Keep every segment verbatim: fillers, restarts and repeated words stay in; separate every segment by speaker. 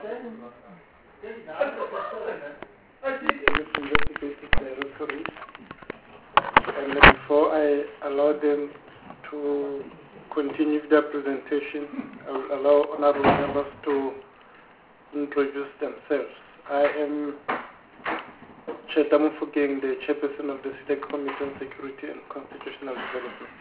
Speaker 1: Investigative directory. And before I allow them to continue their presentation, I will allow honorable members to introduce themselves. I am Chetamu Fugeng, the chairperson of the Select Committee on Security and Constitutional Development.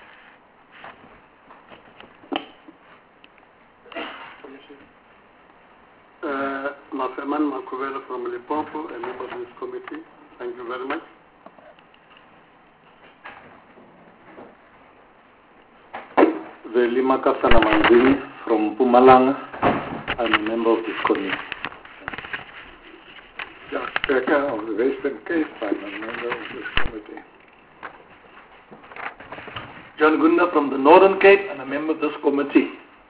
Speaker 2: Uh, Mafeman Makuvela from Limpopo, a member of this committee. Thank you very much. Velima Kasana Manzini from Pumalanga. I'm a member of this committee.
Speaker 3: Jack Becker of the Western Cape. I'm a member of this committee.
Speaker 4: John Gunda from the Northern Cape. I'm a member of this committee.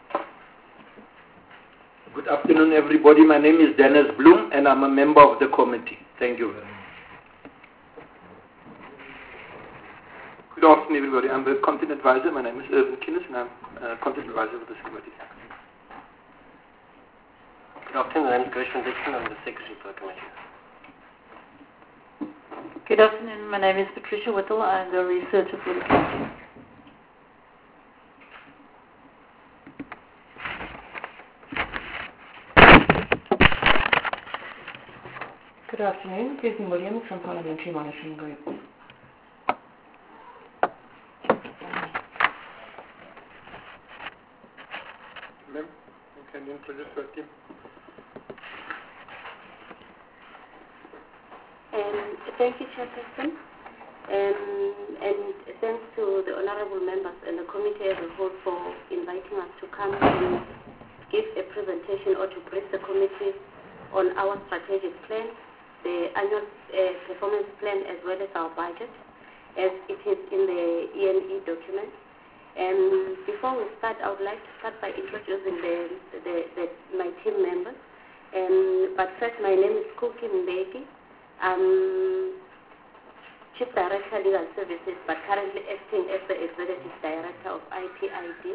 Speaker 4: Good afternoon, everybody. My name is Dennis Bloom, and I'm a member of the committee. Thank you very much.
Speaker 5: Good afternoon, everybody. I'm the content advisor. My name is Irvin Kinnis, and I'm uh, content advisor of this committee.
Speaker 6: Good afternoon. My name is Gershwin Dixon. I'm the secretary for the committee.
Speaker 7: Good afternoon. My name is Patricia Whittle. I'm the researcher for the committee.
Speaker 8: Good afternoon. Susan Williams from Parliamentary Monitoring Group.
Speaker 1: Ma'am, you can introduce your team.
Speaker 9: Um, thank you, Chairperson. Um, and thanks to the honorable members and the committee as a whole for inviting us to come and give a presentation or to brief the committee on our strategic plan, the annual uh, performance plan, as well as our budget, as it is in the E N E document. And before we start, I would like to start by introducing the, the, the, my team members. Um, but first, my name is Kuki Mbeki. I'm Chief Director Legal Services, but currently acting as the Executive Director of I P I D.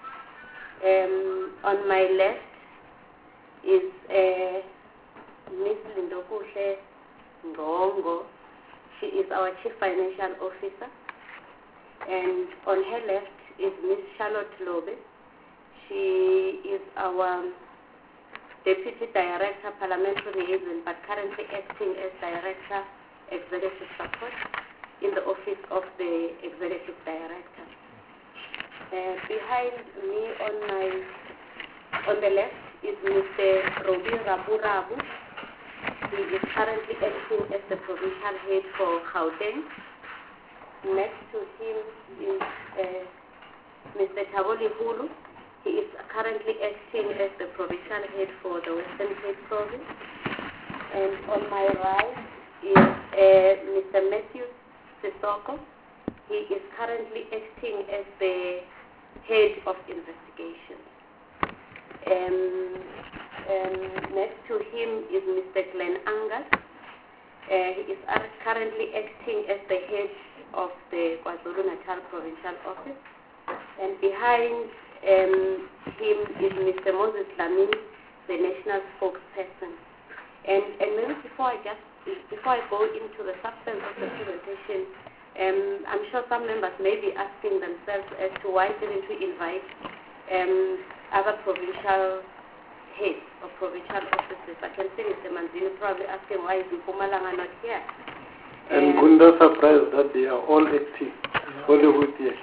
Speaker 9: Um, on my left is uh, Miz Lindokuhle Ngongo. She is our Chief Financial Officer. And on her left is Miz Charlotte Lobe. She is our Deputy Director, Parliamentary Liaison, but currently acting as Director, Executive Support in the Office of the Executive Director. Uh, behind me on my on the left is Mister Robi Rabu Rabu. He is currently acting as the provincial head for Gauteng. Next to him is uh, Mister Taboli Hulu. He is currently acting as the provincial head for the Western Cape Province. And on my right is uh, Mister Matthew Sissoko. He is currently acting as the head of investigation. Um, um, next to him is Mister Glenn Angas. Uh, he is currently acting as the head of the KwaZulu-Natal Provincial Office. And behind um, him is Mister Moses Lamini, the national spokesperson. And, and maybe before I just before I go into the substance of the presentation, um, I'm sure some members may be asking themselves as to why didn't we invite um, other provincial heads of provincial offices. I can see Mister Manzini probably asking why is Mpumalanga not here.
Speaker 1: And Gunda surprised that they are all active. Hollywood here.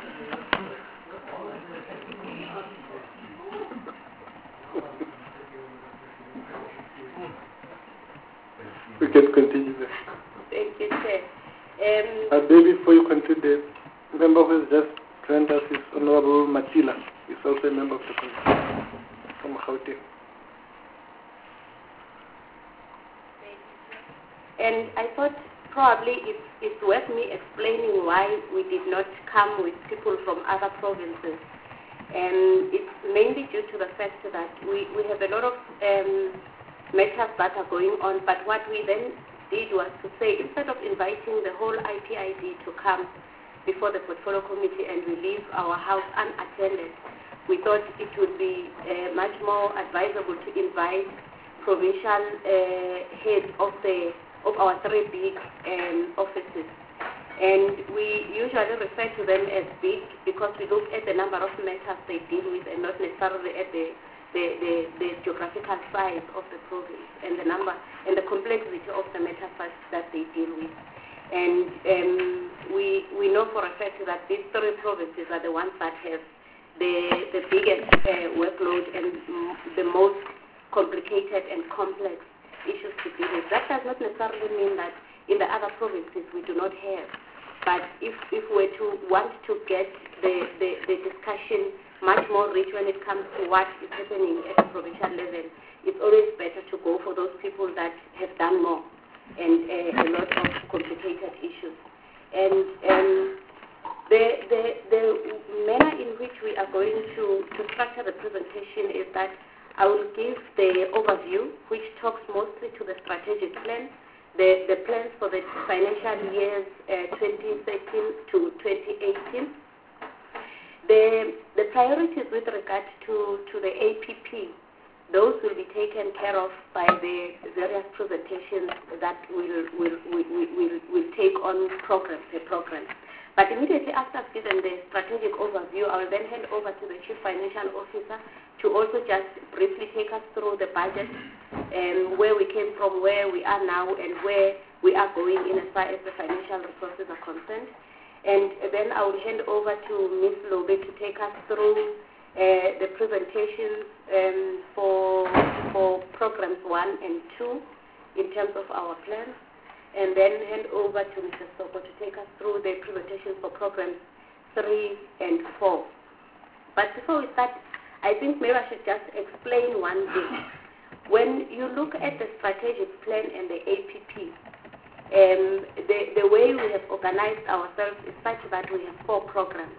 Speaker 1: We can continue there.
Speaker 9: Thank you, Chair. Um,
Speaker 1: uh, maybe before you continue, the member who has just joined us is Honorable Matila. He's also a member of the committee from Gauteng.
Speaker 9: And I thought probably it's, it's worth me explaining why we did not come with people from other provinces. And it's mainly due to the fact that we, we have a lot of um, matters that are going on, but what we then did was to say, instead of inviting the whole I P I D to come before the portfolio committee and we leave our house unattended, we thought it would be uh, much more advisable to invite provincial uh, heads of the of our three big um, offices. And we usually refer to them as big because we look at the number of matters they deal with and not necessarily at the, the, the, the geographical size of the province and the number and the complexity of the matters that they deal with. And um, we, we know for a fact that these three provinces are the ones that have the, the biggest uh, workload and m the most complicated and complex issues to deal with. That does not necessarily mean that in the other provinces we do not have. But if, if we're to want to get the, the, the discussion much more rich when it comes to what is happening at the provincial level, it's always better to go for those people that have done more and uh, a lot of complicated issues. And um, the, the, the manner in which we are going to, to structure the presentation is that I will give the overview, which talks mostly to the strategic plan, the, the plans for the financial years uh, twenty thirteen to twenty eighteen. The, the priorities with regard to, to the A P P, those will be taken care of by the various presentations that will, will, will, will, will take on program, the program. But immediately after I've given the strategic overview, I will then hand over to the Chief Financial Officer to also just briefly take us through the budget and where we came from, where we are now, and where we are going in as far as the financial resources are concerned. And then I will hand over to Miz Lobe to take us through uh, the presentations um, for, for programs one and two in terms of our plans, and then hand over to Mister Soko to take us through the presentations for programs three and four. But before we start, I think maybe I should just explain one thing. When you look at the strategic plan and the A P P, um, the, the way we have organized ourselves is such that we have four programs.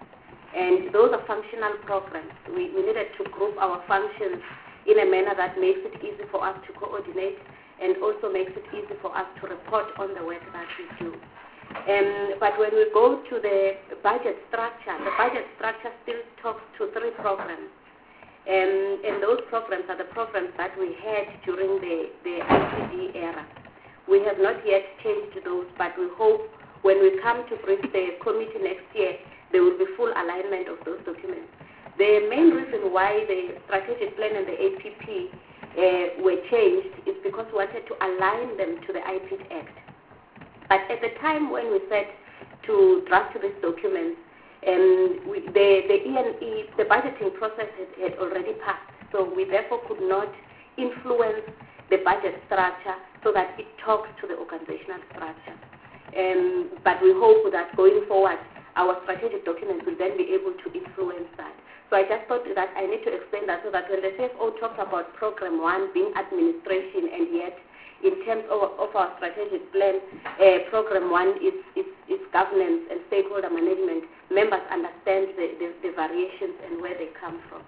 Speaker 9: And those are functional programs. We, we needed to group our functions in a manner that makes it easy for us to coordinate and also makes it easy for us to report on the work that we do. Um, but when we go to the budget structure, the budget structure still talks to three programs. Um, and those programs are the programs that we had during the, the I C D era. We have not yet changed those, but we hope when we come to brief the committee next year, there will be full alignment of those documents. The main reason why the strategic plan and the A P P uh, were changed is because we wanted to align them to the I P T Act. But at the time when we said to draft this document, um, we, the, the E N E, the budgeting process had, had already passed, so we therefore could not influence the budget structure so that it talks to the organizational structure. Um, but we hope that going forward, our strategic documents will then be able to influence that. So I just thought that I need to explain that so that when the C F O talks about program one being administration, and yet in terms of, of our strategic plan, uh, program one is, is, is governance and stakeholder management, members understand the, the, the variations and where they come from.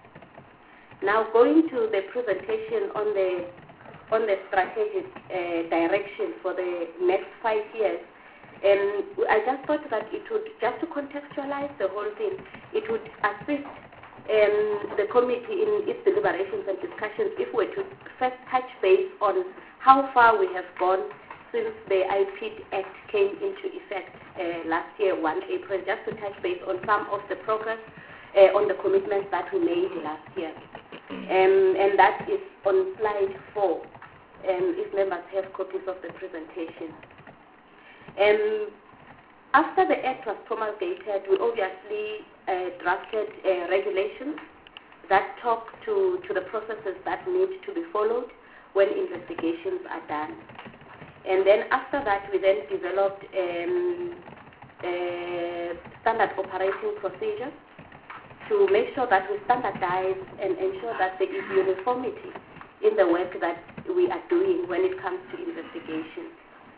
Speaker 9: Now going to the presentation on the, on the strategic uh, direction for the next five years, and I just thought that it would, just to contextualize the whole thing, it would assist um, the committee in its deliberations and discussions if we were to first touch base on how far we have gone since the I P T Act came into effect uh, last year, first of April, just to touch base on some of the progress uh, on the commitments that we made last year. Um, and that is on slide four, um, if members have copies of the presentation. Um, after the Act was promulgated, we obviously uh, drafted uh, regulations that talk to, to the processes that need to be followed when investigations are done. And then after that, we then developed um, uh, standard operating procedures to make sure that we standardize and ensure that there is uniformity in the work that we are doing when it comes to investigation,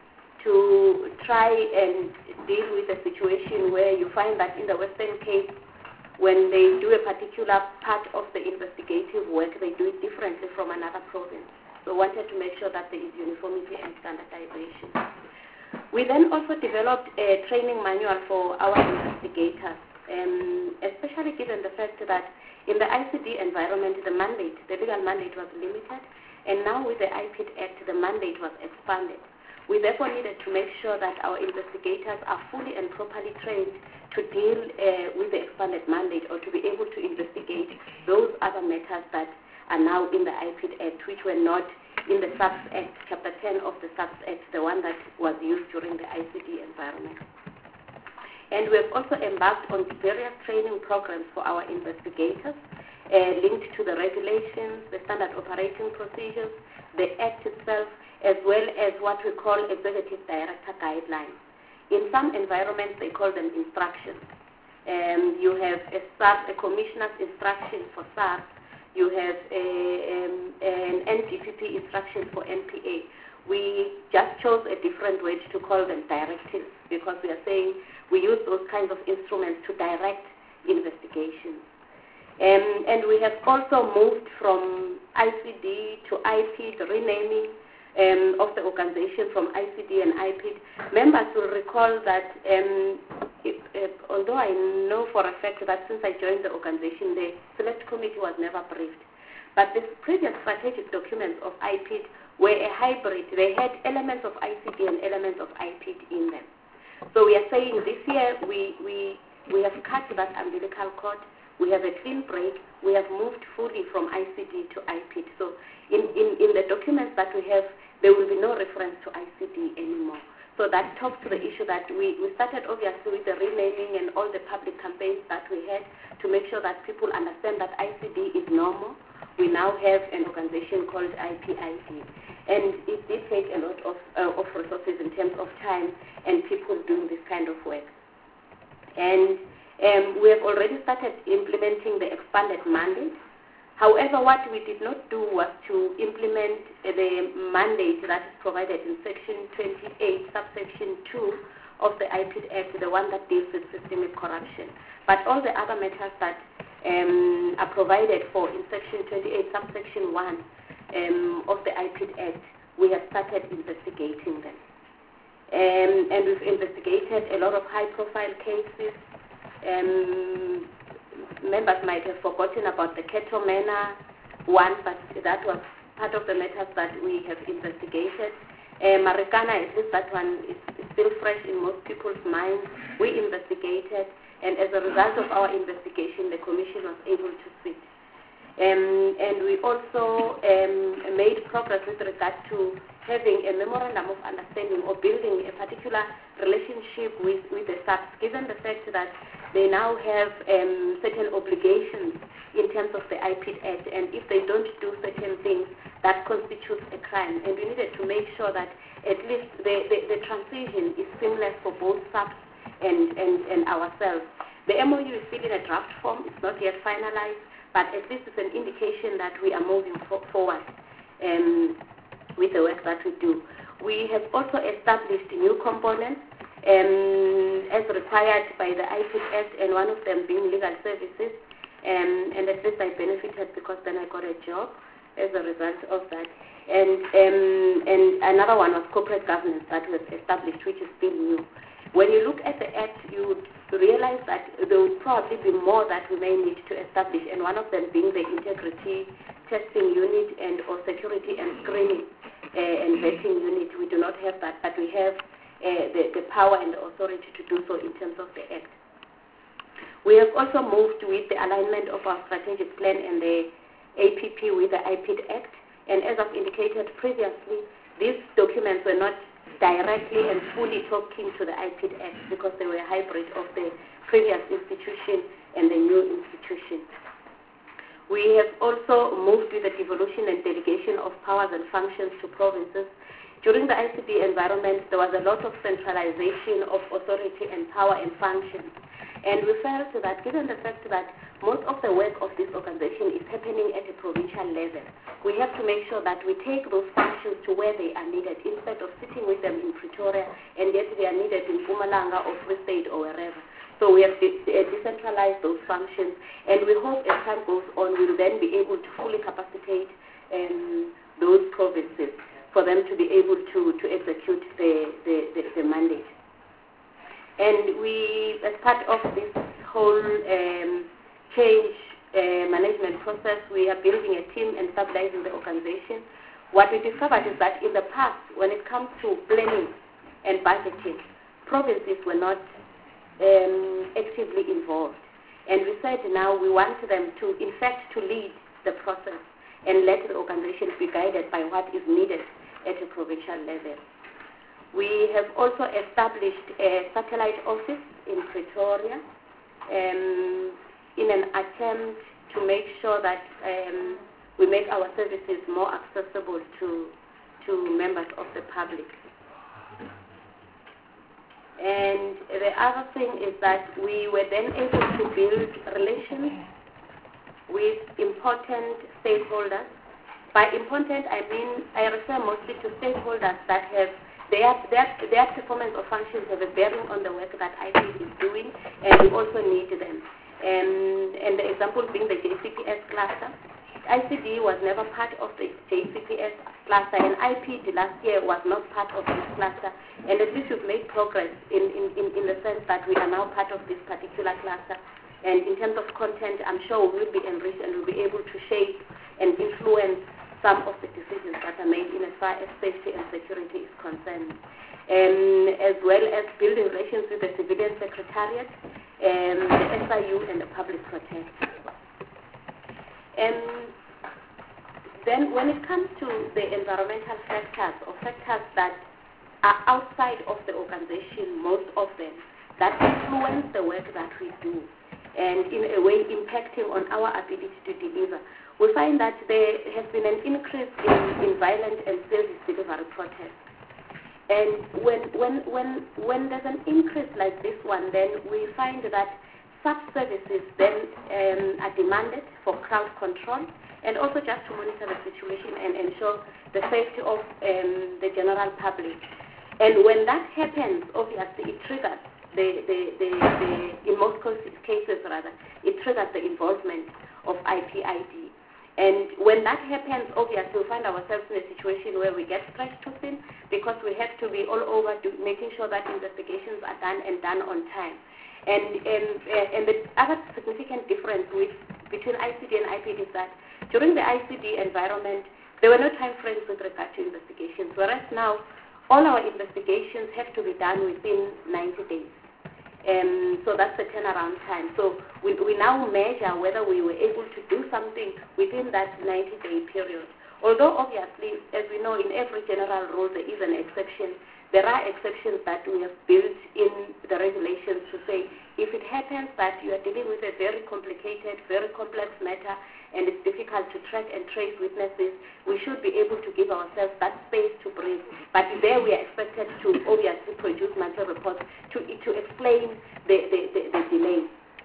Speaker 9: to try and deal with a situation where you find that in the Western Cape, when they do a particular part of the investigative work, they do it differently from another province. So we wanted to make sure that there is uniformity and standardization. We then also developed a training manual for our investigators, um, especially given the fact that in the I C D environment, the mandate, the legal mandate was limited, And now with the I P I D Act, the mandate was expanded. We therefore needed to make sure that our investigators are fully and properly trained to deal uh, with the expanded mandate, or to be able to investigate those other matters that are now in the I P I D Act, which were not in the SAPS Act, Chapter ten of the SAPS Act, the one that was used during the I C D environment. And we have also embarked on various training programs for our investigators, uh, linked to the regulations, the standard operating procedures, the Act itself, as well as what we call executive director guidelines. In some environments, they call them instructions. Um, you have a, SARS, a commissioner's instruction for SARS. You have a, um, an N P P P instruction for N P A. We just chose a different way to call them directives, because we are saying we use those kinds of instruments to direct investigations. Um, and we have also moved from I C D to I P I D, renaming um, of the organization from I C D and I P I D. Members will recall that um, it, it, although I know for a fact that since I joined the organization, the select committee was never briefed. But the previous strategic documents of I P I D were a hybrid. They had elements of I C D and elements of I P I D in them. So we are saying this year we, we, we have cut that umbilical cord. We have a clean break. We have moved fully from I C D to I P I D. So in, in, in the documents that we have, there will be no reference to I C D anymore. So that talks to the issue that we, we started obviously with the renaming and all the public campaigns that we had to make sure that people understand that I C D is normal. We now have an organization called I P I D. And it did take a lot of, uh, of resources in terms of time and people doing this kind of work. And um, we have already started implementing the expanded mandate. However, what we did not do was to implement uh, the mandate that is provided in Section twenty-eight, subsection two of the I P I D Act, the one that deals with systemic corruption. But all the other matters that um, are provided for in Section twenty-eight, subsection one um, of the I P I D Act, we have started investigating them. Um, and we've investigated a lot of high-profile cases. Um, members might have forgotten about the Keto Manor one, but that was part of the matters that we have investigated. Uh, Marikana, at least that one is, is still fresh in most people's minds. We investigated, and as a result of our investigation, the commission was able to sit. Um, and we also um, made progress with regard to having a memorandum of understanding or building a particular relationship with, with the SAPS, given the fact that they now have um, certain obligations in terms of the I P I D Act, and if they don't do certain things, that constitutes a crime. And we needed to make sure that at least the, the, the transition is seamless for both SAPS and, and, and ourselves. The M O U is still in a draft form. It's not yet finalized, but at least it's an indication that we are moving for, forward um, with the work that we do. We have also established new components um, as required by the I P I D Act, and one of them being legal services. Um, and at least I benefited because then I got a job as a result of that. And, um, and another one was corporate governance that was established, which is still new. When you look at the Act, you would realize that there would probably be more that we may need to establish, and one of them being the integrity testing unit and or security and screening uh, and vetting unit. We do not have that, but we have uh, the, the power and the authority to do so in terms of the Act. We have also moved with the alignment of our strategic plan and the A P P with the I P I D Act, and as I've indicated previously, these documents were not directly and fully talking to the I P I D Act because they were a hybrid of the previous institution and the new institution. We have also moved with the devolution and delegation of powers and functions to provinces. During the I C D environment, there was a lot of centralization of authority and power and functions. And we felt that given the fact that most of the work of this organization is happening at a provincial level, we have to make sure that we take those functions to where they are needed instead of sitting with them in Pretoria and yet they are needed in Mpumalanga or Free State or wherever. So we have de- de- decentralized those functions, and we hope as time goes on we will then be able to fully capacitate um, those provinces for them to be able to, to execute the, the, the, the mandate. And we, as part of this whole um, change uh, management process, we are building a team and stabilizing the organization. what we discovered is that in the past, when it comes to planning and budgeting, provinces were not um, actively involved. And we said now we want them to, in fact, to lead the process and let the organizations be guided by what is needed at a provincial level. We have also established a satellite office in Pretoria um, in an attempt to make sure that um, we make our services more accessible to, to members of the public. And the other thing is that we were then able to build relations with important stakeholders. By important, I mean, I refer mostly to stakeholders that have their, their, their performance or functions have a bearing on the work that I P is doing, and we also need them. And, and the example being the J C P S cluster. I C D was never part of the J C P S cluster, and I P D last year was not part of this cluster. And at least we've made progress in, in, in, in the sense that we are now part of this particular cluster. And in terms of content, I'm sure we will be enriched and we'll be able to shape and influence some of the decisions that are made in as far as safety and security is concerned. Um, as well as building relations with the Civilian Secretariat, um, the S I U, and the Public Protector. And then when it comes to the environmental factors or factors that are outside of the organization, most of them, that influence the work that we do and in a way impacting on our ability to deliver, we find that there has been an increase in, in violent and service delivery protests. And when, when, when, when there's an increase like this one, then we find that such services then um, are demanded for crowd control and also just to monitor the situation and ensure the safety of um, the general public. And when that happens, obviously it triggers the, the, the, the in most cases rather, it triggers the involvement of I P I D. And when that happens, obviously we find ourselves in a situation where we get stretched too thin because we have to be all over do, making sure that investigations are done and done on time. And, and, and the other significant difference with, between I C D and I P D is that during the I C D environment, there were no time frames with regard to investigations, whereas now all our investigations have to be done within ninety days. Um, so that's the turnaround time. So we, we now measure whether we were able to do something within that ninety-day period. Although obviously, as we know, in every general rule there is an exception. There are exceptions that we have built in the regulations to say if it happens that you are dealing with a very complicated, very complex matter and it's difficult to track and trace witnesses, we should be able to give ourselves that space to breathe. But there we are expected to obviously produce monthly reports to, to explain the, the, the, the delay.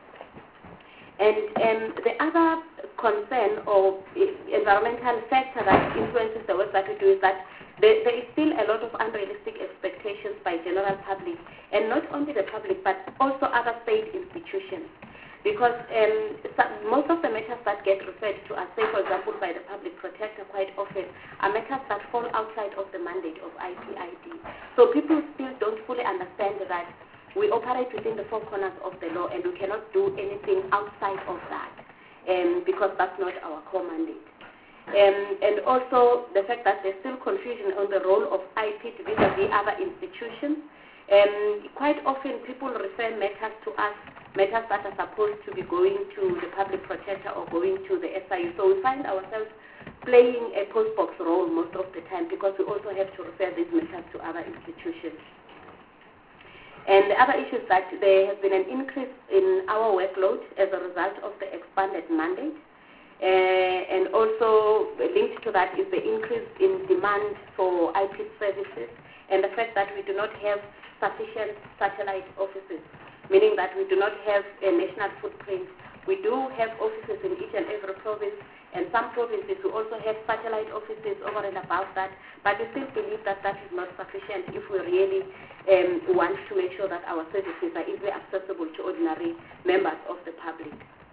Speaker 9: And um, the other concern or environmental factor that influences the work that we do is that there, there is still a lot of unrealistic expectations by general public, and not only the public but also other state institutions. Because um, some, most of the matters that get referred to us, say for example by the Public Protector quite often, are matters that fall outside of the mandate of I P I D. So people still don't fully understand that we operate within the four corners of the law and we cannot do anything outside of that um, because that's not our core mandate. Um, and also the fact that there's still confusion on the role of I P vis-a-vis other institutions. Um, quite often people refer matters to us, matters that are supposed to be going to the Public Protector or going to the S I U. So we find ourselves playing a postbox role most of the time because we also have to refer these matters to other institutions. And the other issue is that there has been an increase in our workload as a result of the expanded mandate. Uh, and also linked to that is the increase in demand for I P services and the fact that we do not have sufficient satellite offices, meaning that we do not have a national footprint. We do have offices in each and every province, and some provinces will also have satellite offices over and above that, but we still believe that that is not sufficient if we really um, want to make sure that our services are easily accessible to ordinary members of the public.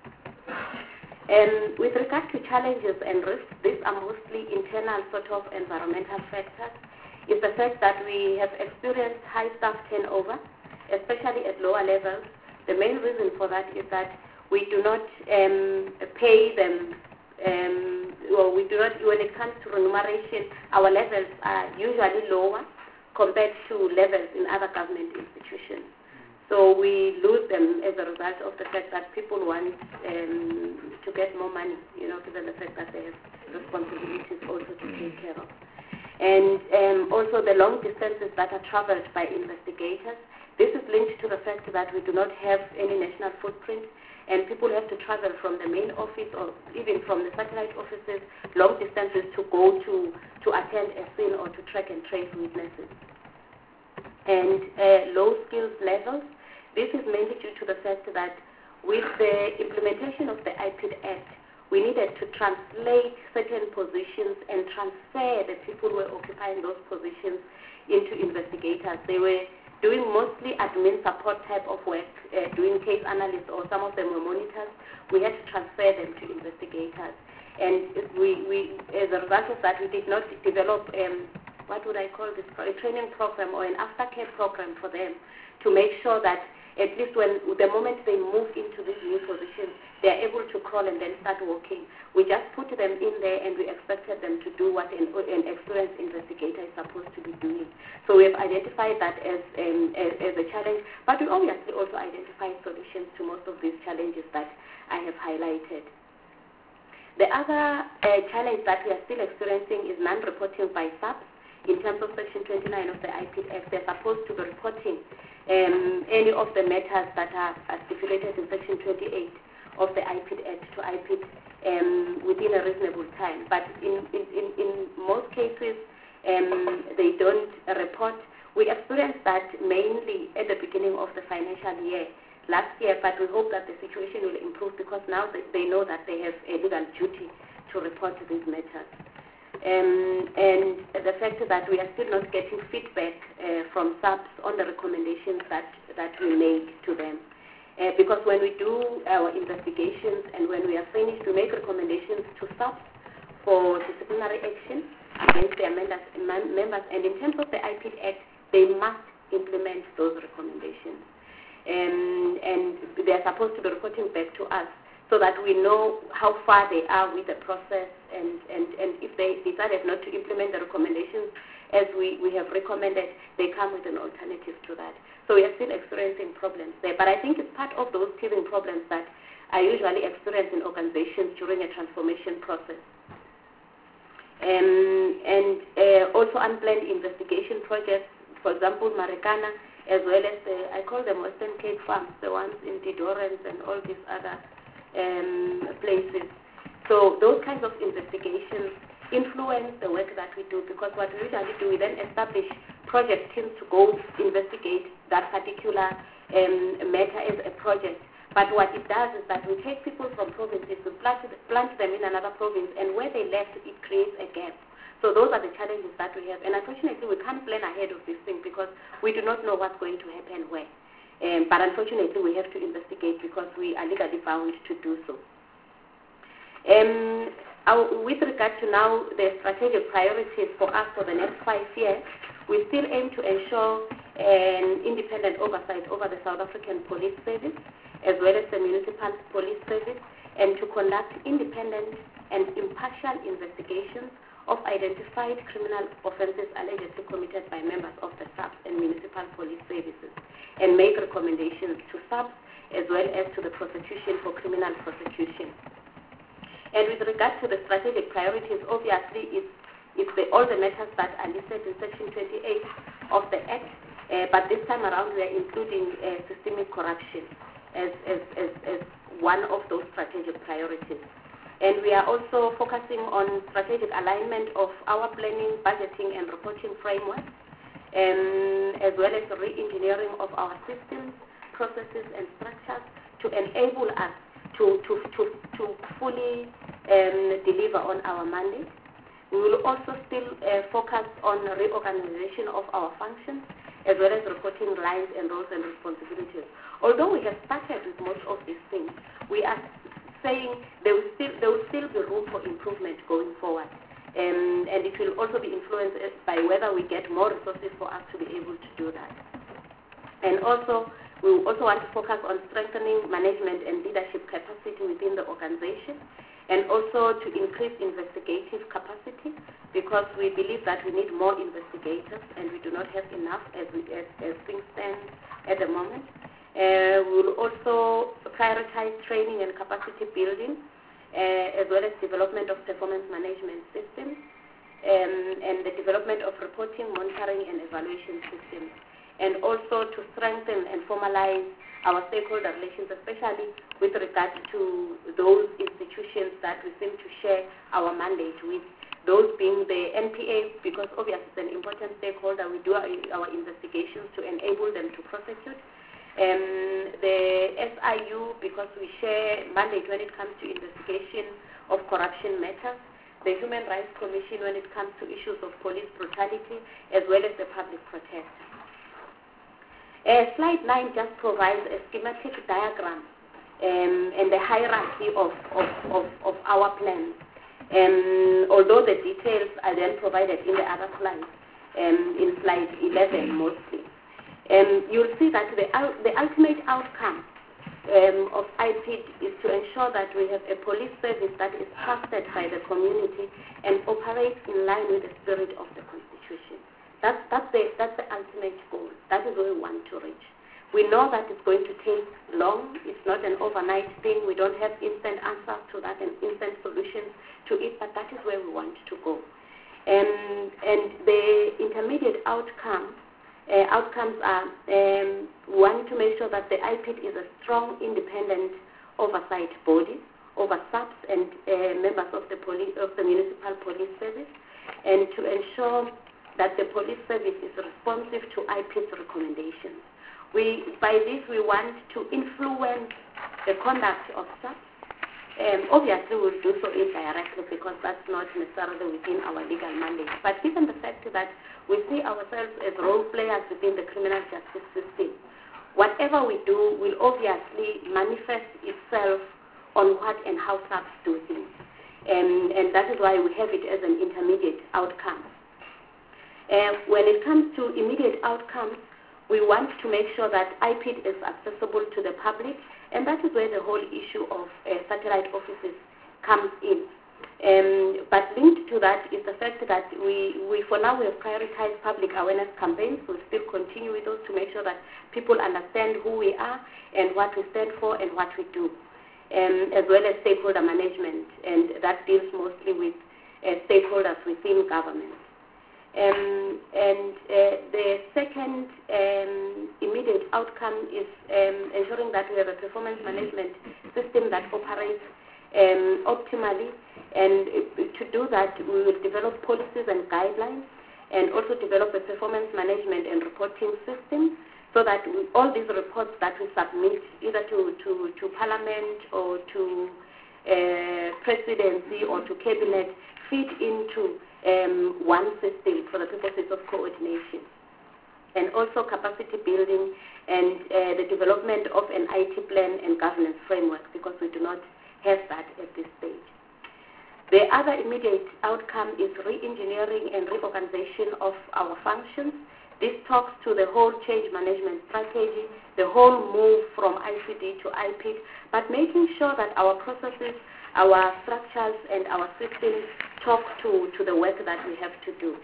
Speaker 9: And with regard to challenges and risks, these are mostly internal sort of environmental factors. Is the fact that we have experienced high staff turnover, especially at lower levels. The main reason for that is that we do not um, pay them, um, well, we do not, when it comes to remuneration, our levels are usually lower compared to levels in other government institutions. So we lose them as a result of the fact that people want um, to get more money, you know, given the fact that they have responsibilities also to take care of. And um, also the long distances that are traveled by investigators. This is linked to the fact that we do not have any national footprint, and people have to travel from the main office or even from the satellite offices long distances to go to, to attend a scene or to track and trace witnesses. And uh, low skills levels. This is mainly due to the fact that with the implementation of the I P I D Act, we needed to translate certain positions and transfer the people who were occupying those positions into investigators. They were doing mostly admin support type of work, uh, doing case analysis, or some of them were monitors. We had to transfer them to investigators. And we, we as a result of that, we did not develop, um, what would I call this, a training program or an aftercare program for them to make sure that at least when the moment they move into these new positions, they are able to crawl and then start walking. We just put them in there and we expected them to do what an, an experienced investigator is supposed to be doing. So we have identified that as, um, as, as a challenge, but we obviously also identified solutions to most of these challenges that I have highlighted. The other uh, challenge that we are still experiencing is non-reporting by S A Ps. In terms of Section twenty-nine of the I P I D Act, they're supposed to be reporting um, any of the matters that are, are stipulated in Section twenty-eight of the I P I D Act to I P I D um, within a reasonable time. But in, in, in, in most cases, um, they don't report. We experienced that mainly at the beginning of the financial year last year, but we hope that the situation will improve because now they, they know that they have a legal duty to report these matters. Um, and the fact that we are still not getting feedback uh, from S A Ps on the recommendations that, that we make to them. Uh, because when we do our investigations and when we are finished, we make recommendations to S A Ps for disciplinary action against their members, members. And in terms of the I P I D Act, they must implement those recommendations. Um, and they are supposed to be reporting back to us so that we know how far they are with the process, and, and, and if they decided not to implement the recommendations as we, we have recommended, they come with an alternative to that. So we are still experiencing problems there, but I think it's part of those teething problems that are usually experienced in organizations during a transformation process. Um, and uh, also unplanned investigation projects, for example, Marikana, as well as the, I call them Western Cape farms, the ones in Didorens and all these other um, places. So those kinds of investigations influence the work that we do, because what we usually do, we then establish project teams to go investigate that particular um, matter as a project. But what it does is that we take people from provinces, we plant, plant them in another province, and where they left, it creates a gap. So those are the challenges that we have. And unfortunately, we can't plan ahead of this thing because we do not know what's going to happen where. Um, but unfortunately, we have to investigate because we are legally bound to do so. Um, our, with regard to now the strategic priorities for us for the next five years, we still aim to ensure an independent oversight over the South African Police Service as well as the Municipal Police Service, and to conduct independent and impartial investigations of identified criminal offences allegedly committed by members of the S A Ps and municipal police services, and make recommendations to S A Ps as well as to the prosecution for criminal prosecution. And with regard to the strategic priorities, obviously it's, it's the, all the matters that are listed in Section twenty-eight of the Act, uh, but this time around we are including uh, systemic corruption as, as, as, as one of those strategic priorities. And we are also focusing on strategic alignment of our planning, budgeting, and reporting framework, um, as well as re-engineering of our systems, processes, and structures to enable us to, to, to, to fully um, deliver on our mandate. We will also still uh, focus on reorganization of our functions, as well as reporting lines and roles and responsibilities. Although we have started with most of these things, we are saying there will still there will still be room for improvement going forward, um, and it will also be influenced by whether we get more resources for us to be able to do that. And also, we also want to focus on strengthening management and leadership capacity within the organization, and also to increase investigative capacity, because we believe that we need more investigators and we do not have enough as, we, as, as things stand at the moment. Uh, we will also prioritize training and capacity building, uh, as well as development of performance management systems, um, and the development of reporting, monitoring, and evaluation systems, and also to strengthen and formalize our stakeholder relations, especially with regard to those institutions that we seem to share our mandate with, those being the N P A, because obviously it's an important stakeholder. We do our, our investigations to enable them to prosecute. Um, the S I U, because we share mandate when it comes to investigation of corruption matters. The Human Rights Commission when it comes to issues of police brutality, as well as the public protector. Uh, slide nine just provides a schematic diagram um, and the hierarchy of, of, of, of our plans. Um, although the details are then provided in the other slides, um, in slide eleven mostly. Um, you'll see that the, the ultimate outcome um, of I P I D is to ensure that we have a police service that is trusted by the community and operates in line with the spirit of the Constitution. That's, that's, the, that's the ultimate goal. That is where we want to reach. We know that it's going to take long. It's not an overnight thing. We don't have instant answers to that and instant solutions to it, but that is where we want to go. And, and the intermediate outcome, uh, outcomes are um, we want to make sure that the I P I D is a strong, independent oversight body over S A Ps and uh, members of the, police, of the municipal police service, and to ensure that the police service is responsive to I P I D's recommendations. We, by this, we want to influence the conduct of S A Ps. Um, obviously, we'll do so indirectly because that's not necessarily within our legal mandate. But given the fact that we see ourselves as role players within the criminal justice system, whatever we do will obviously manifest itself on what and how S A Ps do things. Um, and that is why we have it as an intermediate outcome. Uh, when it comes to immediate outcomes, we want to make sure that I P I D is accessible to the public, and that is where the whole issue of uh, satellite offices comes in. Um, but linked to that is the fact that we, we, for now, we have prioritized public awareness campaigns. We'll still continue with those to make sure that people understand who we are and what we stand for and what we do, um, as well as stakeholder management, and that deals mostly with uh, stakeholders within government. Um, and uh, the second um, immediate outcome is um, ensuring that we have a performance management system that operates um, optimally. And uh, to do that, we will develop policies and guidelines, and also develop a performance management and reporting system, so that we, all these reports that we submit either to, to, to Parliament or to uh, Presidency or to Cabinet feed into Um, one system for the purposes of coordination, and also capacity building and uh, the development of an I T plan and governance framework, because we do not have that at this stage. The other immediate outcome is re-engineering and reorganization of our functions. This talks to the whole change management strategy, the whole move from I C D to I P I D, but making sure that our processes, our structures, and our systems talk to, to the work that we have to do.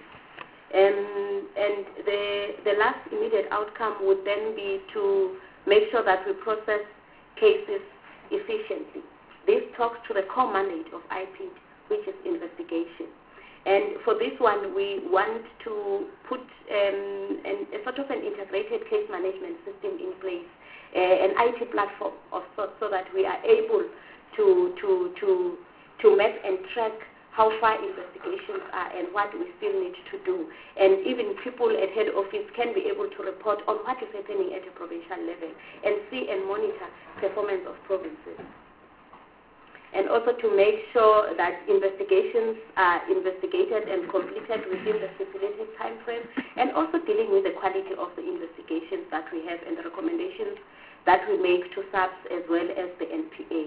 Speaker 9: Um, and the, the last immediate outcome would then be to make sure that we process cases efficiently. This talks to the core mandate of I P I D, which is investigation. And for this one, we want to put um, an, a sort of an integrated case management system in place, uh, an I T platform of sorts, so that we are able to, to, to, to map and track how far investigations are and what we still need to do. And even people at head office can be able to report on what is happening at a provincial level and see and monitor performance of provinces. And also to make sure that investigations are investigated and completed within the stipulated time frame, and also dealing with the quality of the investigations that we have and the recommendations that we make to S A Ps as well as the N P A.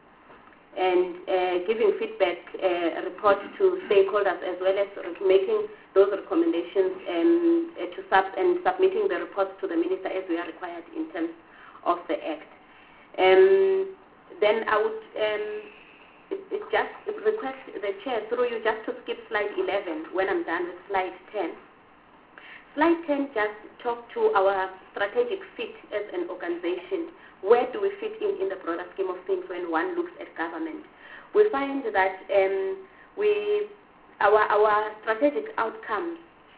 Speaker 9: And uh, giving feedback uh, reports to stakeholders, as well as making those recommendations um, uh, to S A Ps and submitting the reports to the Minister as we are required in terms of the Act. Um, then I would um, just request the chair through you just to skip slide eleven when I'm done with slide ten. Slide ten just talk to our strategic fit as an organization. Where do we fit in in the broader scheme of things when one looks at government? We find that um, we, our, our strategic outcomes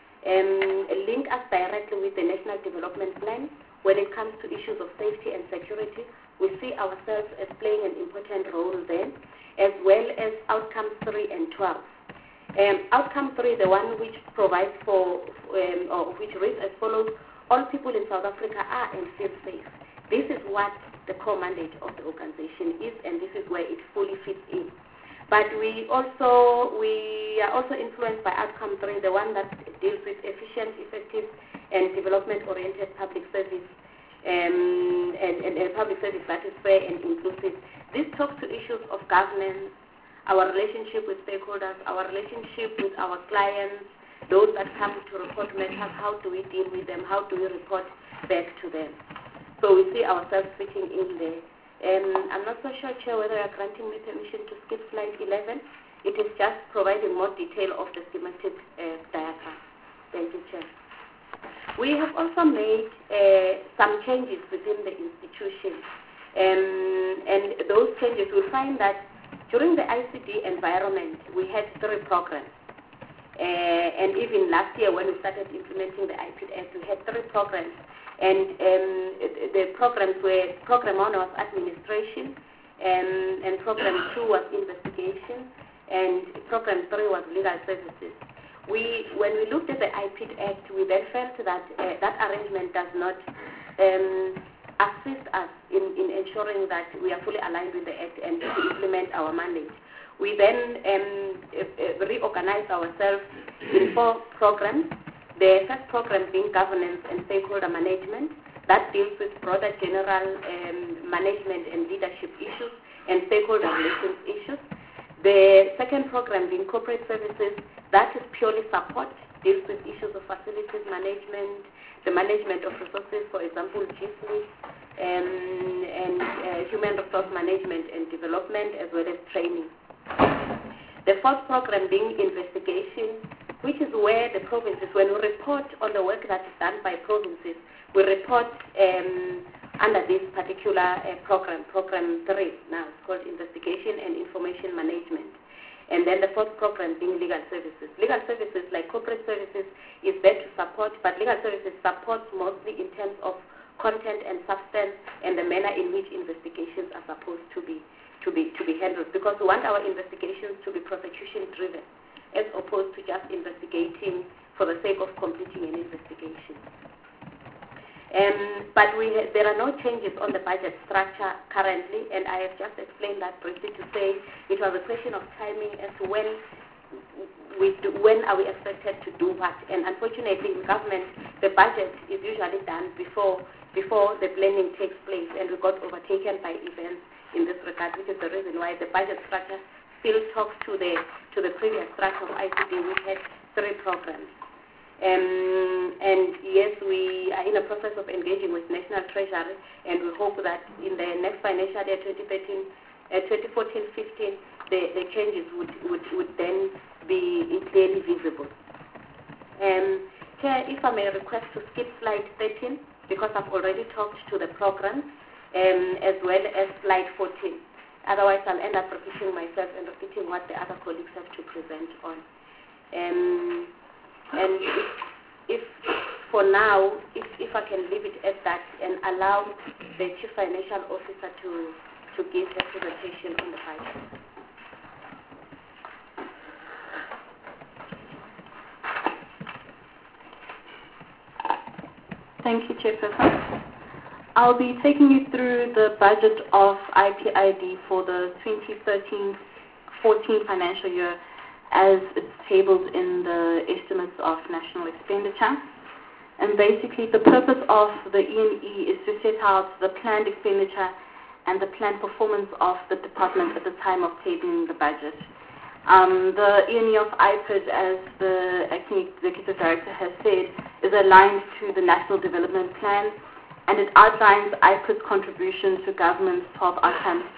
Speaker 9: um, link us directly with the National Development Plan when it comes to issues of safety and security. We see ourselves as playing an important role there, as well as outcomes three and twelve. Um, outcome three, the one which provides for, um, or which reads as follows: all people in South Africa are and feel safe. This is what the core mandate of the organization is, and this is where it fully fits in. But we also we are also influenced by outcome three, the one that deals with efficient, effective, and development-oriented public service, um, and, and, and public service that is fair and inclusive. This talks to issues of governance, our relationship with stakeholders, our relationship with our clients, those that come to report matters, how do we deal with them, how do we report back to them. So we see ourselves fitting in there. Um, I'm not so sure, Chair, whether you're granting me permission to skip slide eleven. It is just providing more detail of the schematic uh, diagram. Thank you, Chair. We have also made uh, some changes within the institution. Um, and those changes, we find that during the I C D environment, we had three programs. Uh, and even last year when we started implementing the I P D Act, we had three programs. And um, the programs were, program one was administration, um, and program two was investigation, and program three was legal services. We, when we looked at the I P D Act, we then felt that uh, that arrangement does not um, assist us in, in ensuring that we are fully aligned with the Act and to implement our mandate. We then um, uh, reorganized ourselves in four programs. The first program being governance and stakeholder management, that deals with broader general um, management and leadership issues and stakeholder relations issues. The second program being corporate services, that is purely support, deals with issues of facilities management, the management of resources, for example, G S L I, um, and uh, human resource management and development, as well as training. The fourth program being investigation, which is where the provinces, when we report on the work that is done by provinces, we report um, under this particular uh, program, program three now, it's called investigation and information management. And then the fourth program being legal services. Legal services, like corporate services, is there to support, but legal services supports mostly in terms of content and substance and the manner in which investigations are supposed to be, to be, to be handled, because we want our investigations to be prosecution driven, as opposed to just investigating for the sake of completing an investigation. Um, but we ha- there are no changes on the budget structure currently, and I have just explained that briefly to say it was a question of timing as to when we do, when are we expected to do what. And unfortunately, in government, the budget is usually done before before the planning takes place, and we got overtaken by events in this regard, which is the reason why the budget structure still talks to the to the previous structure of I C D. We had three programs. Um, and yes, we are in a process of engaging with National Treasury, and we hope that in the next financial year, twenty thirteen, uh, twenty fourteen fifteen, the, the changes would, would, would then be clearly visible. Um, Chair, if I may request to skip slide thirteen, because I've already talked to the program, um, as well as slide fourteen. Otherwise, I'll end up repeating myself and repeating what the other colleagues have to present on. Um, and if, if, for now, if, if I can leave it at that and allow the Chief Financial Officer to, to give the presentation on the budget.
Speaker 7: Thank you, Chairperson. I'll be taking you through the budget of I P I D for the twenty thirteen fourteen financial year as it's tabled in the estimates of national expenditure. And basically the purpose of the E and E is to set out the planned expenditure and the planned performance of the department at the time of tabling the budget. Um, the E and E of I P I D, as the Acting Executive Director has said, is aligned to the National Development Plan, and it outlines I P I D's contribution to government's twelve outcomes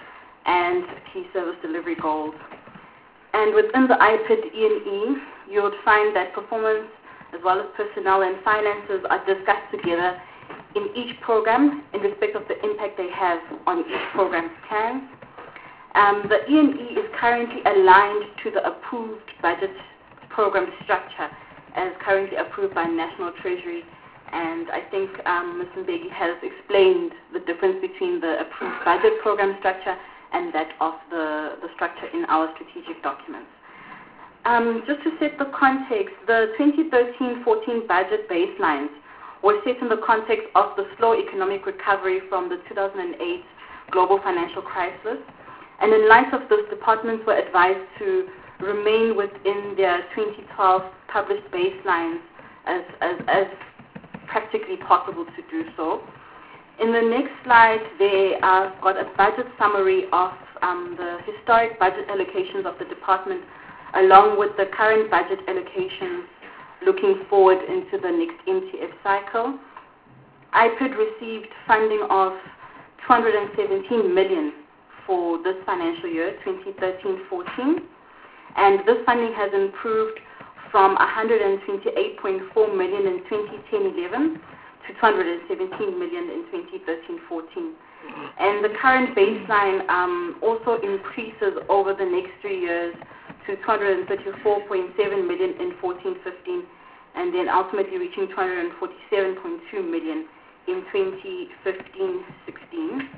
Speaker 7: and key service delivery goals. And within the I P I D E and E, you would find that performance as well as personnel and finances are discussed together in each program in respect of the impact they have on each program's plans. Um, the E and E is currently aligned to the approved budget program structure as currently approved by National Treasury, and I think um, Miz Mbeki has explained the difference between the approved budget program structure and that of the, the structure in our strategic documents. Um, just to set the context, the twenty thirteen fourteen budget baselines were set in the context of the slow economic recovery from the two thousand eight global financial crisis. And in light of this, departments were advised to remain within their twenty twelve published baselines as, as, as practically possible to do so. In the next slide, they uh, got a budget summary of um, the historic budget allocations of the department along with the current budget allocations looking forward into the next M T F cycle. I P I D received funding of two hundred seventeen million dollars for this financial year, twenty thirteen fourteen, and this funding has improved from one hundred twenty-eight point four million dollars in twenty ten eleven to two hundred seventeen million dollars in twenty thirteen fourteen. And the current baseline um, also increases over the next three years to two hundred thirty-four point seven million dollars in fourteen fifteen, and then ultimately reaching two hundred forty-seven point two million dollars in twenty fifteen sixteen.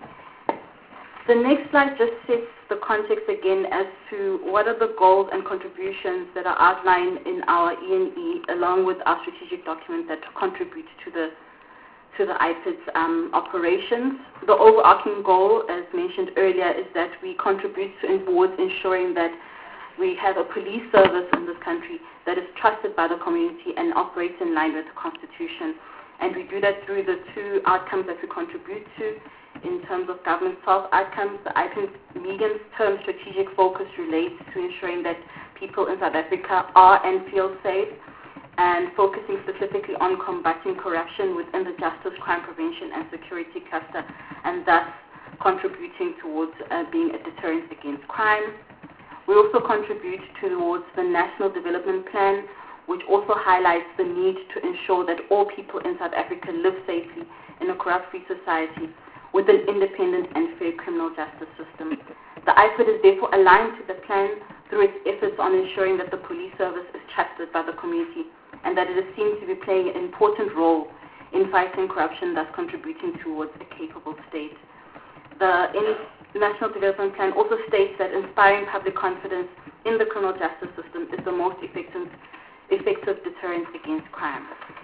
Speaker 7: The next slide just sets the context again as to what are the goals and contributions that are outlined in our E and E along with our strategic document that contribute to the to the I P I D's um, operations. The overarching goal, as mentioned earlier, is that we contribute towards ensuring that we have a police service in this country that is trusted by the community and operates in line with the Constitution. And we do that through the two outcomes that we contribute to. In terms of government twelve outcomes, the I P I D's medium-term strategic focus relates to ensuring that people in South Africa are and feel safe, and focusing specifically on combating corruption within the justice, crime prevention and security cluster, and thus contributing towards uh, being a deterrent against crime. We also contribute towards the National Development Plan, which also highlights the need to ensure that all people in South Africa live safely in a corrupt-free society with an independent and fair criminal justice system. The I P I D is therefore aligned to the plan through its efforts on ensuring that the police service is trusted by the community and that it is seen to be playing an important role in fighting corruption, thus contributing towards a capable state. The National Development Plan also states that inspiring public confidence in the criminal justice system is the most effective, effective deterrent against crime.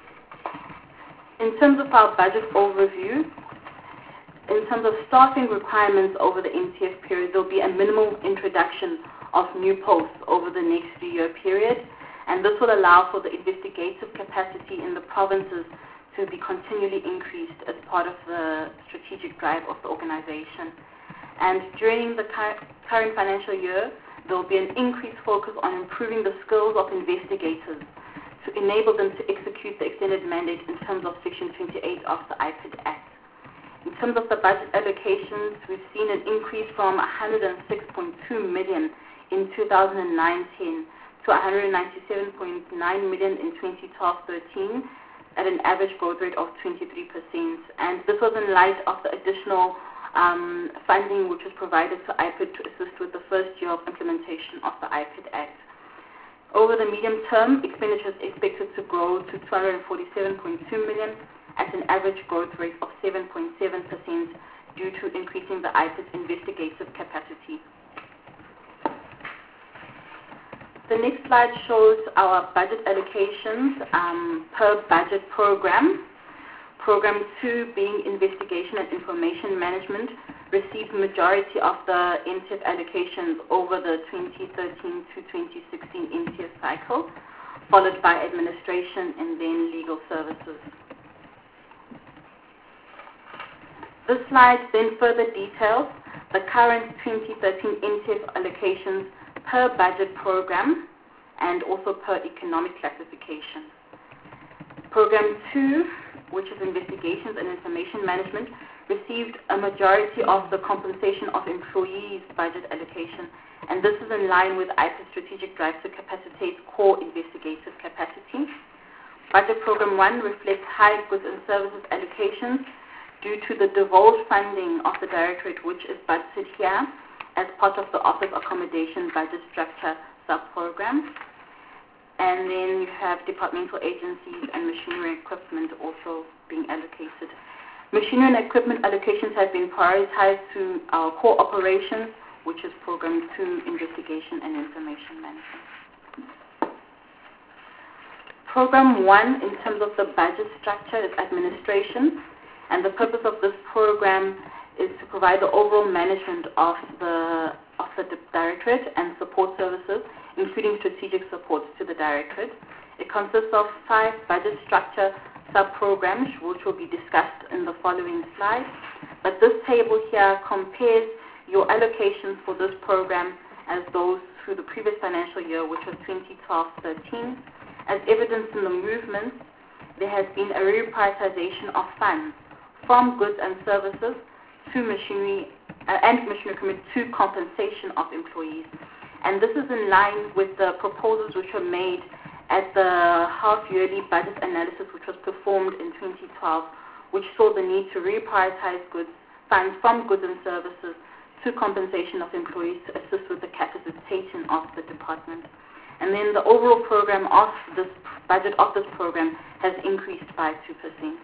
Speaker 7: In terms of our budget overview, in terms of staffing requirements over the M T F period, there will be a minimal introduction of new posts over the next three-year period, and this will allow for the investigative capacity in the provinces to be continually increased as part of the strategic drive of the organization. And during the cur- current financial year, there will be an increased focus on improving the skills of investigators to enable them to execute the extended mandate in terms of Section twenty-eight of the I P I D Act. In terms of the budget allocations, we've seen an increase from one hundred six point two million dollars in two thousand nine ten to one hundred ninety-seven point nine million dollars in twenty twelve thirteen at an average growth rate of twenty-three percent. And this was in light of the additional um, funding which was provided to I P I D to assist with the first year of implementation of the I P I D Act. Over the medium term, expenditures expected to grow to two hundred forty-seven point two million dollars at an average growth rate of seven point seven percent due to increasing the I P I D's investigative capacity. The next slide shows our budget allocations um, per budget program. Program two, being Investigation and Information Management, received the majority of the M T F allocations over the twenty thirteen to twenty sixteen M T F cycle, followed by Administration and then Legal Services. This slide then further details the current twenty thirteen M T F allocations per budget program and also per economic classification. Program two, which is Investigations and Information Management, received a majority of the compensation of employees budget allocation, and this is in line with I P A's strategic drive to capacitate core investigative capacity. Budget Program one reflects high goods and services allocations due to the divulged funding of the Directorate, which is budgeted here as part of the Office Accommodation Budget Structure sub-program. And then you have departmental agencies and machinery and equipment also being allocated. Machinery and equipment allocations have been prioritized to our core operations, which is Program two, Investigation and Information Management. Program one, in terms of the budget structure, is administration, and the purpose of this program is to provide the overall management of the, of the Directorate and support services, including strategic support to the Directorate. It consists of five budget structure sub-programs, which will be discussed in the following slides. But this table here compares your allocations for this program as those through the previous financial year, which was twenty twelve thirteen. As evidenced in the movements, there has been a reprioritization of funds from goods and services to machinery uh, and machinery equipment to compensation of employees. And this is in line with the proposals which were made at the half-yearly budget analysis which was performed in twenty twelve, which saw the need to reprioritize goods, funds from goods and services to compensation of employees to assist with the capacitation of the department. And then the overall program of this budget of this program has increased by two percent.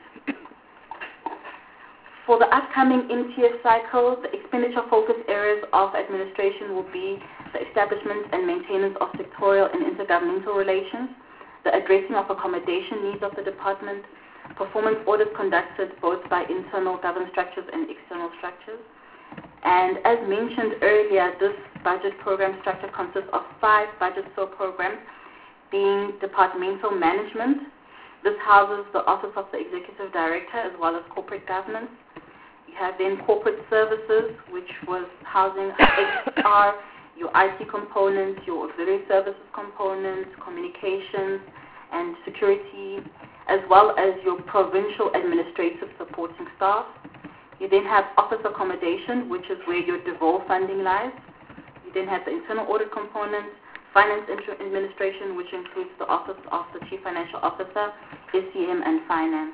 Speaker 7: For the upcoming N T S cycle, the expenditure focus areas of administration will be the establishment and maintenance of sectorial and intergovernmental relations, the addressing of accommodation needs of the department, performance audits conducted both by internal governance structures and external structures. And as mentioned earlier, this budget program structure consists of five budget sub-programs, being departmental management. This houses the Office of the Executive Director as well as corporate governance. You have then corporate services, which was housing H R, your I T components, your auxiliary services components, communications and security, as well as your provincial administrative supporting staff. You then have office accommodation, which is where your devolved funding lies. You then have the internal audit component, finance administration, which includes the Office of the Chief Financial Officer, S C M, and finance.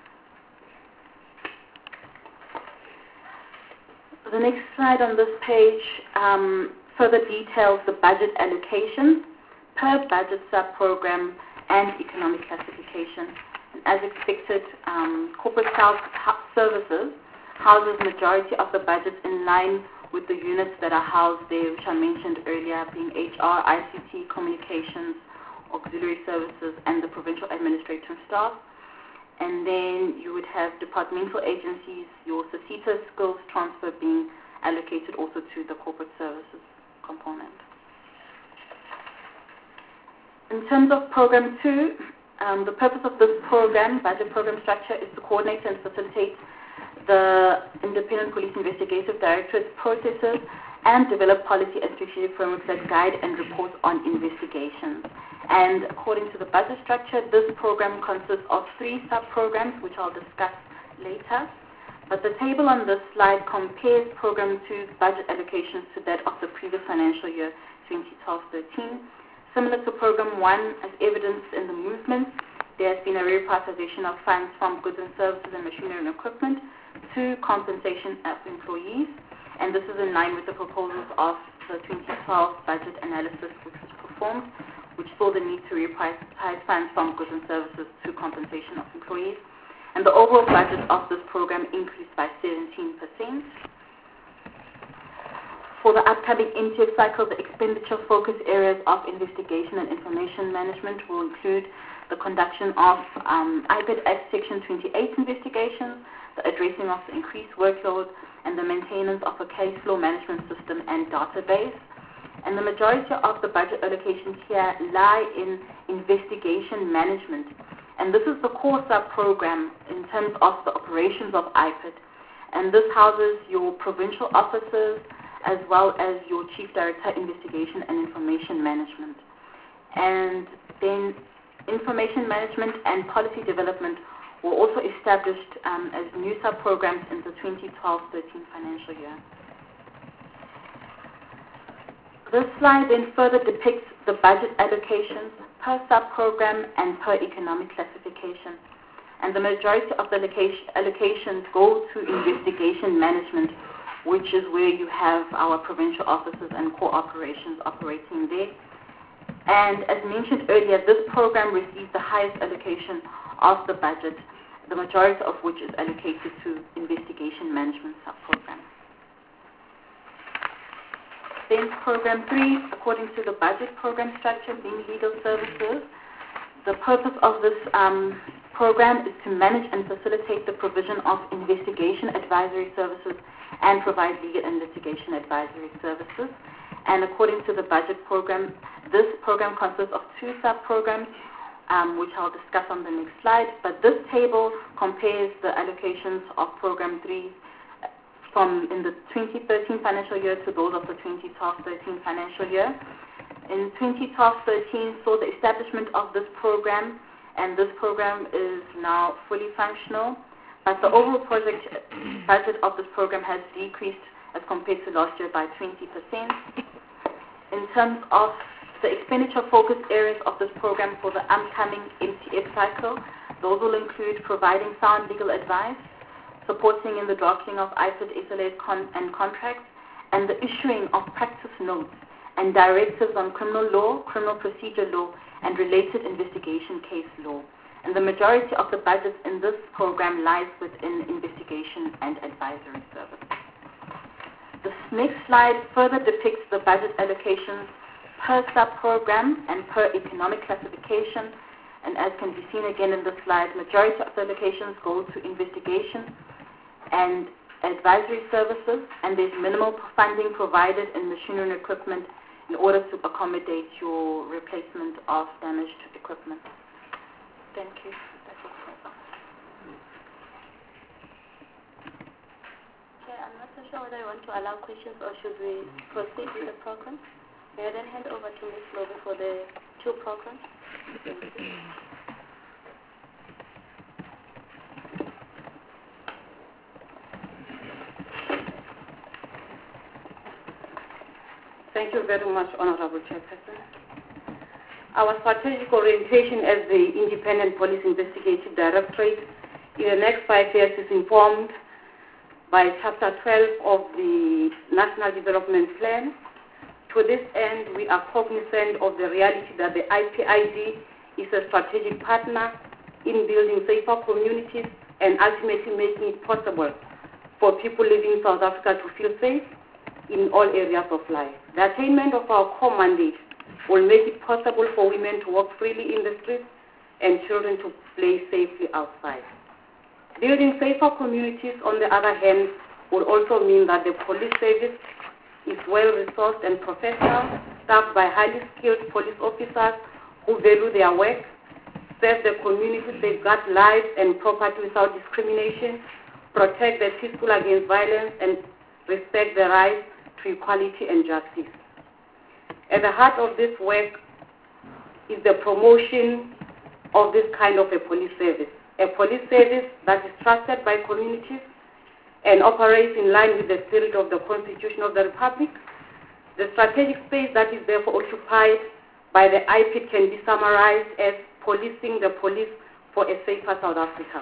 Speaker 7: The next slide on this page um, further details the budget allocation per budget sub-program and economic classification. And as expected, um, corporate services houses majority of the budget in line with the units that are housed there, which I mentioned earlier, being H R, I C T, communications, auxiliary services, and the provincial administrative staff. And then you would have departmental agencies, your SACITA skills transfer being allocated also to the corporate services component. In terms of Program two, um, the purpose of this program, budget program structure, is to coordinate and facilitate the Independent Police Investigative Directorate's processes and develop policy and strategic frameworks that guide and report on investigations. And according to the budget structure, this program consists of three sub-programs, which I'll discuss later. But the table on this slide compares Program two's budget allocations to that of the previous financial year, twenty twelve thirteen. Similar to Program one, as evidenced in the movements, there has been a reprioritization of funds from goods and services and machinery and equipment to compensation of employees. And this is in line with the proposals of the twenty twelve budget analysis which was performed, which saw the need to reprioritize funds from goods and services to compensation of employees. And the overall budget of this program increased by seventeen percent. For the upcoming N T S cycle, the expenditure focus areas of investigation and information management will include the conduction of um, I P A D Act Section twenty-eight investigations, the addressing of the increased workload, and the maintenance of a case flow management system and database. And the majority of the budget allocations here lie in investigation management. And this is the core sub-program in terms of the operations of I P A D. And this houses your provincial officers as well as your Chief Director Investigation and Information Management. And then information management and policy development were also established um, as new sub-programs in the twenty twelve thirteen financial year. This slide then further depicts the budget allocations per sub-program and per economic classification. And the majority of the allocation, allocations go to investigation management, which is where you have our provincial offices and core operations operating there. And as mentioned earlier, this program receives the highest allocation of the budget, the majority of which is allocated to investigation management sub-program. Then program three, according to the budget program structure, being legal services, the purpose of this um, program is to manage and facilitate the provision of investigation advisory services and provide legal and litigation advisory services. And according to the budget program, this program consists of two sub-programs, um, which I'll discuss on the next slide. But this table compares the allocations of program three from in the twenty thirteen financial year to those of the twenty twelve thirteen financial year. In twenty twelve thirteen saw the establishment of this program, and this program is now fully functional. But the overall project budget of this program has decreased as compared to last year by twenty percent. In terms of the expenditure focus areas of this program for the upcoming M T F cycle, those will include providing sound legal advice, supporting in the drafting of I F I D S L As con- and contracts, and the issuing of practice notes and directives on criminal law, criminal procedure law, and related investigation case law. And the majority of the budget in this program lies within investigation and advisory service. The next slide further depicts the budget allocations per sub-program and per economic classification. And as can be seen again in this slide, majority of the allocations go to investigation and advisory services, and there's minimal funding provided in machinery and equipment in order to accommodate your replacement of damaged equipment. Thank you. That's all for now.
Speaker 9: Okay, I'm not so sure whether I want to allow questions or should we proceed with the program. May I then hand over to Miz Lobe for the two programs? Thank you.
Speaker 10: Thank you very much, Honorable Chairperson. Our strategic orientation as the Independent Police Investigative Directorate in the next five years is informed by Chapter twelve of the National Development Plan. To this end, we are cognizant of the reality that the I P I D is a strategic partner in building safer communities and ultimately making it possible for people living in South Africa to feel safe in all areas of life. The attainment of our core mandate will make it possible for women to walk freely in the streets and children to play safely outside. Building safer communities, on the other hand, will also mean that the police service is well-resourced and professional, staffed by highly skilled police officers who value their work, serve the community, safeguard lives and property without discrimination, protect the peaceful against violence, and respect the right to equality and justice. At the heart of this work is the promotion of this kind of a police service, a police service that is trusted by communities and operates in line with the spirit of the Constitution of the Republic. The strategic space that is therefore occupied by the I P I D can be summarized as policing the police for a safer South Africa.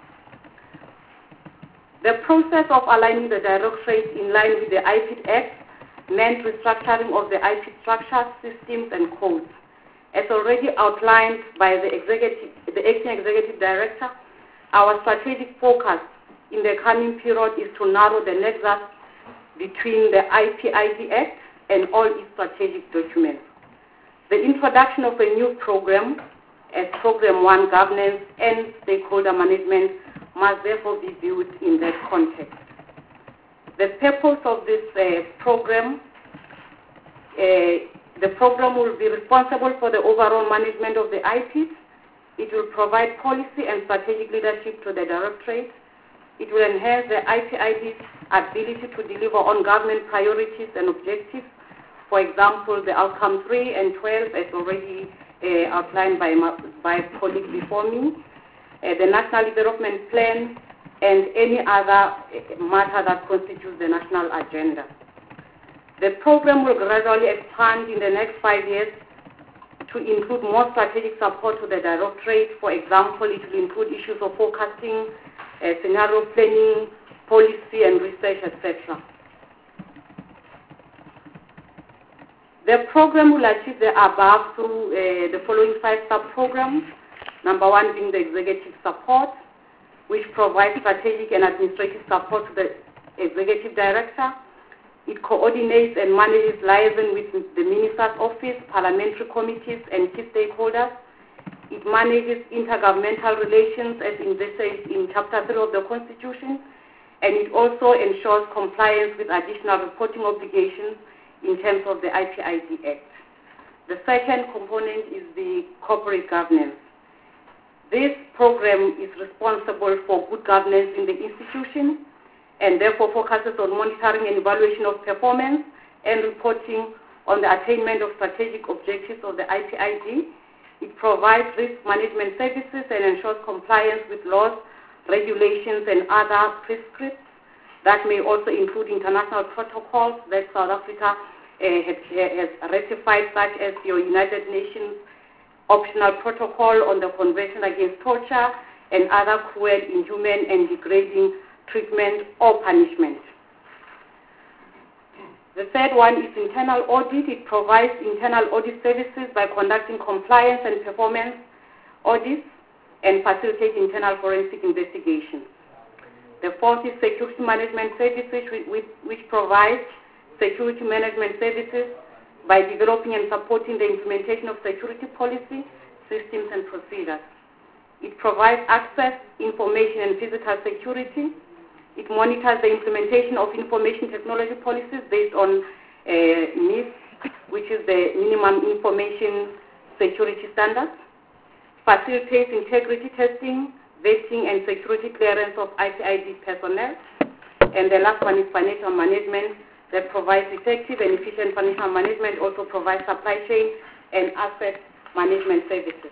Speaker 10: The process of aligning the directorate in line with the I P I D Act meant restructuring of the I P I D structure, systems, and codes. As already outlined by the, executive, the acting executive director, our strategic focus in the coming period is to narrow the nexus between the I P I D Act and all its strategic documents. The introduction of a new program, as Program one, Governance and Stakeholder Management, must therefore be viewed in that context. The purpose of this uh, program, uh, the program will be responsible for the overall management of the I P I D. It will provide policy and strategic leadership to the directorate. It will enhance the I P I D's ability to deliver on government priorities and objectives. For example, the outcome three and twelve, as already uh, outlined by my by colleague before me. uh, the National Development Plan, and any other uh, matter that constitutes the national agenda. The program will gradually expand in the next five years to include more strategic support to the Directorate. For example, it will include issues of forecasting, uh, scenario planning, policy and research, et cetera. The program will achieve the above through uh, the following five sub-programs. Number one being the executive support, which provides strategic and administrative support to the executive director. It coordinates and manages liaison with the Minister's Office, parliamentary committees, and key stakeholders. It manages intergovernmental relations as envisaged in Chapter three of the Constitution, and it also ensures compliance with additional reporting obligations in terms of the I P I D Act. The second component is the corporate governance. This program is responsible for good governance in the institution and therefore focuses on monitoring and evaluation of performance and reporting on the attainment of strategic objectives of the I P I D. It provides risk management services and ensures compliance with laws, regulations, and other prescripts that may also include international protocols that South Africa uh, has, has ratified, such as your United Nations Optional Protocol on the Convention Against Torture and other cruel, inhuman, and degrading treatment or punishment. The third one is internal audit. It provides internal audit services by conducting compliance and performance audits and facilitates internal forensic investigations. The fourth is security management services, which, which provides security management services by developing and supporting the implementation of security policy, systems, and procedures. It provides access, information, and physical security. It monitors the implementation of information technology policies based on uh, NIST, which is the Minimum Information Security Standards. Facilitates integrity testing, vetting, and security clearance of I P I D personnel. And the last one is financial management that provides effective and efficient financial management, also provides supply chain and asset management services.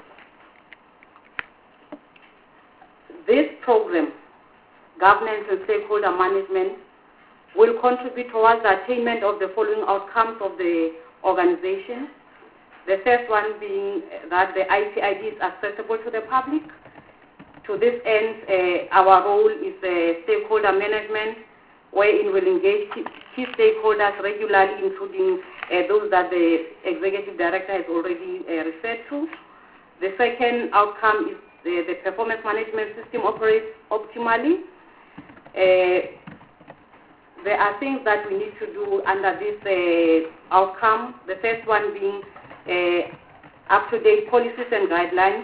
Speaker 10: This program, governance and stakeholder management, will contribute towards the attainment of the following outcomes of the organization. The first one being that the I P I D is accessible to the public. To this end, uh, our role is uh, stakeholder management, wherein we'll engage key stakeholders regularly, including uh, those that the executive director has already uh, referred to. The second outcome is the, the performance management system operates optimally. Uh, there are things that we need to do under this uh, outcome. The first one being uh, up-to-date policies and guidelines.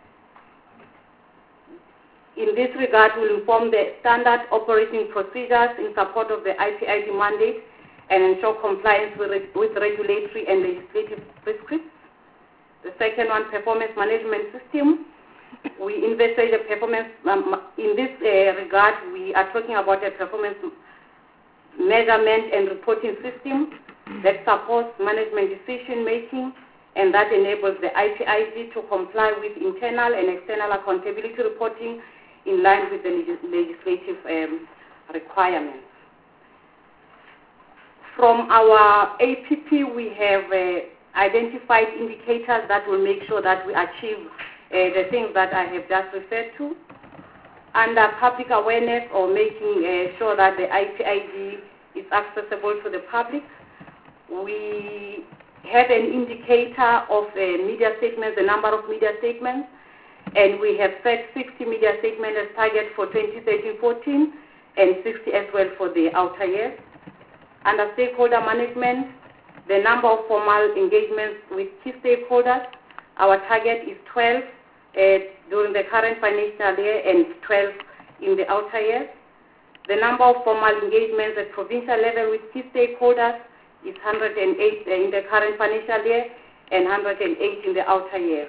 Speaker 10: In this regard, we'll inform the standard operating procedures in support of the I P I D mandate and ensure compliance with, with regulatory and legislative prescripts. The second one, performance management system. We investigate the performance, um, in this uh, regard, we are talking about a performance measurement and reporting system that supports management decision making and that enables the I P I D to comply with internal and external accountability reporting in line with the legis legislative um, requirements. From our A P P, we have uh, identified indicators that will make sure that we achieve uh, the things that I have just referred to. Under public awareness or making uh, sure that the I P I D is accessible to the public, we have an indicator of uh, media statements, the number of media statements, and we have set sixty media statements as target for twenty thirteen fourteen and sixty as well for the outer years. Under stakeholder management, the number of formal engagements with key stakeholders, our target is twelve uh, during the current financial year and twelve in the outer years. The number of formal engagements at provincial level with key stakeholders is one hundred eight in the current financial year and one hundred eight in the outer year.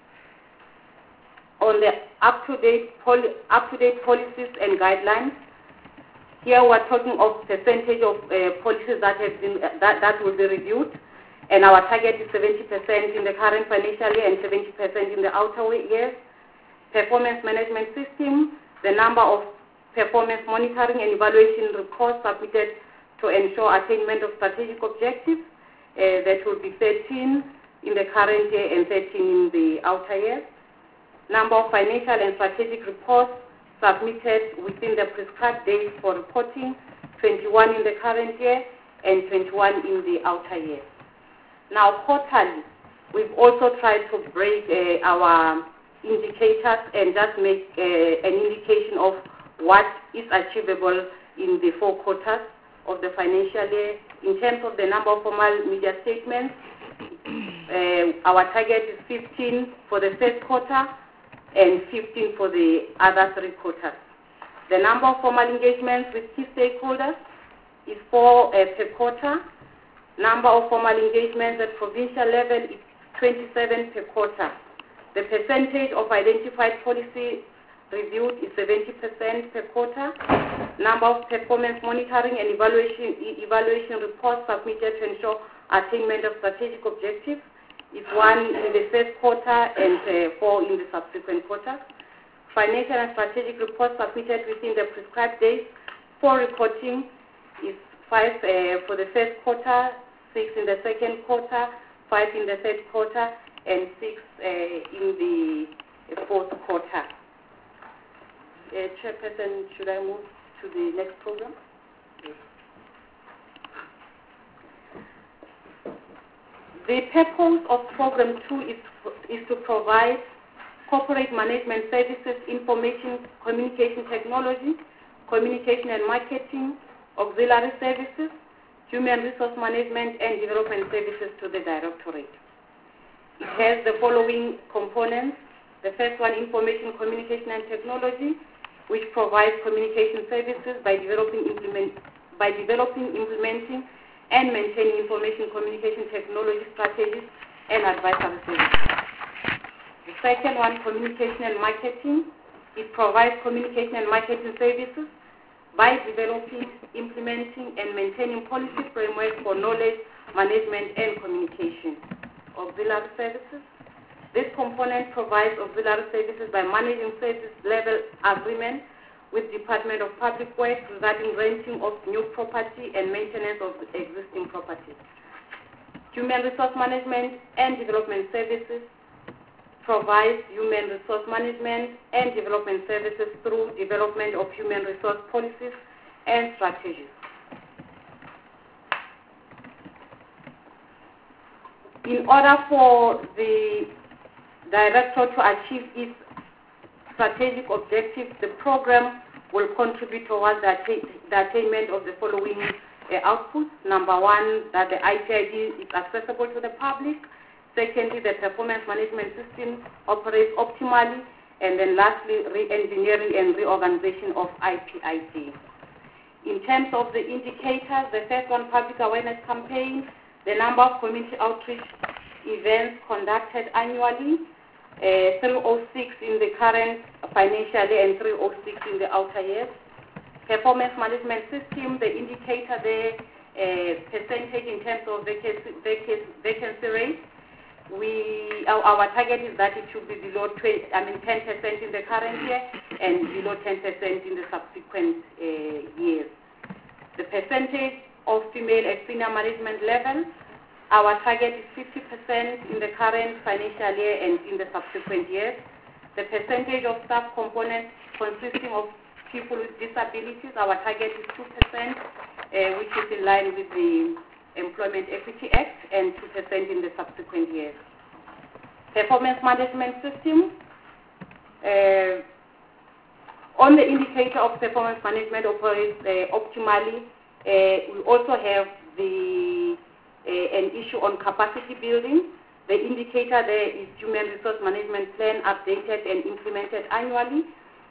Speaker 10: On the up-to-date poli up-to-date policies and guidelines, here we're talking of percentage of uh, policies that have been uh, that that will be reviewed, and our target is seventy percent in the current financial year and seventy percent in the outer years. performance management system, the number of performance monitoring and evaluation reports submitted to ensure attainment of strategic objectives. Uh, that will be thirteen in the current year and thirteen in the outer years. Number of financial and strategic reports submitted within the prescribed days for reporting, twenty-one in the current year and twenty-one in the outer year. Now, quarterly, we've also tried to break uh, our indicators and just make uh, an indication of what is achievable in the four quarters of the financial year. In terms of the number of formal media statements, uh, our target is fifteen for the first quarter and fifteen for the other three quarters. The number of formal engagements with key stakeholders is four uh, per quarter. Number of formal engagements at provincial level is twenty-seven per quarter. The percentage of identified policy reviewed is seventy percent per quarter. Number of performance monitoring and evaluation, e evaluation reports submitted to ensure attainment of strategic objectives is one in the first quarter and uh, four in the subsequent quarters. Financial and strategic reports submitted within the prescribed days for reporting is five uh, for the first quarter, six in the second quarter, five in the third quarter, and six uh, in the fourth quarter. Uh, Chairperson, should I move to the next program?
Speaker 1: Yes.
Speaker 10: The purpose of Program two is, is to provide corporate management services, information communication technology, communication and marketing, auxiliary services, human resource management, and development services to the Directorate. It has the following components. The first one, information communication and technology, which provides communication services by developing, implement, by developing, implementing, and maintaining information communication technology strategies and advisory services. The second one, communication and marketing. It provides communication and marketing services by developing, implementing, and maintaining policy frameworks for knowledge management and communication. Auxiliary services. This component provides auxiliary services by managing service level agreement with Department of Public Works regarding renting of new property and maintenance of existing property. Human resource management and development services provides human resource management and development services through development of human resource policies and strategies. In order for the Director to achieve its strategic objectives, the program will contribute towards the, atta the attainment of the following uh, outputs. Number one, that the I P I D is accessible to the public. Secondly, the performance management system operates optimally. And then lastly, re-engineering and reorganization of I P I D. In terms of the indicators, the first one, public awareness campaign, the number of community outreach events conducted annually, Uh, three oh six in the current financial year and three oh six in the outer years. Performance management system, the indicator there, uh, percentage in terms of vacancy, vacancy, vacancy rate. We, our, our target is that it should be below twenty, I mean ten percent in the current year and below ten percent in the subsequent uh, years. The percentage of female at senior management level, our target is fifty percent in the current financial year and in the subsequent years. The percentage of staff components consisting of people with disabilities, our target is two percent, uh, which is in line with the Employment Equity Act, and two percent in the subsequent years. Performance management system. Uh, on the indicator of performance management operates uh, optimally. Uh, we also have the Uh, an issue on capacity building. The indicator there is human resource management plan updated and implemented annually.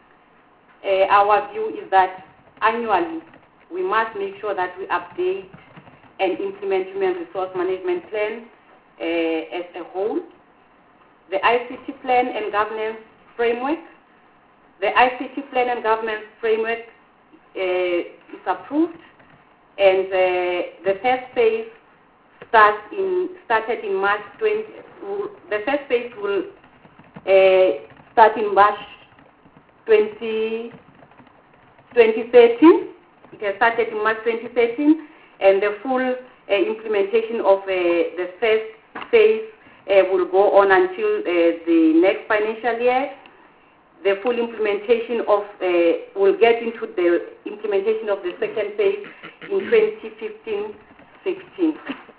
Speaker 10: Uh, our view is that annually we must make sure that we update and implement human resource management plan uh, as a whole. The I C T plan and governance framework. The I C T plan and governance framework uh, is approved, and uh, the first phase Start in, started in March twentieth. The first phase will uh, start in March twenty thirteen. It has started in March twenty thirteen, and the full uh, implementation of uh, the first phase uh, will go on until uh, the next financial year. The full implementation of, uh, will get into the implementation of the second phase in twenty fifteen sixteen.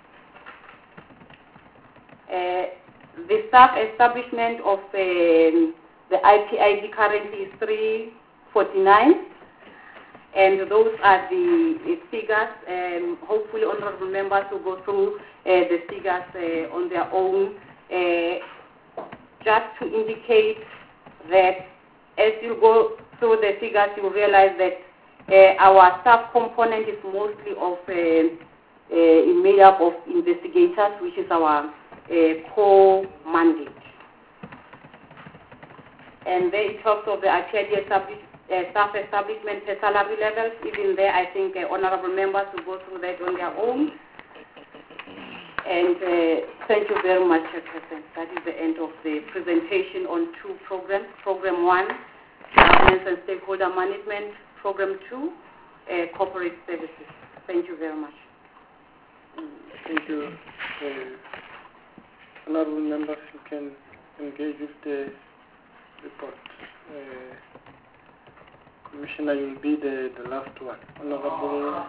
Speaker 10: Uh, the staff establishment of um, the I P I D currently is three forty-nine, and those are the, the figures. Um, hopefully, honorable members will go through uh, the figures uh, on their own, uh, just to indicate that as you go through the figures, you realize that uh, our staff component is mostly of uh, uh, made up of investigators, which is our uh, core mandate. And then in terms of the I P I D establish, uh, staff establishment uh, salary levels, even there, I think uh, honorable members will go through that on their own. And uh, thank you very much, Chairperson. That is the end of the presentation on two programs. Program one, governance and stakeholder management. Program two, uh, corporate services. Thank you very much.
Speaker 1: Thank you. Uh, honorable members, you can engage with the report. Uh, Commissioner, you will be the, the last one. Honorable.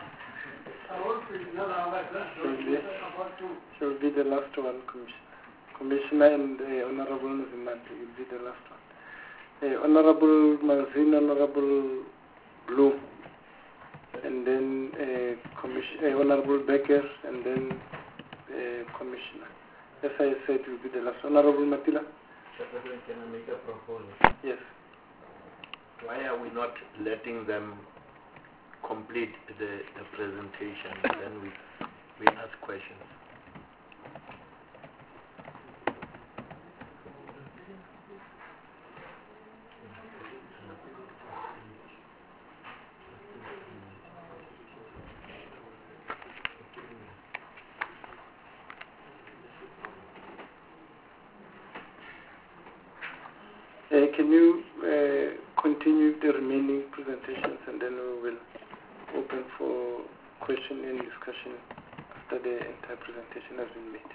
Speaker 1: She will be the last one, Commissioner. Commissioner and uh, Honorable Nzimande will be the last one. Uh, Honorable Malvin, Honorable Blue, and then uh, commission, uh, Honorable Becker, and then uh, Commissioner. As I said, will be the last. Honorable Matila?
Speaker 4: Can I make a proposal?
Speaker 1: Yes.
Speaker 4: Why are we not letting them complete the, the presentation, then we, we ask questions?
Speaker 1: Uh, can you uh, continue the remaining presentations, and then we will open for question and discussion after the entire presentation has been made.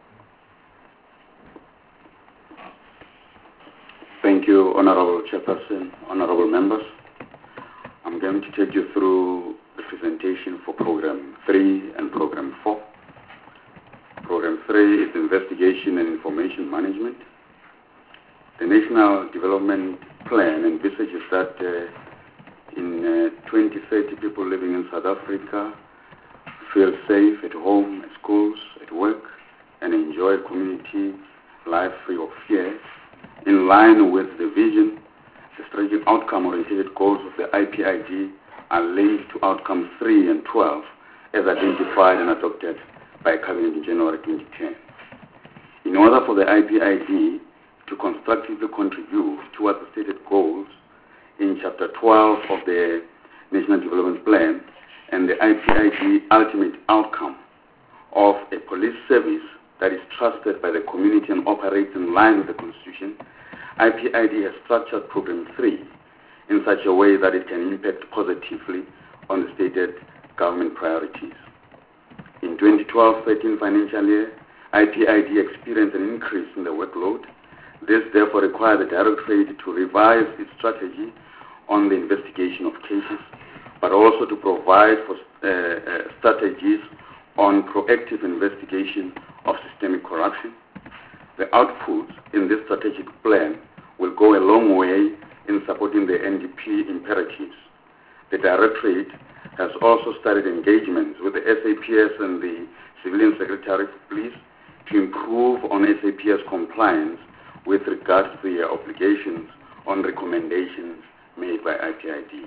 Speaker 11: Thank you, Honorable Chairperson, Honorable members. I'm going to take you through the presentation for Program three and Program four. Program three is Investigation and Information Management. The National Development Plan envisages that uh, in uh, twenty thirty, people living in South Africa feel safe at home, at schools, at work, and enjoy community life free of fear, in line with the vision. The strategic outcome-oriented goals of the I P I D are linked to outcomes three and twelve as identified and adopted by Cabinet in January twenty ten. In order for the I P I D to constructively contribute towards the stated goals in Chapter twelve of the National Development Plan and the I P I D ultimate outcome of a police service that is trusted by the community and operates in line with the Constitution, I P I D has structured Program three in such a way that it can impact positively on the stated government priorities. In twenty twelve thirteen financial year, I P I D experienced an increase in the workload. This therefore required the Directorate to revise its strategy on the investigation of cases, but also to provide for uh, uh, strategies on proactive investigation of systemic corruption. The outputs in this strategic plan will go a long way in supporting the N D P imperatives. The Directorate has also started engagements with the S A P S and the Civilian Secretary of Police to improve on S A P S compliance with regards to their obligations on recommendations made by I P I D.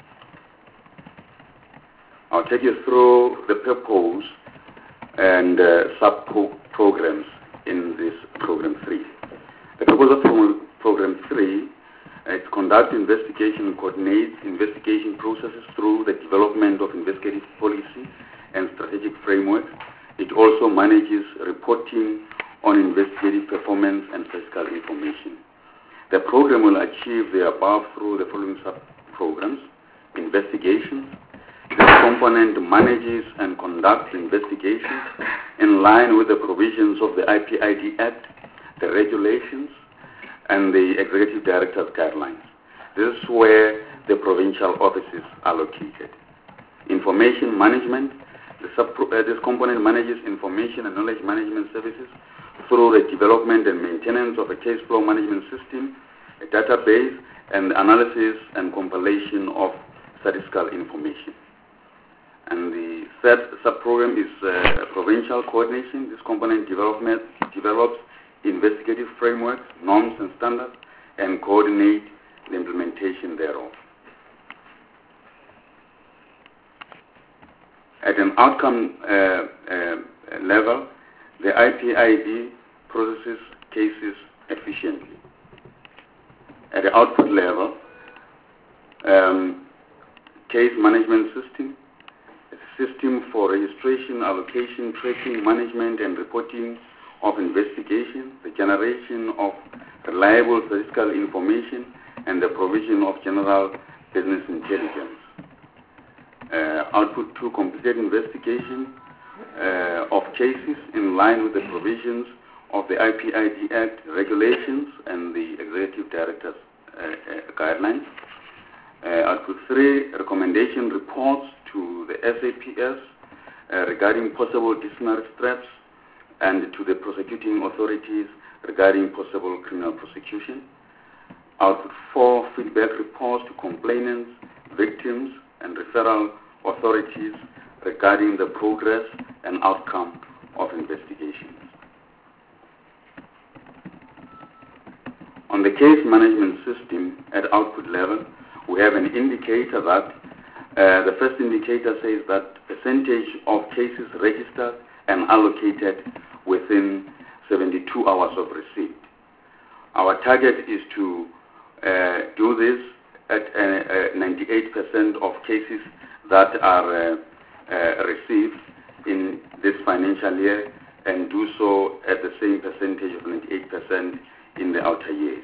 Speaker 11: I'll take you through the purpose and uh, sub-programs in this Program three. The purpose of pro Program three is to conduct investigation and coordinate investigation processes through the development of investigative policy and strategic framework. It also manages reporting on investigative performance and fiscal information. The program will achieve the above through the following sub-programs: investigations. This component manages and conducts investigations in line with the provisions of the I P I D Act, the regulations, and the Executive Director's guidelines. This is where the provincial offices are located. Information management. The sub uh, this component manages information and knowledge management services through the development and maintenance of a case flow management system, a database, and analysis and compilation of statistical information. And the third sub-program is uh, provincial coordination. This component development develops investigative frameworks, norms, and standards, and coordinate the implementation thereof. At an outcome uh, uh, level, the I P I D processes cases efficiently. At the output level, um, case management system, a system for registration, allocation, tracking, management, and reporting of investigation, the generation of reliable statistical information, and the provision of general business intelligence. Uh, output two, completed investigation uh, of cases in line with the provisions of the I P I D Act, regulations, and the Executive Director's uh, uh, guidelines. Uh, output three, recommendation reports to the S A P S uh, regarding possible disciplinary threats and to the prosecuting authorities regarding possible criminal prosecution. Output four, feedback reports to complainants, victims, and referral authorities regarding the progress and outcome of investigations. On the case management system at output level, we have an indicator that, uh, the first indicator says that percentage of cases registered and allocated within seventy-two hours of receipt. Our target is to uh, do this at uh, uh, ninety-eight percent of cases that are uh, uh, received in this financial year, and do so at the same percentage of ninety-eight percent in the outer years.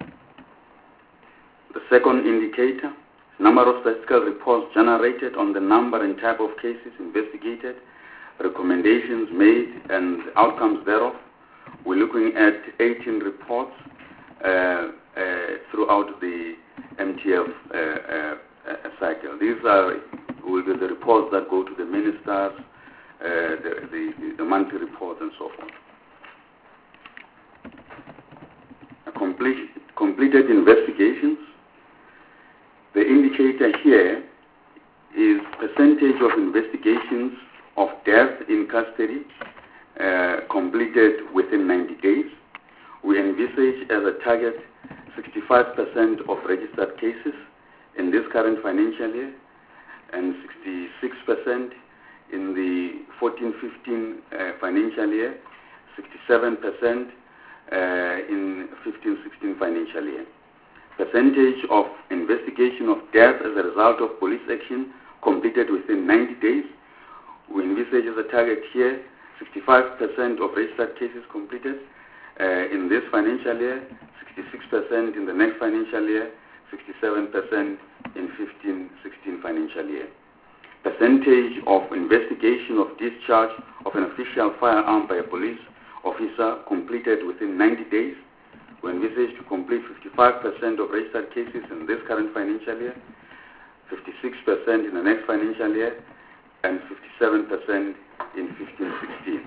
Speaker 11: The second indicator, number of statistical reports generated on the number and type of cases investigated, recommendations made, and outcomes thereof. We're looking at eighteen reports uh, uh, throughout the M T F uh, uh, uh, cycle. These are will be the reports that go to the ministers, uh, the, the, the monthly reports, and so forth. A complete, completed investigations. The indicator here is percentage of investigations of death in custody uh, completed within ninety days. We envisage as a target sixty-five percent of registered cases in this current financial year, and sixty-six percent in the fourteen fifteen uh, financial year, sixty-seven percent uh, in fifteen sixteen financial year. Percentage of investigation of death as a result of police action completed within ninety days. We envisage as a target here sixty-five percent of registered cases completed uh, in this financial year, sixty-six percent in the next financial year, sixty-seven percent in fifteen sixteen financial year. Percentage of investigation of discharge of an official firearm by a police officer completed within ninety days. We envisage to complete fifty-five percent of registered cases in this current financial year, fifty-six percent in the next financial year, and fifty-seven percent in fifteen sixteen.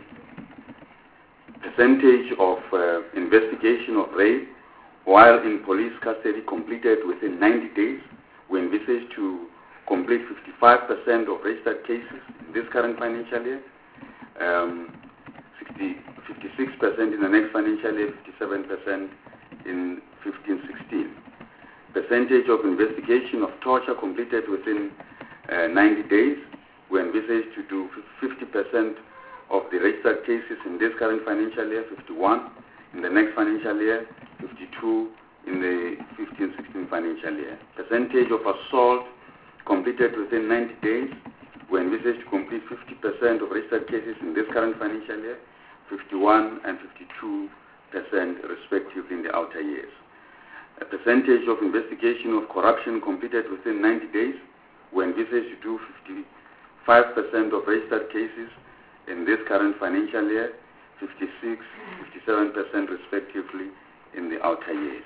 Speaker 11: Percentage of uh, investigation of rape while in police custody completed within ninety days. We envisage to complete fifty-five percent of registered cases in this current financial year, um, fifty-six percent in the next financial year, fifty-seven percent in fifteen sixteen. Percentage of investigation of torture completed within uh, ninety days. We envisage to do fifty percent of the registered cases in this current financial year, fifty-one. In the next financial year, fifty-two in the fifteen sixteen financial year. Percentage of assault completed within ninety days. We envisage to complete fifty percent of registered cases in this current financial year, fifty-one and fifty-two percent respectively in the outer years. A percentage of investigation of corruption completed within ninety days. We envisage to do fifty-five percent of registered cases in this current financial year, fifty-six, fifty-seven percent respectively in the outer years.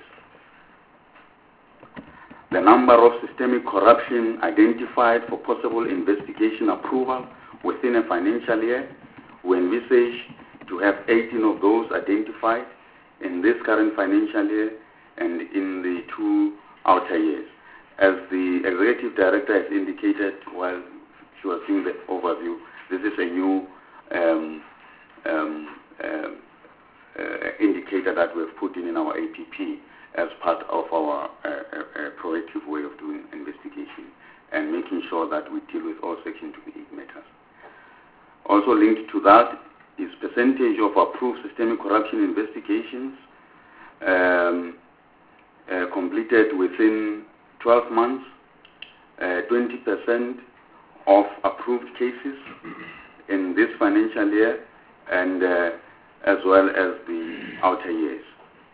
Speaker 11: The number of systemic corruption identified for possible investigation approval within a financial year, we envisage to have eighteen of those identified in this current financial year and in the two outer years. As the Executive Director has indicated while she was seeing the overview, this is a new um, um, uh, uh, indicator that we've put in in our A P P as part of our uh, uh, proactive way of doing investigation and making sure that we deal with all Section twenty-eight matters. Also linked to that is percentage of approved systemic corruption investigations um, uh, completed within twelve months, uh, twenty percent of approved cases in this financial year and uh, as well as the outer years.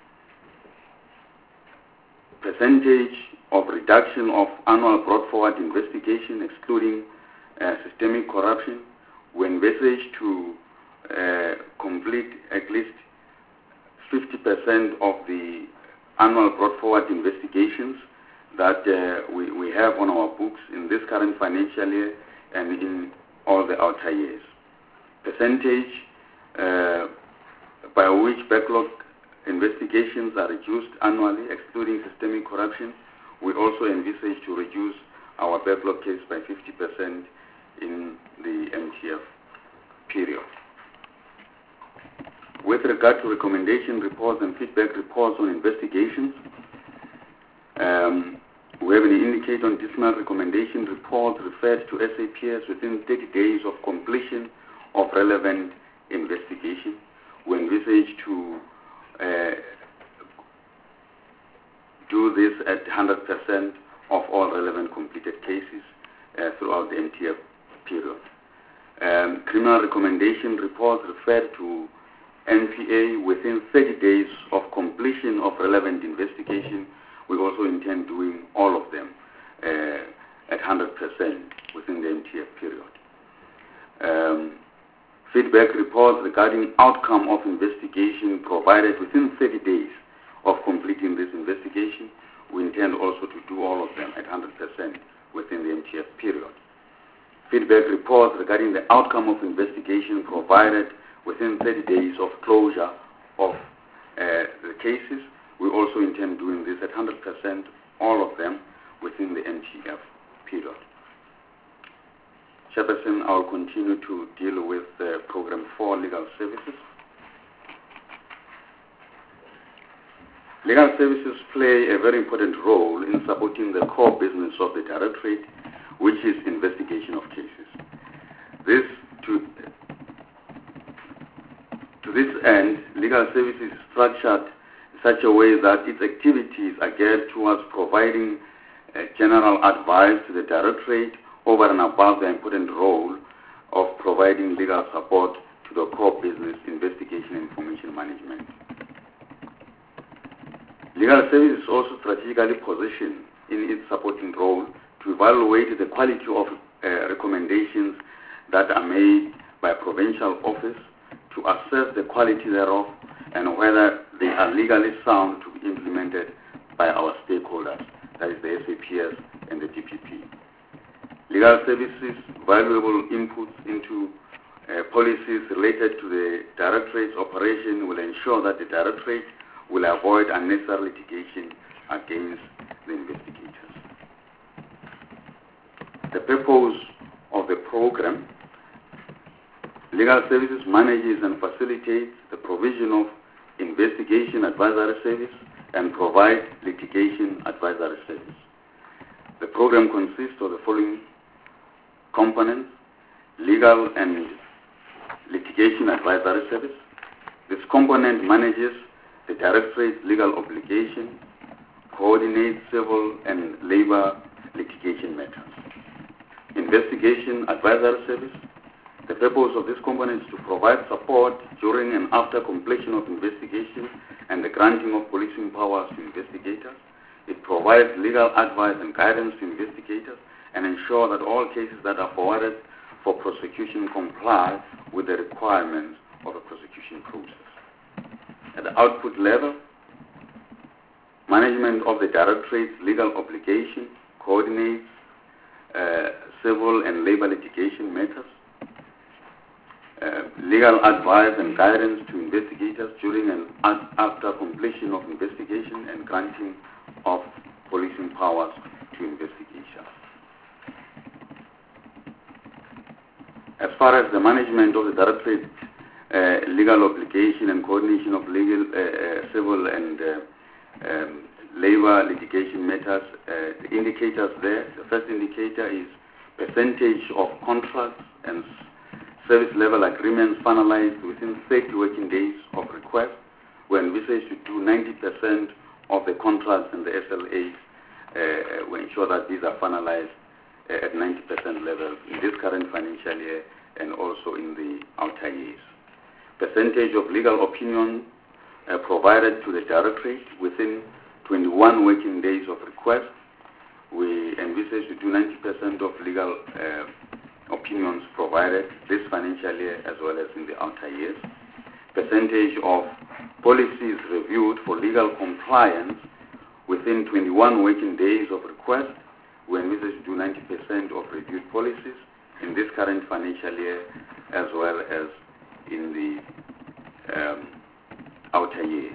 Speaker 11: Percentage of reduction of annual brought forward investigation excluding uh, systemic corruption, we envisage to uh, complete at least fifty percent of the annual brought forward investigations that uh, we, we have on our books in this current financial year and in all the outer years. Percentage uh, by which backlog investigations are reduced annually, excluding systemic corruption, we also envisage to reduce our backlog case by fifty percent in the M T F period. With regard to recommendation reports and feedback reports on investigations, um, we have an indicator on dismal recommendation report referred to S A P S within thirty days of completion of relevant investigation. We envisage to uh, do this at one hundred percent of all relevant completed cases uh, throughout the M T F period. Um, criminal recommendation reports referred to N P A within thirty days of completion of relevant investigation. We also intend doing all of them uh, at one hundred percent within the M T F period. Um, feedback reports regarding outcome of investigation provided within thirty days of completing this investigation. We intend also to do all of them at one hundred percent within the M T F period. Feedback reports regarding the outcome of investigation provided within thirty days of closure of uh, the cases. We also intend doing this at one hundred percent, all of them, within the M T F period. Chairperson, I will continue to deal with uh, Program four, Legal Services. Legal services play a very important role in supporting the core business of the Directorate, which is investigation of cases. This to To this end, legal services is structured in such a way that its activities are geared towards providing uh, general advice to the Directorate over and above the important role of providing legal support to the core business, investigation and information management. Legal services is also strategically positioned in its supporting role to evaluate the quality of uh, recommendations that are made by provincial office, to assess the quality thereof and whether they are legally sound to be implemented by our stakeholders, that is the S A P S and the D P P. Legal services valuable inputs into uh, policies related to the Directorate's operation will ensure that the Directorate will avoid unnecessary litigation against the investigators. The purpose of the program: Legal Services manages and facilitates the provision of investigation advisory service and provide litigation advisory service. The program consists of the following components: legal and litigation advisory service. This component manages the Directorate's legal obligation, coordinates civil and labor litigation matters. Investigation advisory service. The purpose of this component is to provide support during and after completion of investigation and the granting of policing powers to investigators. It provides legal advice and guidance to investigators and ensures that all cases that are forwarded for prosecution comply with the requirements of a prosecution process. At the output level, management of the Directorate's legal obligation coordinates uh, civil and labor litigation matters, uh, legal advice and guidance to investigators during and after completion of investigation, and granting of policing powers to investigators. As far as the management of the Directorate uh, legal obligation and coordination of legal, uh, uh, civil and uh, um, labor litigation matters, uh, the indicators there, the first indicator is percentage of contracts and service level agreements finalized within thirty working days of request. We envisage to do ninety percent of the contracts and the S L As. Uh, we ensure that these are finalized uh, at ninety percent level in this current financial year and also in the outer years. Percentage of legal opinion uh, provided to the Directorate within twenty-one working days of request. We envisage to do ninety percent of legal uh, opinions provided this financial year as well as in the outer years. Percentage of policies reviewed for legal compliance within twenty-one working days of request. We envisage to do ninety percent of reviewed policies in this current financial year as well as in the um, outer years.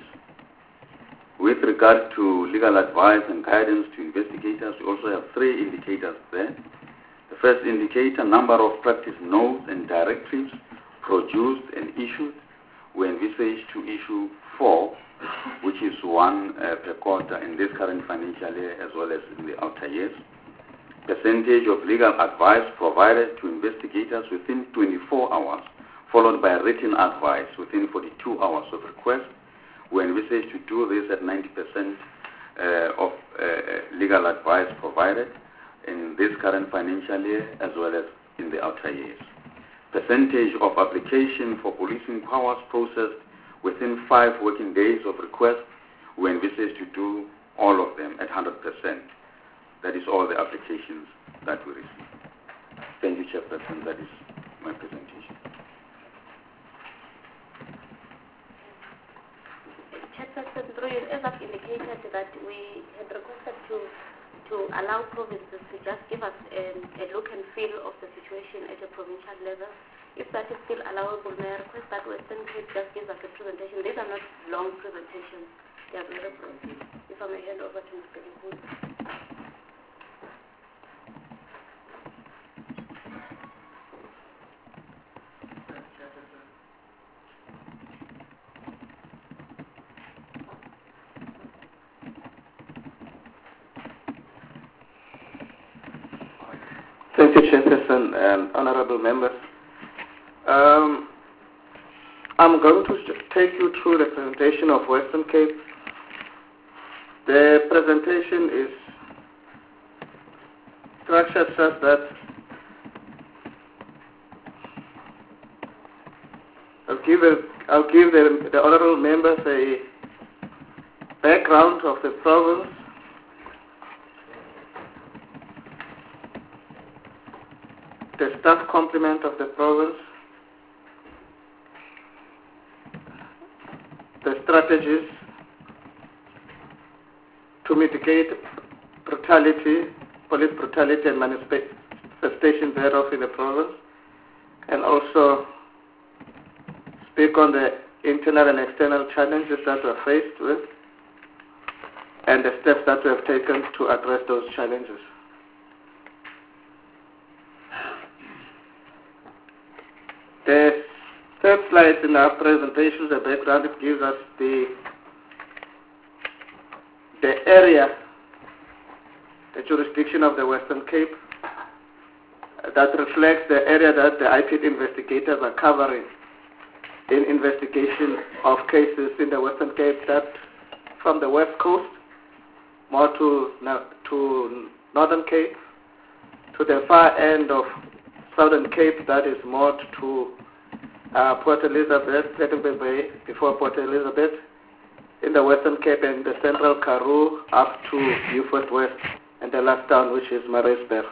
Speaker 11: With regard to legal advice and guidance to investigators, we also have three indicators there. The first indicator, number of practice notes and directives produced and issued. We envisage to issue four, which is one uh, per quarter in this current financial year as well as in the outer years. Percentage of legal advice provided to investigators within twenty-four hours, followed by written advice within forty-two hours of request. We envisage to do this at ninety percent uh, of uh, legal advice provided in this current financial year as well as in the outer years. Percentage of application for policing powers processed within five working days of request, we envisage to do all of them at one hundred percent. That is all the applications that we receive. Thank you, Chairperson. That is my presentation.
Speaker 9: Chairperson, through you, as I've indicated that we had requested to to allow provinces to just give us a, a look and feel of the situation at a provincial level. If that is still allowable, may I request that Western Cape just gives us a presentation. These are not long presentations. They are very brief. If I may hand over to Mister Lihun.
Speaker 5: Thank you, Chairperson and honorable members. Um, I'm going to take you through the presentation of Western Cape. The presentation is structured such that I'll give, a, I'll give the, the honorable members a background of the province, the staff complement of the province, the strategies to mitigate brutality, police brutality and manifestation thereof in the province, and also speak on the internal and external challenges that we are faced with and the steps that we have taken to address those challenges. The third slide in our presentation, the background, it gives us the the area, the jurisdiction of the Western Cape, uh, that reflects the area that the I P D investigators are covering in investigation of cases in the Western Cape, that from the West Coast, more to, to Northern Cape, to the far end of Southern Cape, that is more to uh, Port Elizabeth, Plettenberg Bay, before Port Elizabeth, in the Western Cape and the Central Karoo up to Beaufort West, and the last town, which is Maritzburg.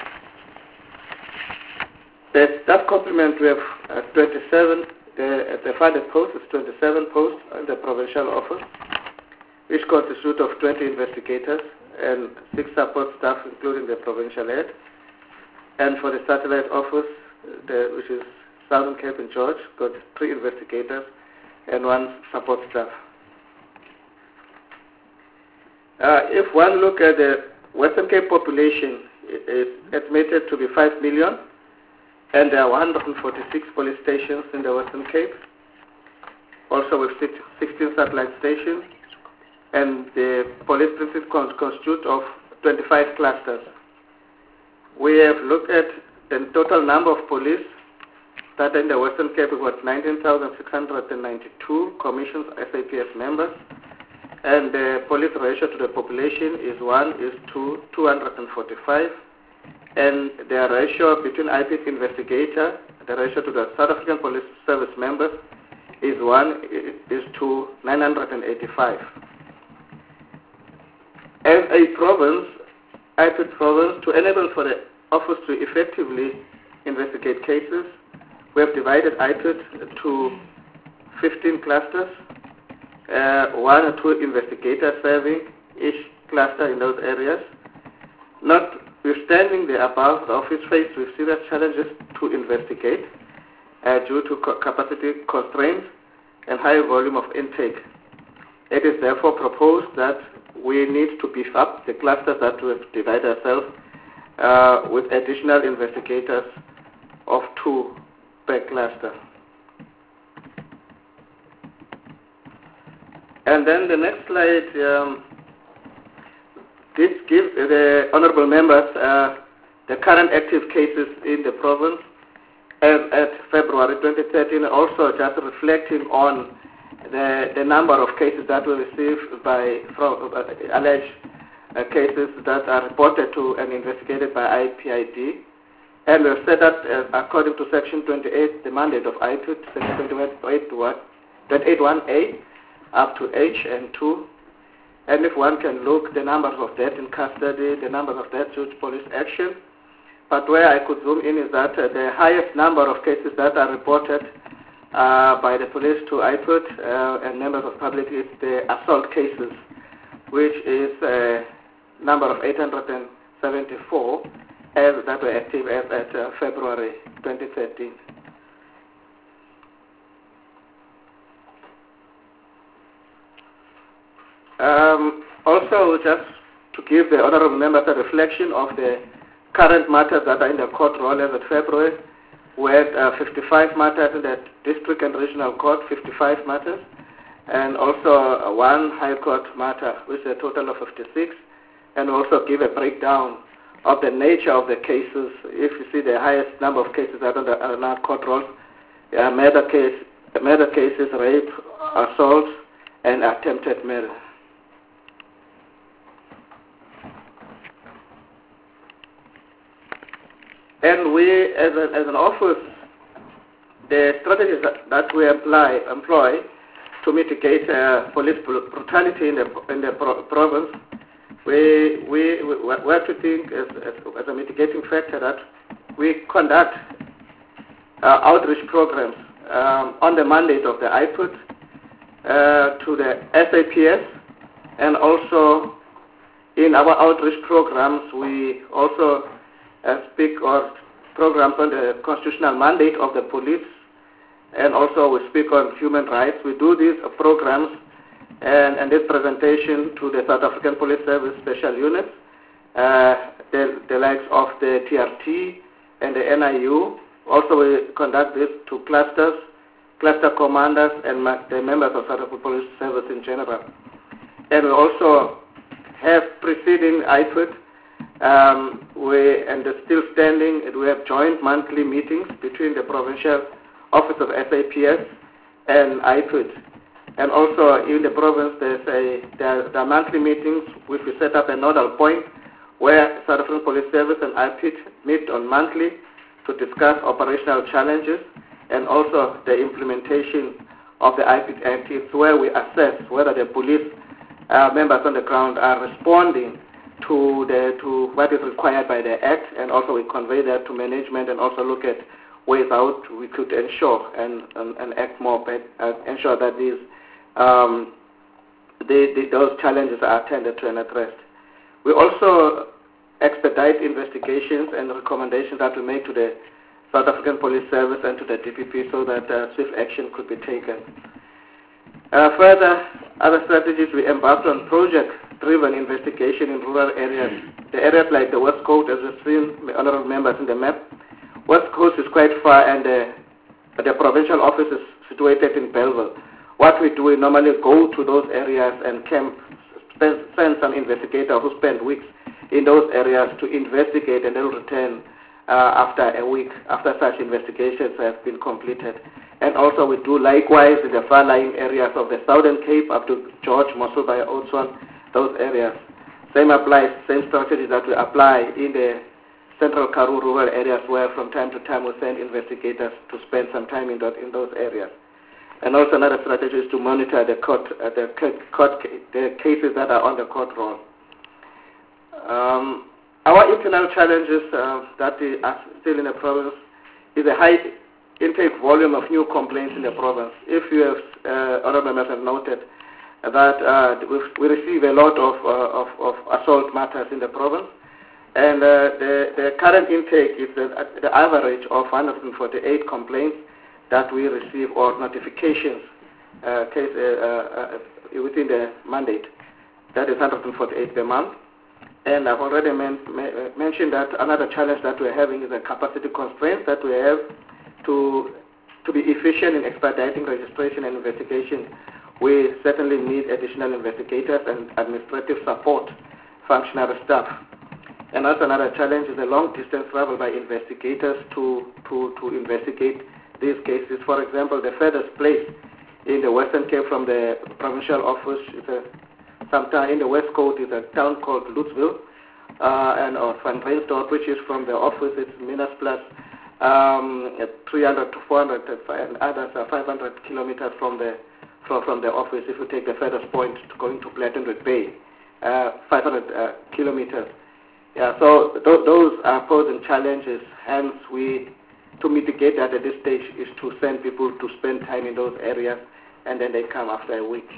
Speaker 5: The staff complement, we have uh, twenty-seven, the, the funded posts is twenty-seven posts in the provincial office, which consist of twenty investigators and six support staff, including the provincial head. And for the satellite office, the, which is Southern Cape and George, got three investigators and one support staff. Uh, if one look at the Western Cape population, it is estimated to be five million, and there are one hundred forty-six police stations in the Western Cape, also with sixteen satellite stations, and the police precinct constitute of twenty-five clusters. We have looked at the total number of police that in the Western Cape was nineteen thousand six hundred ninety-two commissions S A P S members, and the police ratio to the population is one is to two hundred forty-five, and the ratio between I P I D investigator, the ratio to the South African Police Service members is one is to nine hundred eighty-five. As a province, I P I D province, to enable for the office to effectively investigate cases, we have divided I P I D to fifteen clusters, uh, one or two investigators serving each cluster in those areas. Notwithstanding the above, the office faced with serious challenges to investigate uh, due to co capacity constraints and high volume of intake. It is therefore proposed that we need to beef up the clusters that we have divided ourselves uh, with additional investigators of two per cluster. And then the next slide, um, this gives the honorable members uh, the current active cases in the province as at February twenty thirteen, also just reflecting on the, the number of cases that were received by from, uh, alleged uh, cases that are reported to and investigated by I P I D. And we've set up, uh, according to Section twenty-eight, the mandate of I P I D, Section twenty-eight one A, up to H and two. And if one can look, the numbers of deaths in custody, the numbers of deaths due to police action. But where I could zoom in is that uh, the highest number of cases that are reported uh, by the police to I P I D uh, and members of public is the assault cases, which is a number of eight hundred seventy-four. As that were active as at uh, February twenty thirteen. Um, also, just to give the honorable members a reflection of the current matters that are in the court roll as at February, we had uh, fifty-five matters in the district and regional court, fifty-five matters, and also uh, one high court matter, which is a total of fifty-six, and also give a breakdown of the nature of the cases. If you see the highest number of cases that are on our court rolls, uh, murder, case, murder cases, rape, assault, and attempted murder. And we, as, a, as an office, the strategies that, that we apply, employ to mitigate uh, police brutality in the, in the pro province, We, we, we, we have to think as, as, as a mitigating factor that we conduct uh, outreach programs um, on the mandate of the I P I D uh, to the S A P S, and also in our outreach programs we also uh, speak on programs on the constitutional mandate of the police, and also we speak on human rights. We do these uh, programs And, and this presentation to the South African Police Service Special Units, uh, the, the likes of the T R T and the N I U. Also, we conduct this to clusters, cluster commanders, and the members of South African Police Service in general. And we also have preceding I P I D, um, we, and still standing, we have joint monthly meetings between the Provincial Office of S A P S and I P I D. And also in the province, there's a, there, there are monthly meetings which we set up a nodal point where South African Police Service and I P I D meet on monthly to discuss operational challenges and also the implementation of the I P I D where we assess whether the police uh, members on the ground are responding to the to what is required by the Act, and also we convey that to management and also look at ways out we could ensure and, and, and act more, but uh, ensure that these um, the, the, those challenges are attended to and addressed. We also expedite investigations and recommendations that we make to the South African Police Service and to the D P P so that uh, swift action could be taken. Uh, further, other strategies we embarked on project-driven investigation in rural areas. The areas like the West Coast, as we've seen, the honorable members in the map. West Coast is quite far, and the, the provincial office is situated in Belleville. What we do, we normally go to those areas and camp, send some investigators who spend weeks in those areas to investigate, and they'll return uh, after a week, after such investigations have been completed. And also we do likewise in the far-lying areas of the Southern Cape up to George, Mosul, by Oudtshoorn, those areas. Same applies, same strategies that we apply in the Central Karoo rural areas, where from time to time we send investigators to spend some time in, that, in those areas. And also another strategy is to monitor the court, uh, the, court, the cases that are on the court roll. Um, our internal challenges uh, that are still in the province is a high intake volume of new complaints in the province. If you have, uh, honorable members have noted that uh, we receive a lot of, uh, of, of assault matters in the province, and uh, the, the current intake is the, the average of one hundred forty-eight complaints that we receive, or notifications uh, case, uh, uh, within the mandate. That is one hundred forty-eight per month. And I've already men mentioned that another challenge that we're having is the capacity constraints that we have to, to be efficient in expediting registration and investigation. We certainly need additional investigators and administrative support, functionary staff. And that's another challenge is the long distance travel by investigators to, to, to investigate these cases. For example, the furthest place in the Western Cape from the provincial office is a, sometime in the West Coast is a town called Lutzville, uh, and or Van Reinsdorp, which is from the office, it's Minas Plus, um, three hundred to four hundred, and others are five hundred kilometers from the from, from the office. If you take the furthest point to going to Platinwood Bay, uh, five hundred uh, kilometers. Yeah, so th those are posing challenges. Hence, we to mitigate that at this stage is to send people to spend time in those areas, and then they come after a week.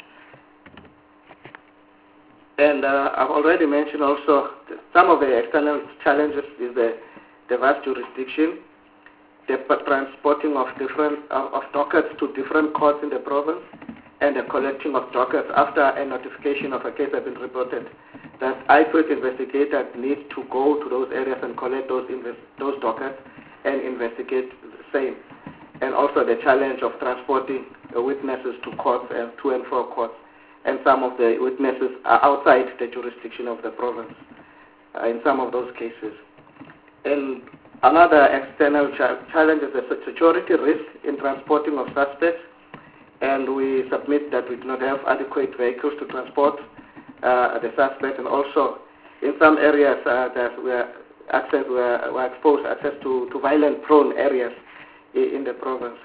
Speaker 5: And uh, I've already mentioned also some of the external challenges is the, the vast jurisdiction, the transporting of different uh, of dockets to different courts in the province, and the collecting of dockets after a notification of a case has been reported. That I P I D investigators need to go to those areas and collect those those dockets and investigate the same. And also the challenge of transporting uh, witnesses to courts and to and fro courts. And some of the witnesses are outside the jurisdiction of the province uh, in some of those cases. And another external cha challenge is the security risk in transporting of suspects. And we submit that we do not have adequate vehicles to transport uh, the suspects. And also in some areas uh, that we are access, we are, we are exposed access to, to violent-prone areas in, in the province.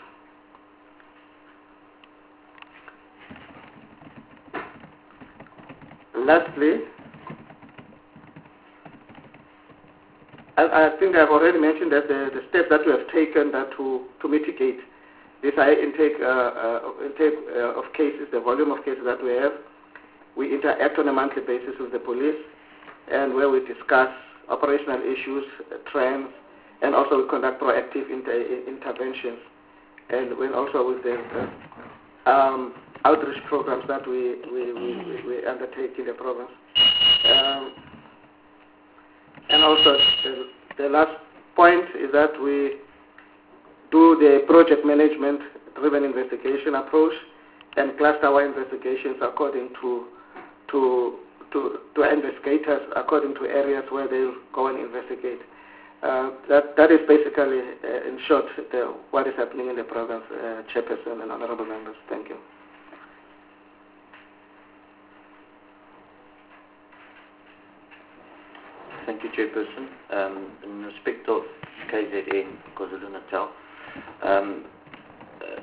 Speaker 5: Lastly, I, I think I've already mentioned that the, the steps that we have taken that to, to mitigate this high intake, uh, uh, intake uh, of cases, the volume of cases that we have. We interact on a monthly basis with the police, and where we discuss operational issues, uh, trends, and also we conduct proactive inter interventions, and when also with the uh, um, outreach programs that we, we, we, we undertake in the province. Um, and also the, the last point is that we do the project management driven investigation approach and cluster our investigations according to to to, to investigators according to areas where they go and investigate. Uh, that that is basically uh, in short the, what is happening in the province, uh, Chairperson and honorable members. Thank you.
Speaker 6: Thank you, Chairperson. Um, in respect of K Z N, KwaZulu-Natal, um, uh,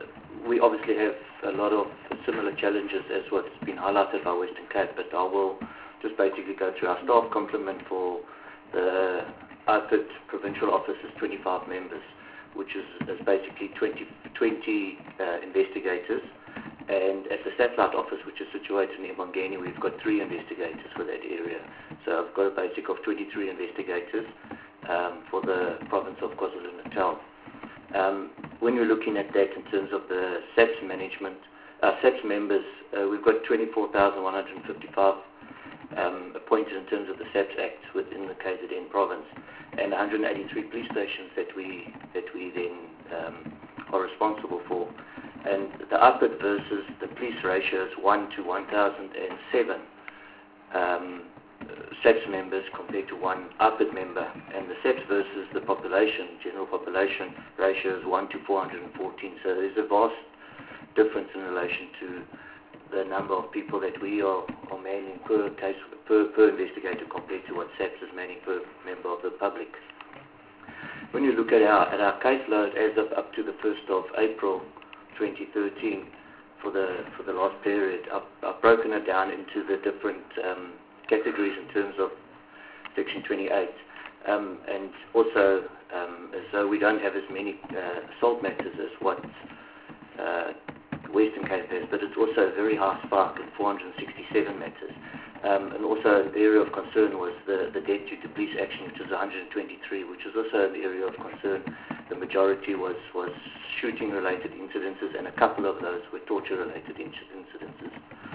Speaker 12: we obviously have a lot of similar challenges as what's been highlighted by Western Cape, but I will just basically go through our staff complement for the I P I D provincial office is twenty-five members, which is, is basically twenty, twenty uh, investigators. And at the satellite office, which is situated in Ebongeni, we've got three investigators for that area. So I've got a basic of twenty-three investigators um, for the province of KwaZulu-Natal. Um, when you're looking at that in terms of the SAPS management, uh, SAPS members, uh, we've got twenty-four thousand one hundred fifty-five um, appointed in terms of the SAPS Act within the K Z N province, and one hundred eighty-three police stations that we that we then um, are responsible for. And the I P I D versus the police ratio is one to one thousand seven um, SAPS members compared to one I P I D member, and the SAPS versus the population, general population ratio is one to four hundred fourteen. So there's a vast difference in relation to the number of people that we are, are manning per case, per, per investigator compared to what SAPS is manning per member of the public. When you look at our at our caseload as of up to the first of April twenty thirteen, for the for the last period, I've, I've broken it down into the different um, categories in terms of Section twenty-eight, um, and also um, so we don't have as many uh, assault matters as what uh, Western Cape has, but it's also a very high spike in four hundred sixty-seven matters. Um, and also the area of concern was the, the death due to police action, which was one hundred twenty-three, which was also an area of concern. The majority was, was shooting-related incidences, and a couple of those were torture-related incidences.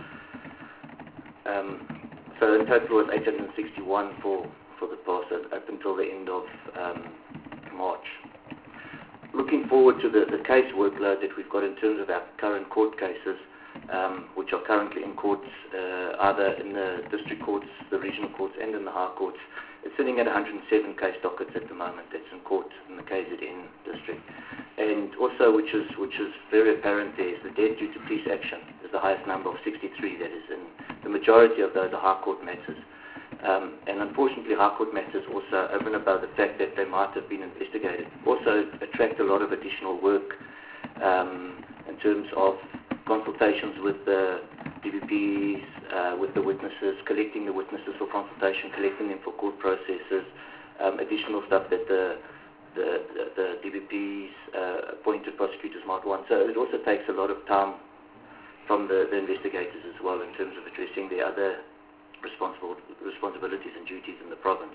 Speaker 12: Um, so in total it was eight hundred sixty-one for, for the past, up until the end of um, March. Looking forward to the, the case workload that we've got in terms of our current court cases, um, which are currently in courts, uh, either in the district courts, the regional courts, and in the high courts. It's sitting at one hundred seven case dockets at the moment that's in court in the K Z N district. And also, which is which is very apparent there, is the death due to police action is the highest number of sixty-three that is in. The majority of those are high court matters. Um, and unfortunately, high court matters also, over and above the fact that they might have been investigated, also attract a lot of additional work um, in terms of consultations with the D B Ps, uh, with the witnesses, collecting the witnesses for consultation, collecting them for court processes, um, additional stuff that the the, the, the D B Ps, uh, appointed prosecutors might want. So it also takes a lot of time from the, the investigators as well in terms of addressing the other responsible responsibilities and duties in the province.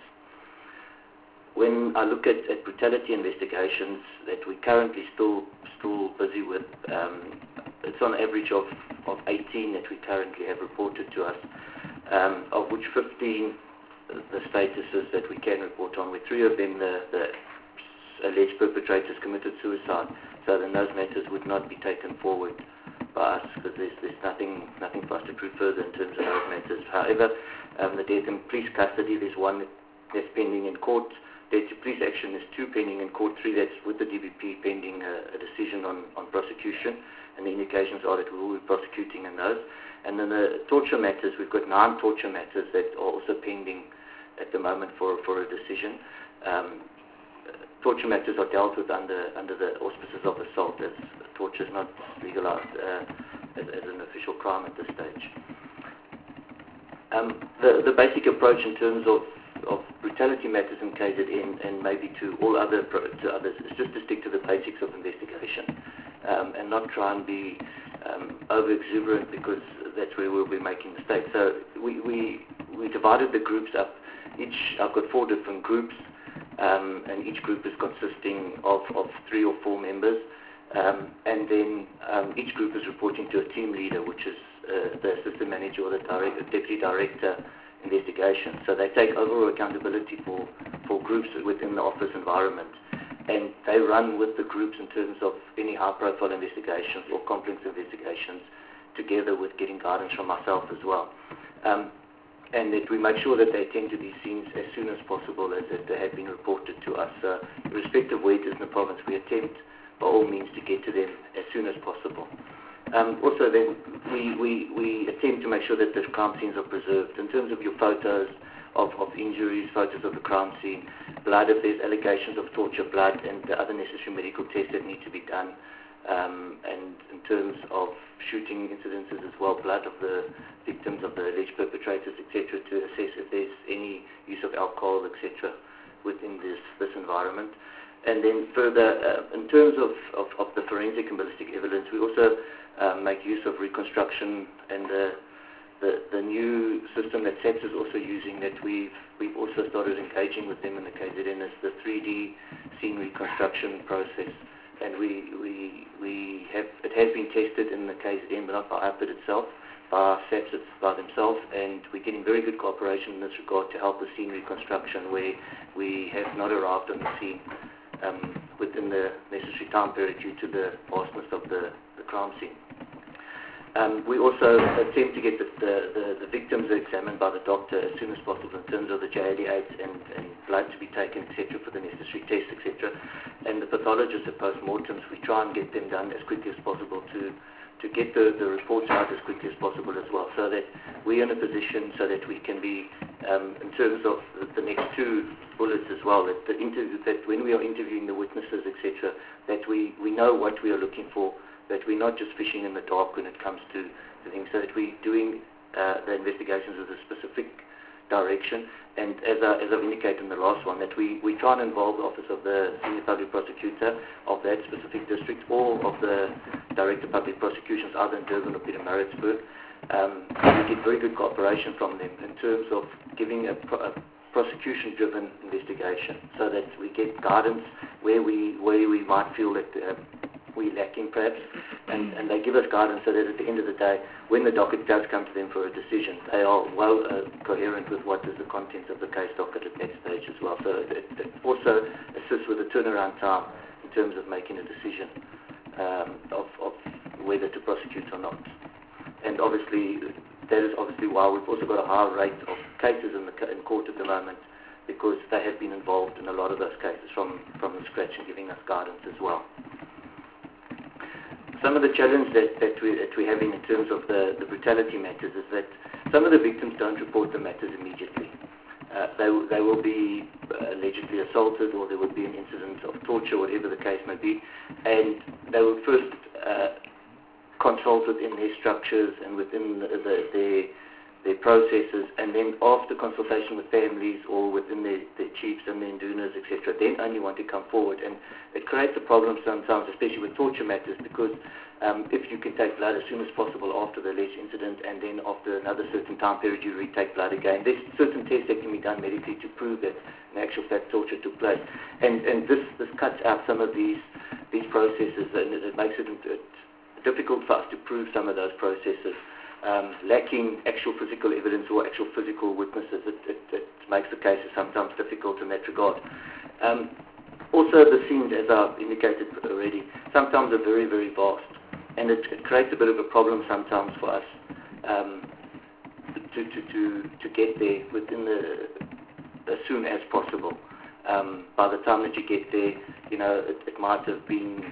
Speaker 12: When I look at, at brutality investigations that we're currently still still busy with, um, it's on average of, of eighteen that we currently have reported to us, um, of which fifteen the statuses that we can report on, with three of them the, the alleged perpetrators committed suicide, so then those matters would not be taken forward by us because there's, there's nothing nothing for us to prove further in terms of those matters. However, um, the death in police custody, there's one that's pending in court. Death to police action is two pending in court, three that's with the D B P pending a, a decision on, on prosecution, and the indications are that we will be prosecuting in those. And then the torture matters, we've got nine torture matters that are also pending at the moment for, for a decision. Um, torture matters are dealt with under under the auspices of assault, as torture is not legalized uh, as, as an official crime at this stage. Um, the, the basic approach in terms of, of brutality matters in K Z N and maybe to all other pro to others is just to stick to the basics of investigation um, and not try and be um, over exuberant, because that's where we'll be making mistakes. So we, we, we divided the groups up. Each, I've got four different groups, um, and each group is consisting of, of three or four members, um, and then um, each group is reporting to a team leader, which is uh, the assistant manager or the direct, deputy director investigation. So they take overall accountability for, for groups within the office environment, and they run with the groups in terms of any high-profile investigations or complex investigations, together with getting guidance from myself as well. Um, and that we make sure that they attend to these scenes as soon as possible, as if they have been reported to us. Uh, irrespective of where it is in the province, we attempt by all means to get to them as soon as possible. Um, also then, we, we, we attempt to make sure that the crime scenes are preserved. In terms of your photos of, of injuries, photos of the crime scene, blood, if there's allegations of torture, blood, and the other necessary medical tests that need to be done, um, and in terms of shooting incidences as well, blood of the victims, of the alleged perpetrators, et cetera, to assess if there's any use of alcohol, et cetera, within this, this environment. And then further, uh, in terms of, of, of the forensic and ballistic evidence, we also uh, make use of reconstruction and the, the, the new system that SAPS is also using, that we've, we've also started engaging with them in the K Z N, is the three D scene reconstruction process. And we, we, we have, it has been tested in the K Z N, but not by I P I D itself, by SAPS by themselves, and we're getting very good cooperation in this regard to help with scene reconstruction, where we have not arrived on the scene um, within the necessary time period due to the vastness of the, the crime scene. Um, we also attempt to get the, the, the, the victims examined by the doctor as soon as possible in terms of the J eighty-eight and, and blood to be taken, et cetera, for the necessary tests, et cetera. And the pathologists at post-mortems, we try and get them done as quickly as possible to to get the, the reports out as quickly as possible as well, so that we're in a position so that we can be, um, in terms of the, the next two bullets as well, that, the interview, that when we are interviewing the witnesses, et cetera, that we, we know what we are looking for, that we're not just fishing in the dark when it comes to, to things, so that we're doing uh, the investigations with a specific direction. And as, I, as I've indicated in the last one, that we, we try and involve the Office of the Senior Public Prosecutor of that specific district, or of the Director of Public Prosecutions, either in Durban or Pietermaritzburg. Um, we get very good cooperation from them in terms of giving a, pro a prosecution-driven investigation, so that we get guidance where we, where we might feel that uh, we're lacking perhaps, and, and they give us guidance so that at the end of the day, when the docket does come to them for a decision, they are well uh, coherent with what is the content of the case docket at that stage as well. So it, it also assists with the turnaround time in terms of making a decision um, of, of whether to prosecute or not. And obviously, that is obviously why we've also got a high rate of cases in, the, in court at the moment, because they have been involved in a lot of those cases from, from the scratch and giving us guidance as well. Some of the challenge that, that, we, that we're having in terms of the, the brutality matters is that some of the victims don't report the matters immediately. Uh, they, they will be uh, allegedly assaulted, or there will be an incident of torture, whatever the case may be, and they will first uh, consult within their structures and within the, the, their, their processes, and then after consultation with families or within their, their chiefs and their indunas, et cetera, then only want to come forward. And it creates a problem sometimes, especially with torture matters, because um, if you can take blood as soon as possible after the alleged incident, and then after another certain time period you retake blood again, there's certain tests that can be done medically to prove that in actual fact torture took place. And, and this, this cuts out some of these, these processes, and it, it makes it, it difficult for us to prove some of those processes. Um, lacking actual physical evidence or actual physical witnesses, it, it, it makes the cases sometimes difficult in that regard. Um, also, the scenes, as I've indicated already, sometimes are very, very vast, and it, it creates a bit of a problem sometimes for us um, to, to, to, to get there within the, as soon as possible. Um, by the time that you get there, you know, it, it might have been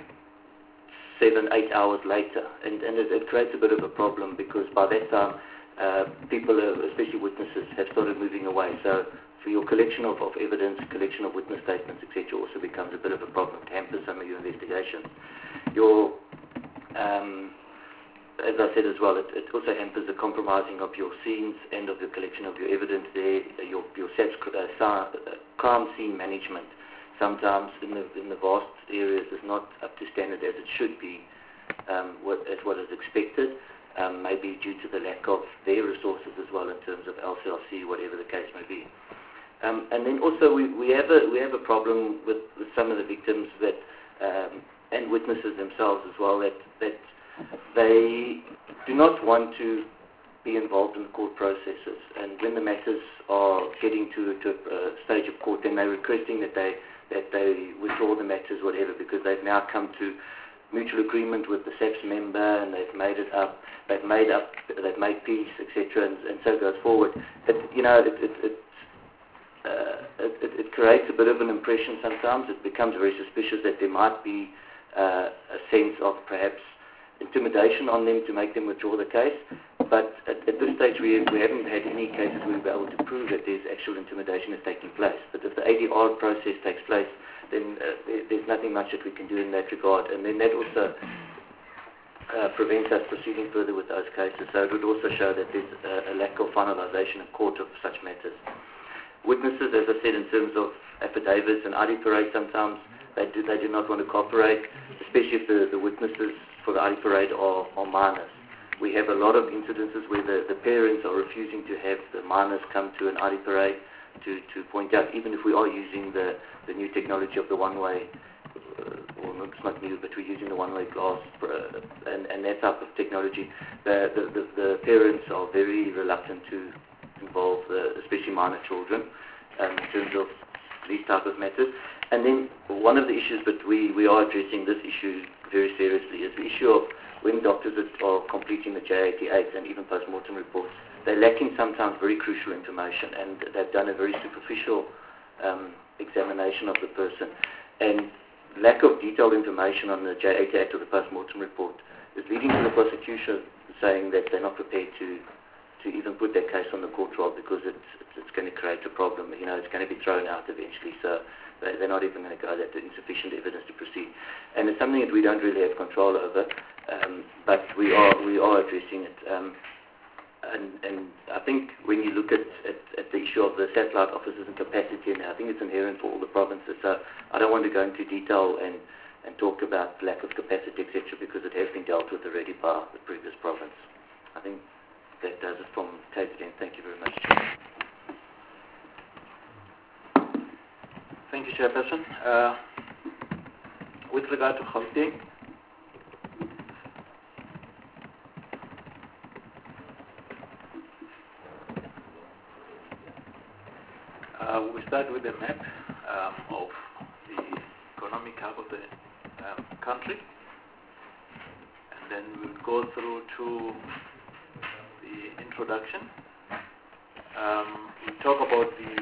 Speaker 12: seven, eight hours later, and, and it, it creates a bit of a problem, because by that time uh, people, are, especially witnesses, have started moving away. So for your collection of, of evidence, collection of witness statements, et cetera, also becomes a bit of a problem. It hampers some of your investigations. Your, um, as I said as well, it, it also hampers the compromising of your scenes and of the collection of your evidence there, your, your SAPS, uh, uh, crime scene management. Sometimes in the, in the vast areas is not up to standard as it should be, um, what, as what is expected, um, maybe due to the lack of their resources as well in terms of L C R C, whatever the case may be. Um, and then also we, we, have a, we have a problem with, with some of the victims that, um, and witnesses themselves as well, that, that they do not want to be involved in the court processes. And when the matters are getting to, to a stage of court, then they're requesting that they that they withdraw the matters, whatever, because they've now come to mutual agreement with the SAPS member, and they've made it up, they've made up, they've made peace, et cetera, and, and so it goes forward. It, you know, it, it, it, uh, it, it, it creates a bit of an impression sometimes. It becomes very suspicious that there might be uh, a sense of perhaps intimidation on them to make them withdraw the case. But at, at this stage, we, we haven't had any cases where we've been able to prove that there's actual intimidation is taking place. But if the A D R process takes place, then uh, there, there's nothing much that we can do in that regard. And then that also uh, prevent us proceeding further with those cases. So it would also show that there's a, a lack of finalisation in court of such matters. Witnesses, as I said, in terms of affidavits and I D parade, sometimes they do, they do not want to cooperate, especially if the, the witnesses for the I D parade are, are minors. We have a lot of incidences where the, the parents are refusing to have the minors come to an I D parade to, to point out, even if we are using the, the new technology of the one-way, uh, well, it's not new, but we're using the one-way glass uh, and, and that type of technology, the, the, the, the parents are very reluctant to involve, uh, especially minor children, um, in terms of these type of matters. And then one of the issues, but we, we are addressing this issue very seriously, is the issue of when doctors are completing the J eighty-eight and even post-mortem reports, they're lacking sometimes very crucial information, and they've done a very superficial um, examination of the person. And lack of detailed information on the J eighty-eight or the post-mortem report is leading to the prosecution saying that they're not prepared to to even put that case on the court trial because it's, it's, it's going to create a problem. You know, it's going to be thrown out eventually, so they, they're not even going to go that insufficient evidence to proceed. And it's something that we don't really have control over, um, but we are we are addressing it. Um, and, and I think when you look at, at, at the issue of the satellite offices and capacity, and I think it's inherent for all the provinces, so I don't want to go into detail and, and talk about lack of capacity, et cetera, because it has been dealt with already by the previous province. I think that does it from K Z N. Thank you very much.
Speaker 4: Thank you, Chairperson. Uh, with regard to Gauteng, uh, we start with a map um, of the economic hub of the um, country, and then we'll go through to the introduction. Um, we talk about the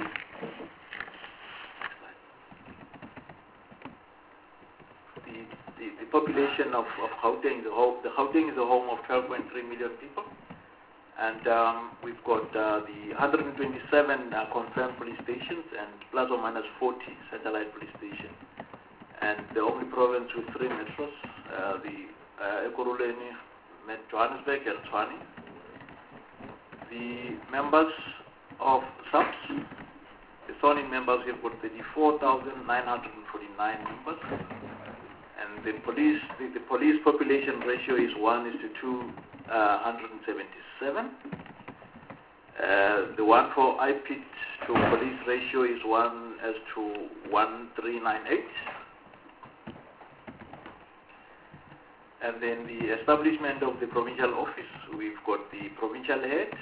Speaker 4: the, the, the population of, of Gauteng. The, whole, the Gauteng is the home of twelve point three million people, and um, we've got uh, the one hundred twenty-seven uh, confirmed police stations and plus or minus forty satellite police stations, and the only province with three metros, uh, the uh, Ekurhuleni, Johannesburg, and Tshwane. The members of S A P S, the zoning members, we've got thirty-four thousand nine hundred forty-nine members, and the police the, the police population ratio is one is to two hundred seventy-seven. Uh, the one for I P I D to police ratio is one as to one three nine eight. And then the establishment of the provincial office, we've got the provincial head,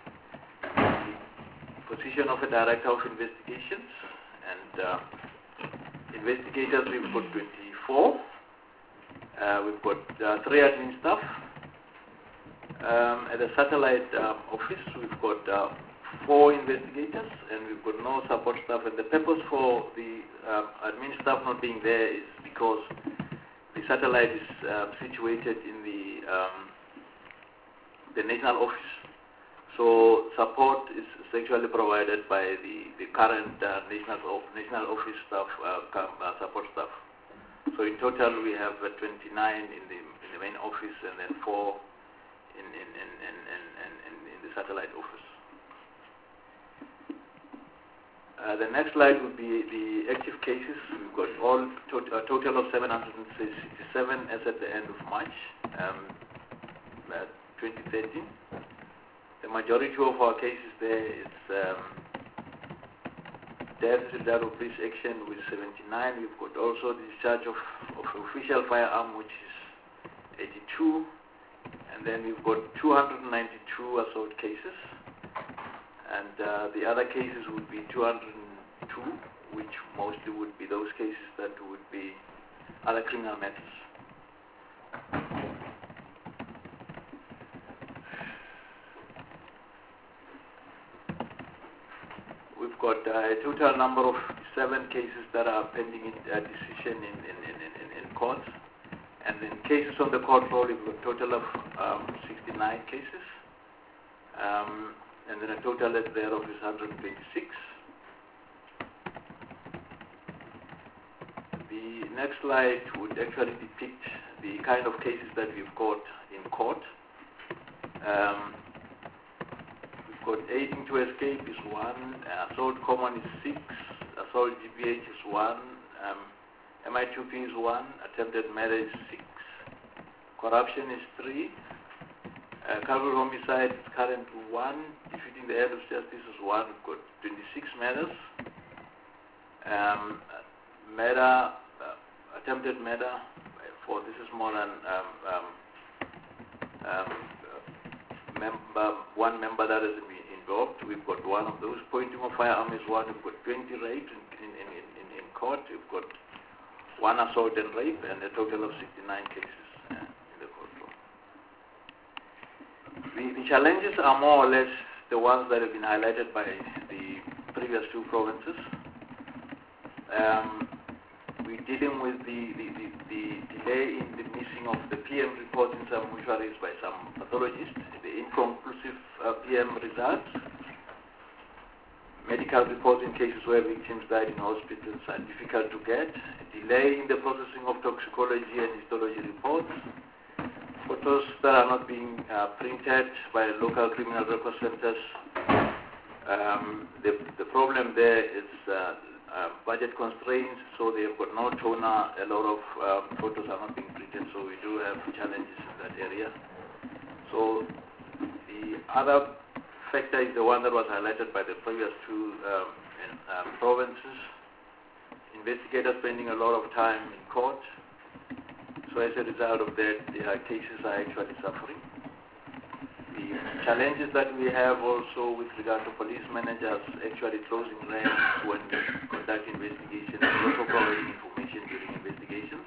Speaker 4: the position of a director of investigations, and uh, investigators we've got twenty-four, uh, we've got uh, three admin staff. Um, at the satellite uh, office, we've got uh, four investigators, and we've got no support staff. And the purpose for the uh, admin staff not being there is because the satellite is uh, situated in the um, the national office, so support is actually provided by the the current uh, national national office staff, uh, uh, support staff. So in total, we have uh, twenty-nine in the in the main office, and then four in in in in, in, in, in the satellite office. Uh, the next slide would be the active cases. We've got all to a total of seven hundred sixty-seven as at the end of March um, uh, twenty thirteen. The majority of our cases there is um, death as a result of police action with seventy-nine. We've got also the discharge of, of official firearm, which is eighty-two. And then we've got two hundred ninety-two assault cases. And uh, the other cases would be two hundred two, which mostly would be those cases that would be other criminal matters. We've got uh, a total number of seven cases that are pending in, uh, decision in, in, in, in, in court. And then cases on the court roll, we've got a total of um, sixty-nine cases. Um, and then a total thereof is one hundred twenty-six. The next slide would actually depict the kind of cases that we've got court. Um, we've got aiding to escape is one, uh, assault common is six, assault G B H is one, um, M I two P is one, attempted murder is six, corruption is three, uh, capital homicide is currently one, defeating the head of justice is one. We've got twenty-six murders, um, murder, uh, attempted murder, for this is more than um, um, um, member, one member that has been involved. We've got one of those. Pointing of firearm is one. We've got twenty rapes in, in, in, in, in court. We've got one assault and rape, and a total of sixty-nine cases uh, in the courtroom. The, the challenges are more or less the ones that have been highlighted by the previous two provinces. Um, we're dealing with the, the, the, the delay in the missing of the P M reports in some mortuaries by some pathologists, the inconclusive uh, P M results, medical reports in cases where victims died in hospitals are difficult to get, delay in the processing of toxicology and histology reports, photos that are not being uh, printed by local criminal record centers. Um, the, the problem there is uh, uh, budget constraints, so they've got no toner, a lot of uh, photos are not being printed, so we do have challenges in that area. So the other factor is the one that was highlighted by the previous two um, in, um, provinces. Investigators spending a lot of time in court, so as a result of that, their cases are actually suffering. The challenges that we have also with regard to police managers actually closing ranks when they conduct investigations and also providing information during investigations.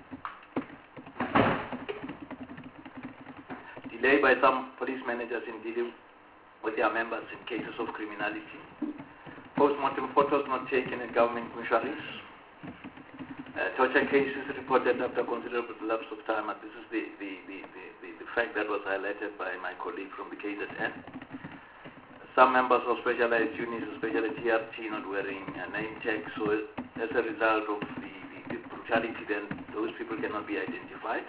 Speaker 4: Delay by some police managers in dealing with their members in cases of criminality. Post-mortem photos not taken in government mortuaries. Uh, torture cases reported after considerable lapse of time, and this is the, the, the, the, the fact that was highlighted by my colleague from the K Z N. Some members of specialized units, especially T R T, not wearing a name tag, so as a result of the, the, the brutality, then those people cannot be identified.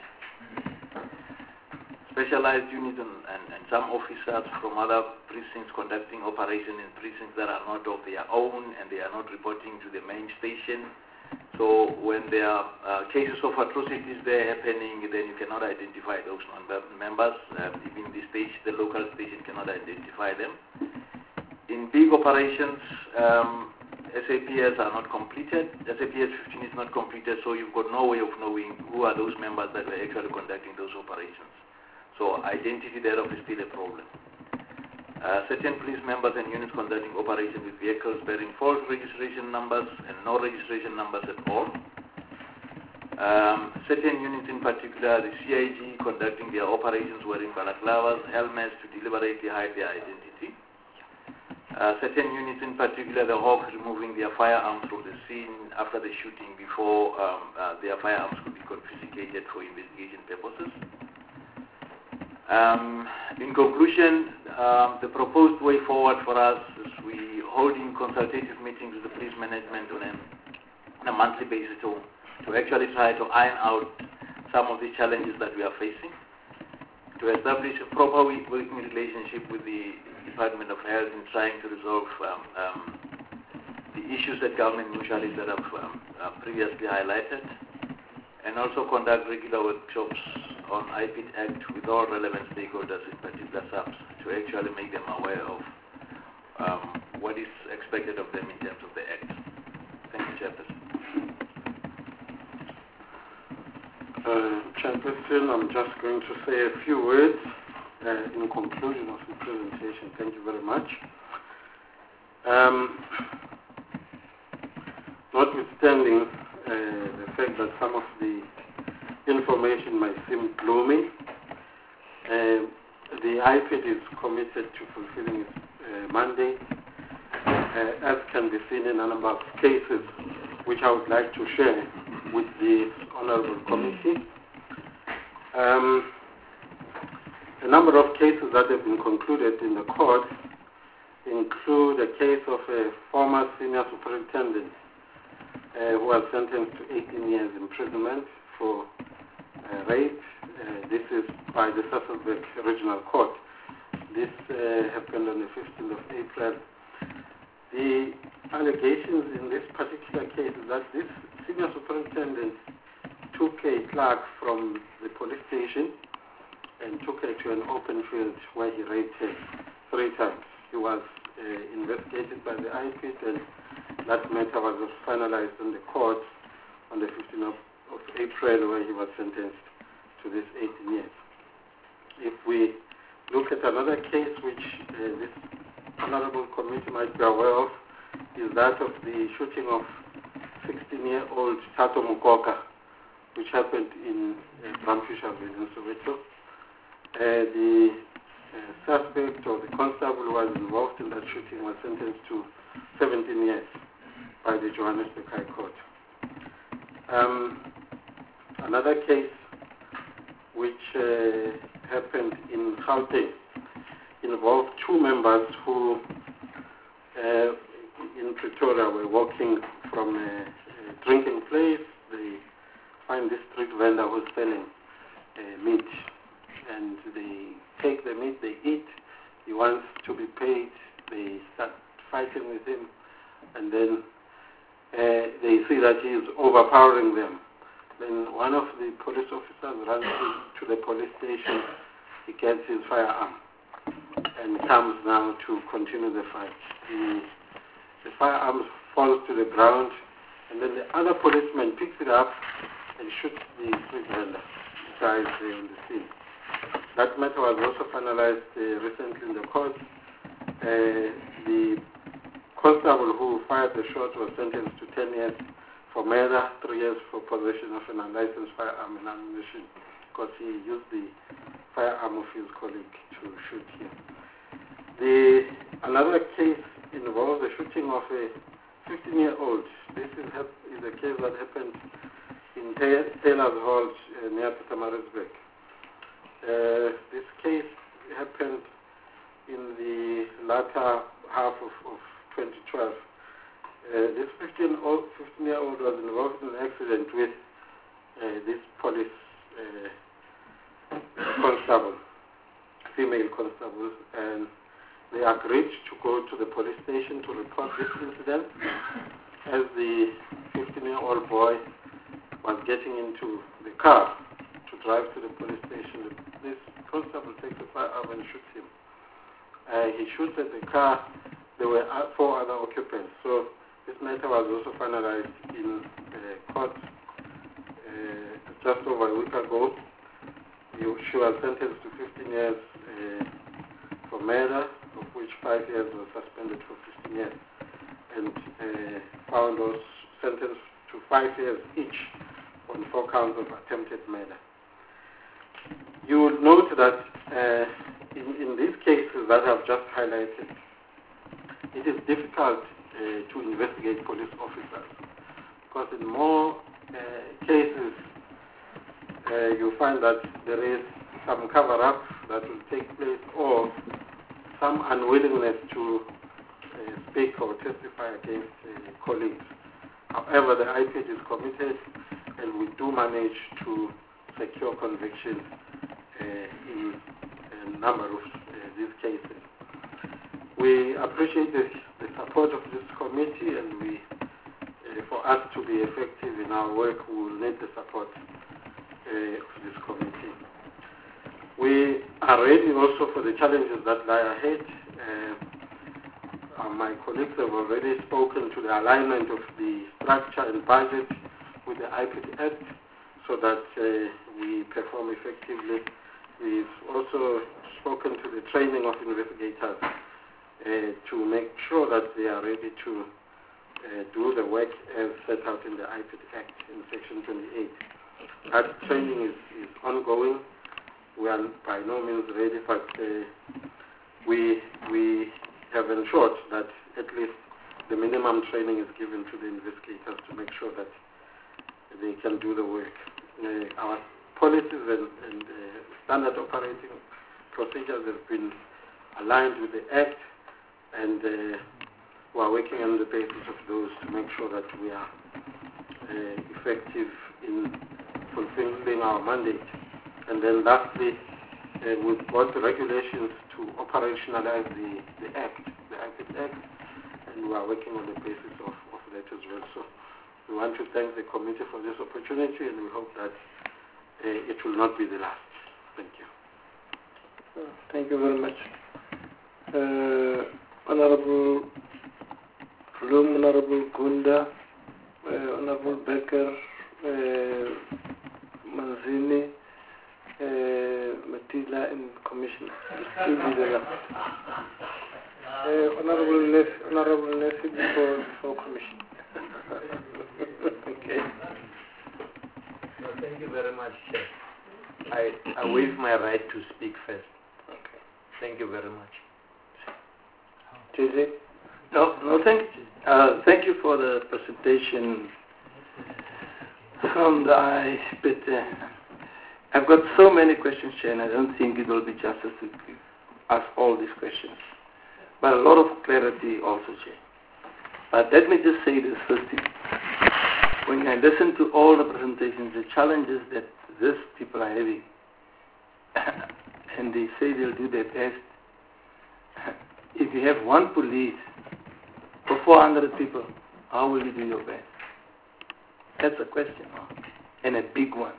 Speaker 4: Specialized units and, and, and some officers from other precincts conducting operations in precincts that are not of their own and they are not reporting to the main station. So when there are uh, cases of atrocities there happening, then you cannot identify those members. Uh, even the station, the local station cannot identify them. In big operations, um, S A P S are not completed. S A P S fifteen is not completed, so you've got no way of knowing who are those members that were actually conducting those operations. So identity thereof is still a problem. Uh, certain police members and units conducting operations with vehicles bearing false registration numbers and no registration numbers at all. Um, certain units in particular, the C I G conducting their operations wearing balaclavas, helmets to deliberately hide their identity. Uh, certain units in particular, the Hawks removing their firearms from the scene after the shooting before um, uh, their firearms could be confiscated for investigation purposes. Um, in conclusion, um, the proposed way forward for us is we holding consultative meetings with the police management on a, on a monthly basis to, to actually try to iron out some of the challenges that we are facing, to establish a proper working relationship with the Department of Health in trying to resolve um, um, the issues that government mutualities that have um, uh, previously highlighted, and also conduct regular workshops on I P I D Act with all relevant stakeholders, in particular S A Ps, to actually make them aware of um, what is expected of them in terms of the Act. Thank you, Chairperson.
Speaker 2: Uh, Chairperson, I'm just going to say a few words uh, in conclusion of the presentation. Thank you very much. Um, notwithstanding uh, the fact that some of the information might seem gloomy, uh, the I P I D is committed to fulfilling its uh, mandate, uh, as can be seen in a number of cases which I would like to share with the Honorable Committee. Um, a number of cases that have been concluded in the court include a case of a former senior superintendent uh, who was sentenced to eighteen years imprisonment for uh, rape. Uh, this is by the Sasolburg Regional Court. This uh, happened on the fifteenth of April. The allegations in this particular case is that this senior superintendent took a clerk from the police station and took her to an open field where he raped her three times. He was uh, investigated by the I P I D, and that matter was finalized in the court on the fifteenth of, of April, where he was sentenced to this eighteen years. If we look at another case which uh, this honorable committee might be aware of, is that of the shooting of sixteen-year-old Tato Mukoka, which happened in uh, Bramfisherville in Soweto. Uh, the uh, suspect or the constable who was involved in that shooting was sentenced to seventeen years by the Johannesburg High Court. Um, another case which uh, happened in Gauteng involved two members who uh, in Pretoria were walking from a, a drinking place. They find this street vendor who's selling uh, meat, and they take the meat, they eat. He wants to be paid. They start fighting with him, and then uh, they see that he is overpowering them. Then one of the police officers runs to, to the police station. He gets his firearm and comes now to continue the fight. The, the firearm falls to the ground, and then the other policeman picks it up and shoots the street vendor. The guy is there on the scene. That matter was also finalized uh, recently in the court. Uh, the constable who fired the shot was sentenced to ten years for murder, three years for possession of an unlicensed firearm and ammunition, because he used the firearm of his colleague to shoot him. The, another case involves the shooting of a fifteen-year-old. This is, is a case that happened in Taylor's Hall uh, near Pietermaritzburg. Uh, this case happened in the latter half of, of twenty twelve. Uh, this fifteen-year-old was involved in an accident with uh, this police uh, constable, female constable, and they agreed to go to the police station to report this incident. As the fifteen-year-old boy was getting into the car to drive to the police station, this constable takes a firearm and shoots him. Uh, he shoots at the car. There were four other occupants. So this matter was also finalized in uh, court uh, just over a week ago. She was sentenced to fifteen years uh, for murder, of which five years was suspended for fifteen years, and uh, found was sentenced to five years each on four counts of attempted murder. You will note that uh, in, in these cases that I've just highlighted, it is difficult uh, to investigate police officers, because in more uh, cases uh, you find that there is some cover-up that will take place, or some unwillingness to uh, speak or testify against uh, colleagues. However, the I P I D is committed, and we do manage to secure convictions uh, in a number of uh, these cases. We appreciate the, the support of this committee, and we, uh, for us to be effective in our work, we will need the support uh, of this committee. We are ready also for the challenges that lie ahead. Uh, uh, my colleagues have already spoken to the alignment of the structure and budget with the I P I D Act so that uh, we perform effectively. We've also spoken to the training of investigators uh, to make sure that they are ready to uh, do the work as set out in the I P I D Act in Section twenty-eight. That training is, is ongoing. We are by no means ready, but uh, we, we have ensured that at least the minimum training is given to the investigators to make sure that they can do the work. Uh, our policies and, and uh, standard operating procedures have been aligned with the Act, and uh, we are working on the basis of those to make sure that we are uh, effective in fulfilling our mandate. And then lastly, uh, we've got the regulations to operationalize the, the Act, the I P I D Act, and we are working on the basis of, of that as well. So we want to thank the committee for this opportunity, and we hope that uh, it will not be the last. Thank you.
Speaker 1: Uh, thank you very much. Uh, Honorable Bloom, Honorable Gunda, uh, Honorable Becker, uh, Manzini, uh, Matila, and Commissioner. Still be the last. Uh, Honorable Ness, Honorable Ness before, before Commission. Okay.
Speaker 4: No, thank you very much, Chair. I, I waive my right to speak first.
Speaker 1: Okay.
Speaker 4: Thank you very much.
Speaker 1: J J?
Speaker 13: No, no, thank you. Uh, thank you for the presentation from the I P I D. Uh, I've got so many questions, Chair, and I don't think it will be justice to ask all these questions. But a lot of clarity also, Chair. But let me just say this first thing. When I listen to all the presentations, the challenges that these people are having, and they say they'll do their best, if you have one police for four hundred people, how will you do your best? That's a question, huh? And a big one.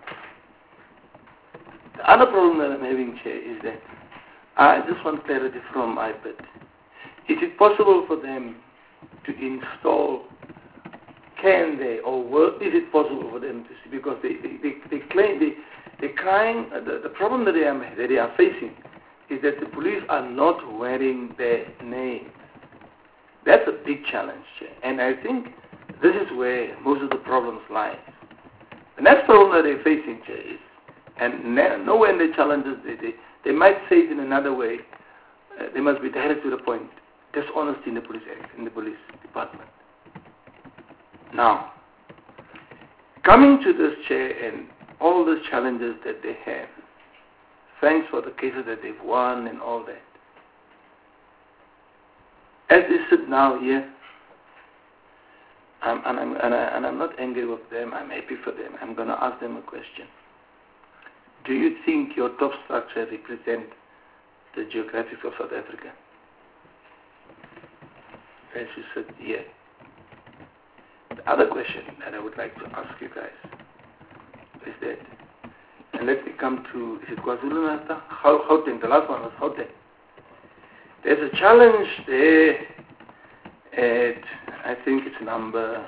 Speaker 13: The other problem that I'm having, Chair, is that I just want clarity from I P I D. Is it possible for them to install, can they, or will, is it possible for them to see, because they, they, they, they claim, they, they're crying, uh, the, the problem that they, are, that they are facing is that the police are not wearing their names. That's a big challenge, Chair. And I think this is where most of the problems lie. The next problem that they're facing, Chair, is, and nowhere in the challenges, they, they, they might say it in another way, uh, they must be direct to the point, dishonesty in the police act, in the police department. Now, coming to this, Chair, and all the challenges that they have, thanks for the cases that they've won and all that. As they sit now here, I'm, and, I'm, and, I, and I'm not angry with them, I'm happy for them. I'm going to ask them a question. Do you think your top structure represents the geographics of South Africa? As you sit here. The other question that I would like to ask you guys is that, and let me come to, is it KwaZulu-Natal? Gauteng, the last one was Gauteng. There's a challenge there at, I think it's number,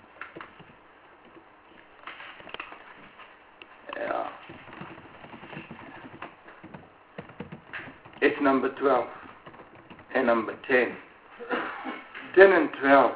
Speaker 13: yeah, it's number twelve and number ten. ten and twelve.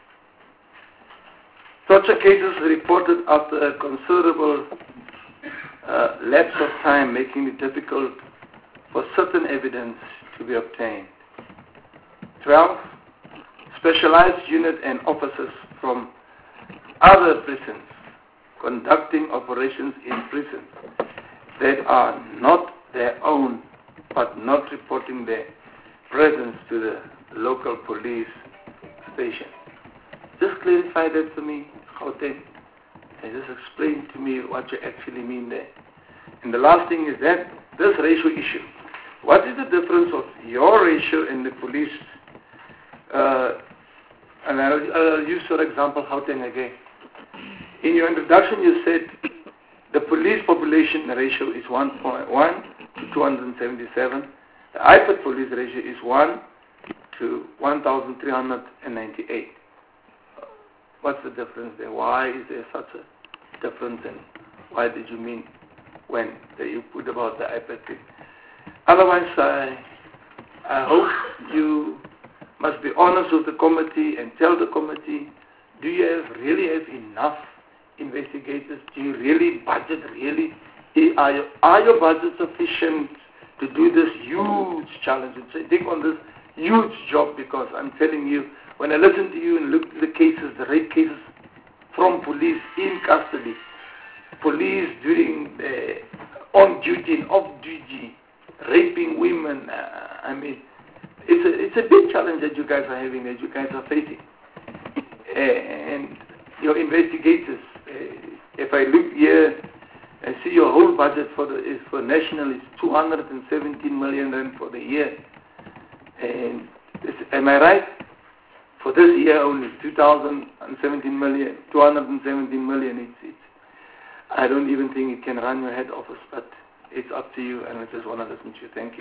Speaker 13: Such a cases reported after a considerable uh, lapse of time, making it difficult for certain evidence to be obtained. twelve. Specialized unit and officers from other prisons conducting operations in prisons that are not their own, but not reporting their presence to the local police station. Just clarify that for me, Gauteng, and just explain to me what you actually mean there. And the last thing is that this ratio issue. What is the difference of your ratio and the police? Uh, and I'll, I'll use, for example, Gauteng again. In your introduction, you said the police population ratio is one point one to two hundred seventy-seven. The I P I D police ratio is one to one thousand three hundred ninety-eight. What's the difference there? Why is there such a difference, and why did you mean when you put about the I P I D? Otherwise, I, I hope you must be honest with the committee and tell the committee, do you have, really have enough investigators? Do you really budget, really? Are your, are your budget sufficient to do this huge challenge? So take on this huge job, because I'm telling you, when I listen to you and look at the cases, the rape cases from police in custody, police doing uh, on duty and off duty, raping women, uh, I mean, it's a, it's a big challenge that you guys are having, that you guys are facing. Uh, and your investigators, uh, if I look here, I see your whole budget for the is for national is two hundred seventeen million rand for the year. And is, am I right? For this year only, two thousand seventeen million, two hundred seventeen million. It's, it's, I don't even think it can run your head office, but it's up to you, and I just want to listen to you. Thank you.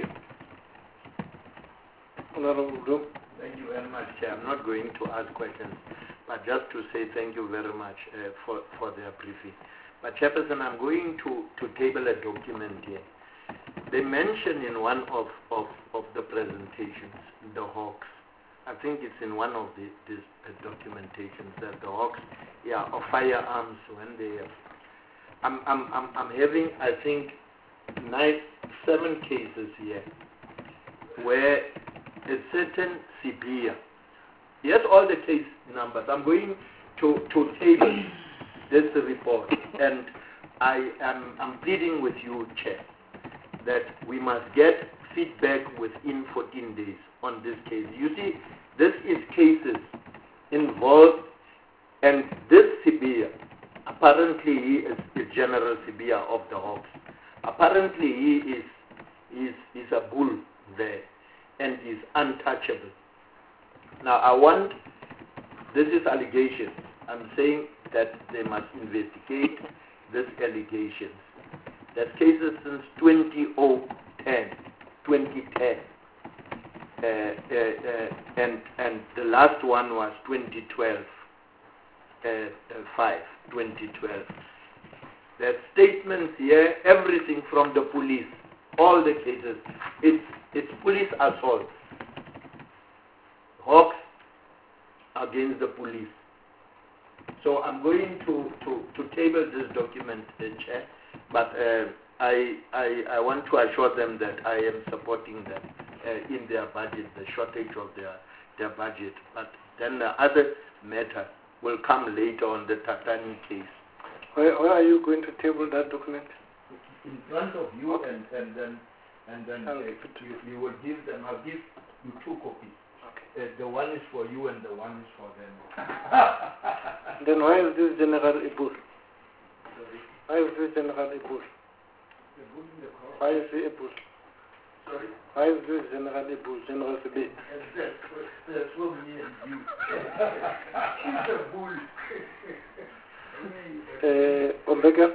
Speaker 1: Honorable Bloom.
Speaker 2: Thank you very much, Chair. I'm not going to ask questions, but just to say thank you very much uh, for, for their briefing. But Chairperson, I'm going to, to table a document here. They mention in one of, of, of the presentations, the Hawks. I think it's in one of the these uh, documentations that the Hawks, yeah, of firearms when they have. I'm, I'm, I'm, I'm having, I think, nine, seven cases here where a certain Sibia, yes, all the case numbers. I'm going to, to table this report, and I am I'm pleading with you, Chair, that we must get feedback within fourteen days on this case. You see, this is cases involved, and this Sibia, apparently he is the General Sibia of the Hawks. Apparently he is, is, is a bull there, and is untouchable. Now I want, this is allegation. I'm saying that they must investigate these allegations. There's cases since twenty ten, twenty ten, uh, uh, uh, and and the last one was twenty twelve, uh, uh, five, twenty twelve. There's statements here, everything from the police, all the cases. It's it's police assault. Hawks against the police. So I'm going to, to, to table this document, uh, Chair, but uh, I, I I want to assure them that I am supporting them uh, in their budget, the shortage of their, their budget. But then the other matter will come later on the Tatani case.
Speaker 1: Where, where are you going to table that document?
Speaker 2: In front of you, and, and then and then uh, you, you will give them. I'll give you two copies. Uh, the one is for you and the one is for them.
Speaker 1: Then why is this General Ibur? Why is this General Ibur? Why is he Ibur?
Speaker 2: Sorry?
Speaker 1: Why is this General Ibur, General Sibi?
Speaker 2: That's what me and you. She's a bull.
Speaker 1: uh, Omega?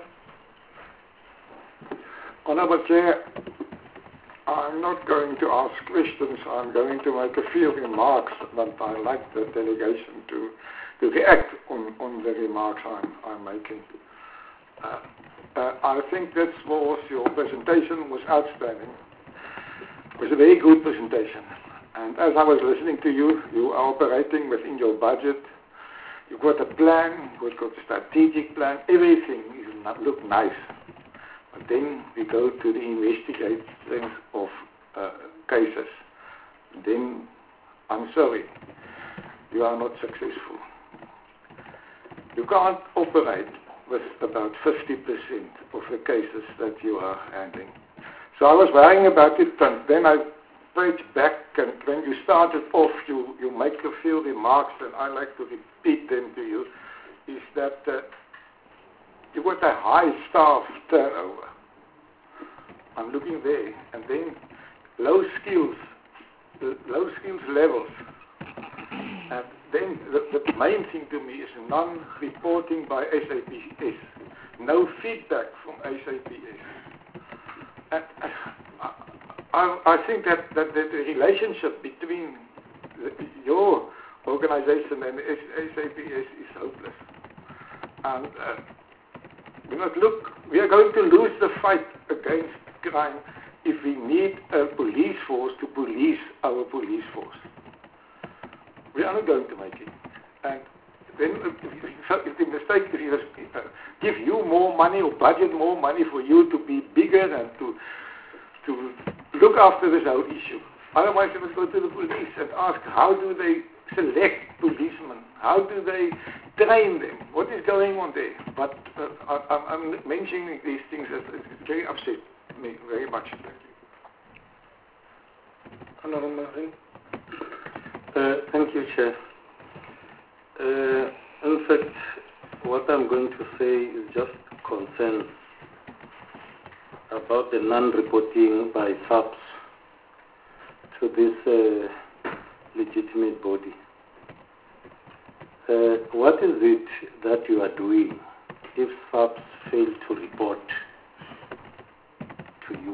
Speaker 3: Honorable Chair, I'm not going to ask questions. I'm going to make a few remarks, but I like the delegation to, to react on, on the remarks I'm, I'm making. Uh, uh, I think that was your presentation was outstanding. It was a very good presentation. And as I was listening to you, you are operating within your budget. You've got a plan, you've got a strategic plan. Everything is not, look nice. But then we go to the investigation of uh, cases. Then, I'm sorry, you are not successful. You can't operate with about fifty percent of the cases that you are handling. So I was worrying about it, and then I page back, and when you started off, you, you make a few remarks, and I like to repeat them to you, is that uh, you've got a high staff turnover. I'm looking there, and then low skills, low skills levels. And then the, the main thing to me is non-reporting by S A P S, no feedback from S A P S. And I, I, I think that, that, that the relationship between the, your organization and S A P S is hopeless. And uh, we must look, we are going to lose the fight against crime if we need a police force to police our police force. We are not going to make it. And then if, if the mistake is uh, give you more money or budget more money for you to be bigger and to to look after this whole issue. Otherwise, we must go to the police and ask how do they select policemen? How do they train them? What is going on there? But uh, I, I'm mentioning these things as it very upset me very much. Thank you.
Speaker 1: Honorable Martin.
Speaker 2: Uh, thank you, Chair. Uh, in fact, what I'm going to say is just concerns about the non-reporting by SAPS to this uh, legitimate body. Uh, what is it that you are doing if SAPS fail to report to you?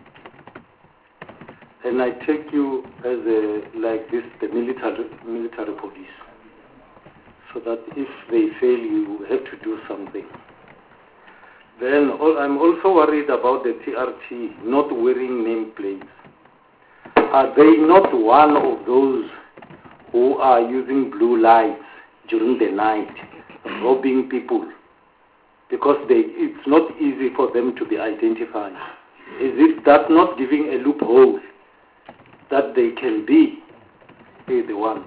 Speaker 2: And I take you as a, like this, the military, military police, so that if they fail, you have to do something. Then all, I'm also worried about the T R T not wearing nameplates. Are they not one of those who are using blue lights during the night, robbing people? Because they, it's not easy for them to be identified. Is it that not giving a loophole that they can be the ones?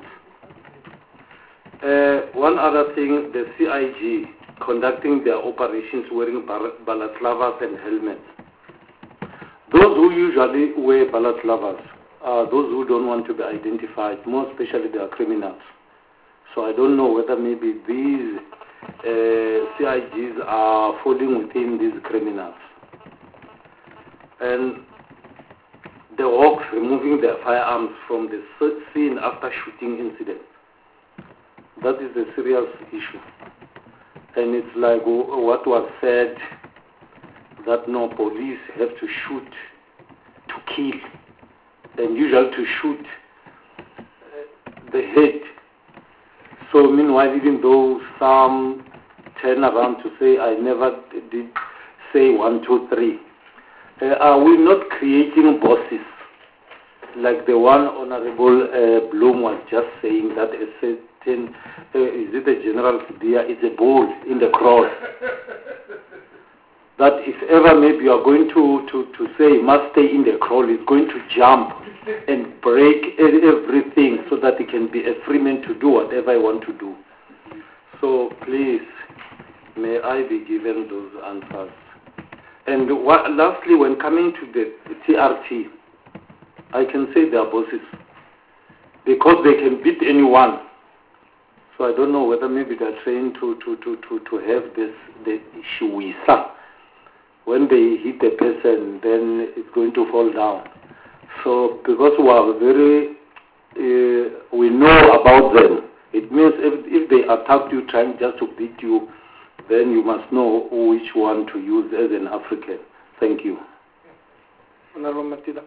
Speaker 2: Uh, one other thing, the C I G conducting their operations wearing balaclavas and helmets. Those who usually wear balaclavas are those who don't want to be identified, more especially they are criminals. So I don't know whether maybe these uh, C I Gs are falling within these criminals. And the Hawks removing their firearms from the scene after shooting incidents. That is a serious issue. And it's like what was said, that no, police have to shoot to kill, and usually to shoot the head. So meanwhile, even though some turn around to say, I never did say one, two, three, uh, are we not creating bosses? Like the one Honorable uh, Bloom was just saying, that a certain, uh, is it a general idea, it's a ball in the cross. That if ever maybe you are going to, to, to say must stay in the crawl, it's going to jump and break everything so that it can be a free man to do whatever I want to do. So please, may I be given those answers. And what, lastly, when coming to the T R T, I can say they are bosses because they can beat anyone. So I don't know whether maybe they are trained to, to, to, to, to have this, the shiwisa. When they hit the person, then it's going to fall down. So because we are very, uh, we know about them, it means if, if they attack you trying just to beat you, then you must know which one to use as an African. Thank you.
Speaker 1: Honorable Matida.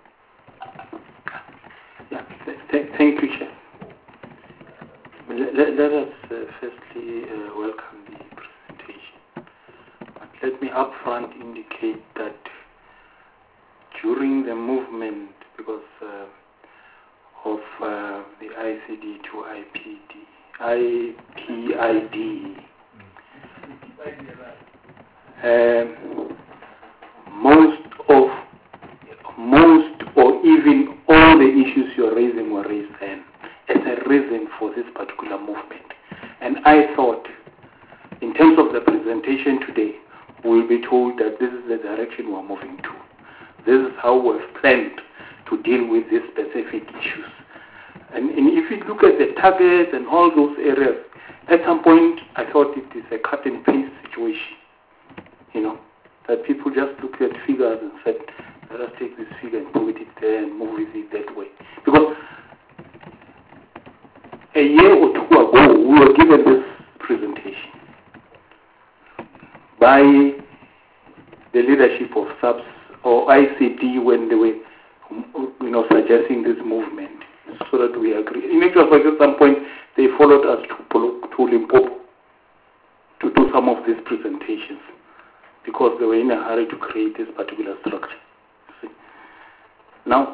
Speaker 13: Yeah, th th thank you, Chair. Let, let, let us uh, firstly uh, welcome the presentation. But let me upfront indicate that during the movement, because uh, of uh, the I C D to I P D, I P I D, um, most of, most or even all the issues you're raising were raised then as a reason for this particular movement. And I thought, in terms of the presentation today, we'll be told that this is the direction we're moving to. This is how we've planned to deal with these specific issues. And, and if you look at the targets and all those areas, at some point I thought it is a cut and paste situation. You know, that people just looked at figures and said, let us take this figure and put it there and move with it that way. Because a year or two ago, we were given this presentation by the leadership of SAPS or I C D when they were, you know, suggesting this movement, so that we agree. In actual fact, at some point, they followed us to, to Limpopo to do some of these presentations because they were in a hurry to create this particular structure. See? Now,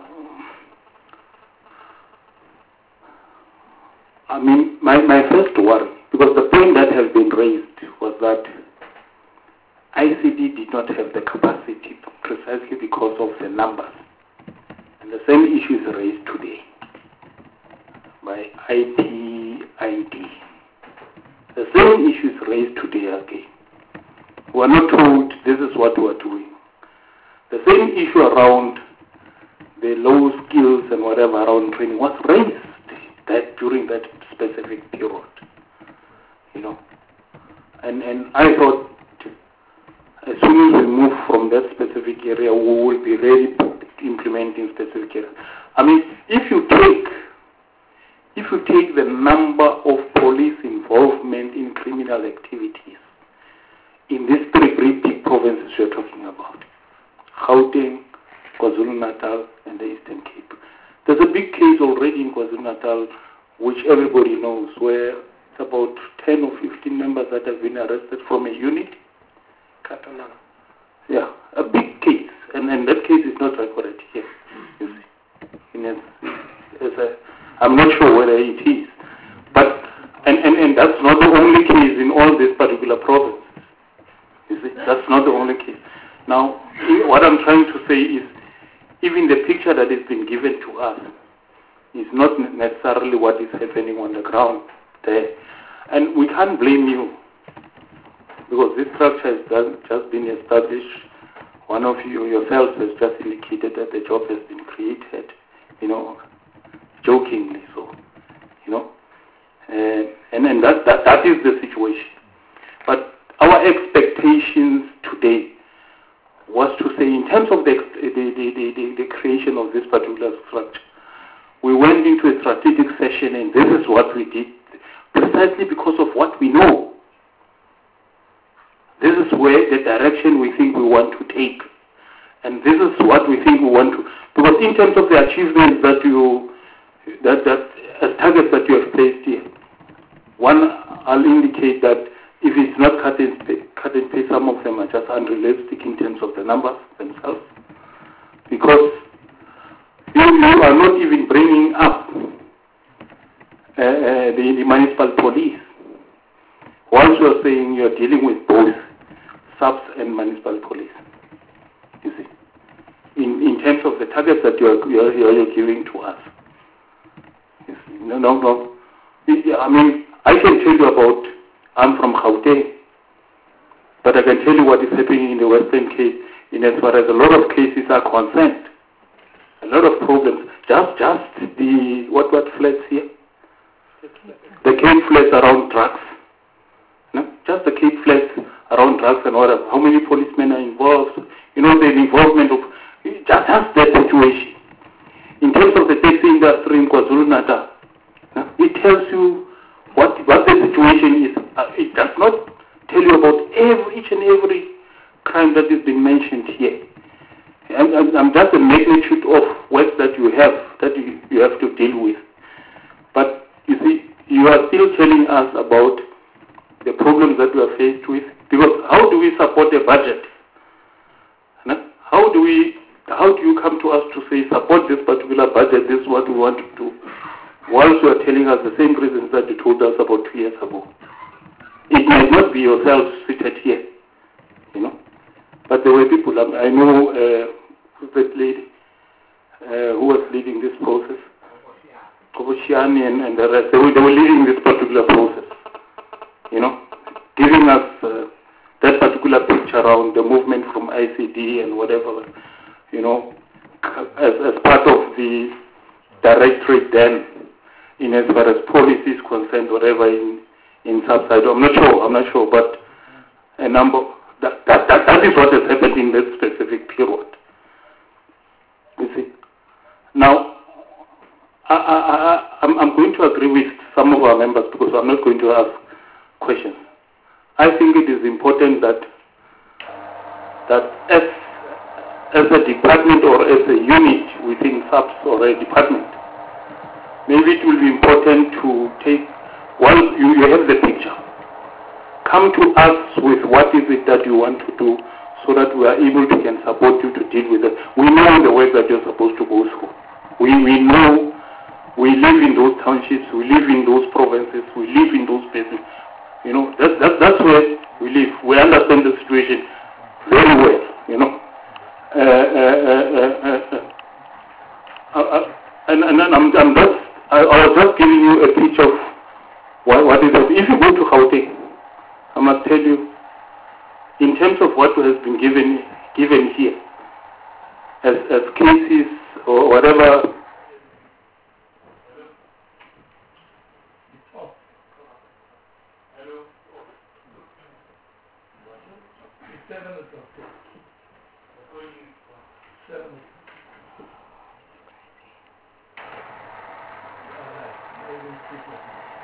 Speaker 13: I mean, my, my first worry, because the point that has been raised was that I C D did not have the capacity precisely because of the numbers. And the same issue is raised today by I P I D. The same issue is raised today again. We are not told this is what we are doing. The same issue around the low skills and whatever around training was raised that during that specific period. You know. And and I thought, as
Speaker 14: soon as we move from that specific area, we will be ready to implement in specific areas. I mean, if you take, if you take the number of police involvement in criminal activities in these three very big provinces you're talking about, Gauteng, KwaZulu-Natal, and the Eastern Cape. There's a big case already in KwaZulu-Natal, which everybody knows, where it's about ten or fifteen members that have been arrested from a unit. Catalan. Yeah, a big case, and, and that case is not recorded here. You see, in a, as a, I'm not sure whether it is, but and, and, and that's not the only case in all these particular provinces. You see, that's not the only case. Now, what I'm trying to say is, even the picture that has been given to us is not necessarily what is happening on the ground there, and we can't blame you. Because this structure has done, just been established. One of you yourselves has just indicated that the job has been created, you know, jokingly so, you know. Uh, and and that, that, that is the situation. But our expectations today was to say, in terms of the, the, the, the, the creation of this particular structure, we went into a strategic session, and this is what we did, precisely because of what we know. This is where the direction we think we want to take. And this is what we think we want to, because in terms of the achievements that you, that, that as targets that you have placed here, one, I'll indicate that if it's not cut and pay, cut and pay, some of them are just unrealistic in terms of the numbers themselves, because you, you are not even bringing up uh, uh, the, the municipal police. Once you're saying you're dealing with both subs and municipal police, you see, in, in terms of the targets that you're, you're, you're giving to us. You see, no, no, no. I mean, I can tell you about, I'm from Gauteng, but I can tell you what is happening in the Western Cape in as far as a lot of cases are concerned. A lot of problems. Just, just the, what, what flats here? The Cape flats around drugs. No? Just the Cape flats around drugs and whatever. How many policemen are involved? You know, the involvement of, just as that situation. In terms of the taxi industry in KwaZulu-Natal, no? It tells you what, what the situation is. Uh, it does not tell you about every, each and every crime that is being mentioned here. I'm, I'm, I'm just a magnitude of work that you have, that you, you have to deal with. But you see, you are still telling us about the problems that we are faced with, because how do we support a budget? No? How do we, how do you come to us to say support this particular budget, this is what we want to do, whilst you are telling us the same reasons that you told us about two years ago? It might not be yourself seated here, you know, but there were people, I know uh, who's that lady uh, who was leading this process, Koboshiani and, and the rest, they were, they were leading this particular process. You know, giving us uh, that particular picture around the movement from I C D and whatever, you know, as, as part of the directorate then, in as far as policy is concerned, whatever in, in subside. I'm not sure, I'm not sure, but a number, that, that, that, that is what has happened in that specific period. You see. Now, I, I, I, I'm, I'm going to agree with some of our members, because I'm not going to ask questions. I think it is important that that as as a department or as a unit within subs or a department, maybe it will be important to take, while you, you have the picture, come to us with what is it that you want to do, so that we are able to can support you to deal with it. We know the work that you're supposed to go through. We we know we live in those townships, we live in those provinces, we live in those places. You know, that's, that's, that's where we live. We understand the situation very well, you know. Uh, uh, uh, uh, uh, uh, and, and I'm, I'm just, I, I was just giving you a picture of what, what is it. If you go to Gauteng, I must tell you, in terms of what has been given, given here, as, as cases or whatever,
Speaker 15: Seven is okay. Seven is all right. Maybe six is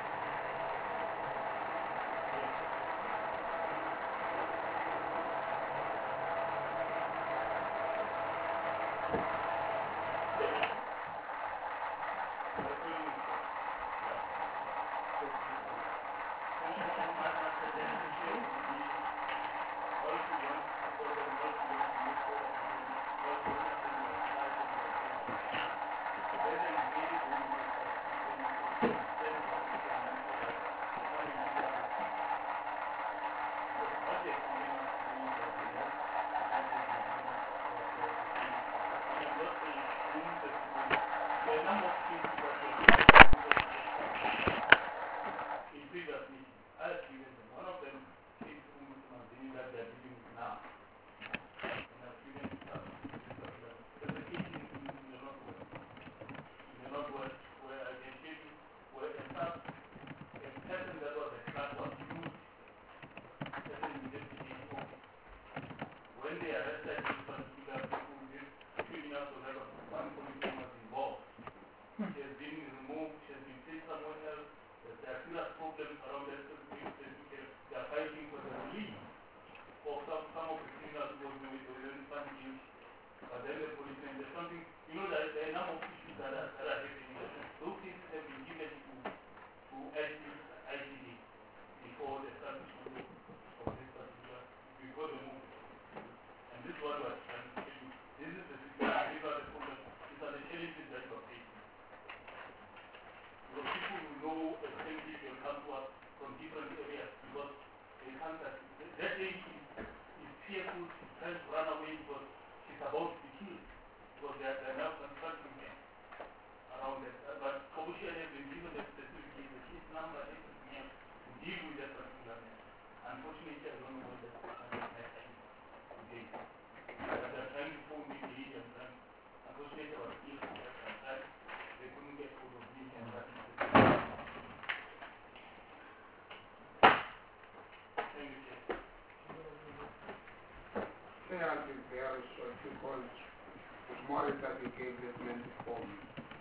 Speaker 16: I'll be very short because it's more that we gave this man before me.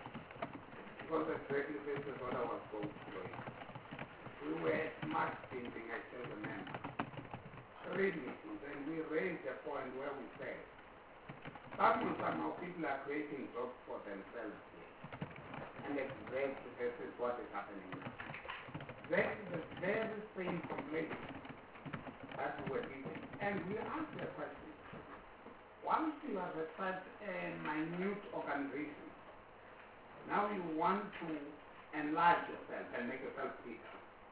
Speaker 16: Because exactly this is what I was going to say. We were at smart thinking, I tell the man. Three meetings, and we raised a point where we said, somehow, somehow people are creating jobs for themselves here. And exactly this is what is happening now. That is the very same complaint that we were given. And we asked the question, once you have such a minute organization, now you want to enlarge yourself and make yourself bigger.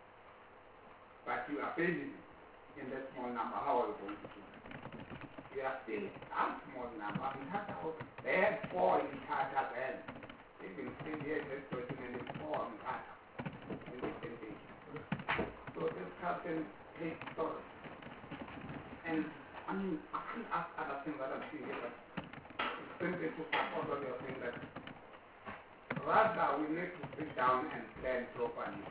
Speaker 16: But you are failing in that small number. How are you going to do that? You are still a small number. In Tata, they had four in Tata then. They've been still here, this person, and it's four in Tata. In this station. So this captain takes story. And I mean, I can't ask other things that I'm seeing here, but it's simply to support what you're saying that rather we need to sit down and plan properly.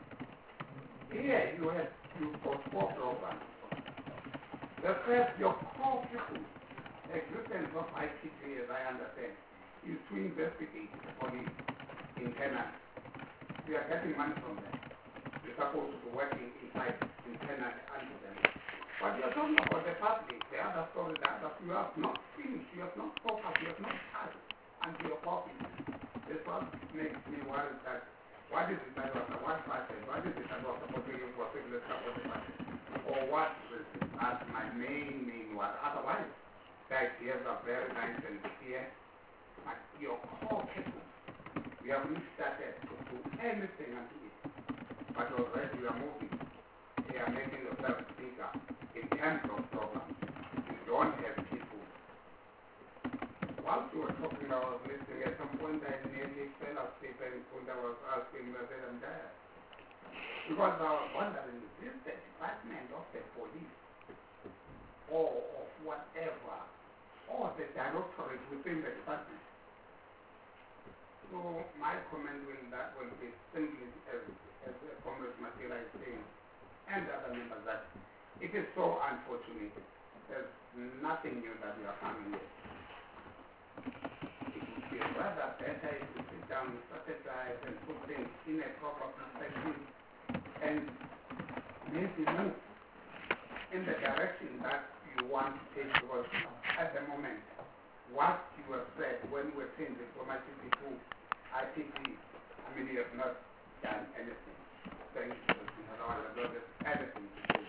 Speaker 16: Here you have you've got four programs. The first, your core people, the existence of I P T, as I understand, is to investigate the police internally. We are getting money from them. We're supposed to be working inside internally under them. But you're talking about the public, the other story, that, that you have not finished, you have not focused, you have not touched until your coffee. This one makes me worry that what is it that was what party, what is it that was supposed to give for civil support party? Or what is it? That's my main, main one. Otherwise, the ideas are very nice and clear. But your core people, we have not started to do anything until it. But already you are moving. You are making yourself bigger. In terms of programs, you don't have people. Whilst you were talking, I was listening. At some point, I nearly fell asleep and I was asking, I said, I'm tired. Because I was wondering, is the department of the police or of whatever, or the directorate within the department? So my comment will that will be simply as, as a Comrade Matila is saying, and other members, that it is so unfortunate there's nothing new that you are coming with. It would be rather better if you sit down, strategize, and put things in a proper perspective and maybe move in the direction that you want to take, because at the moment, what you have said when we're saying diplomatic people, I think we, I mean, you have not done anything. Thank you. I don't want to know there's anything to say.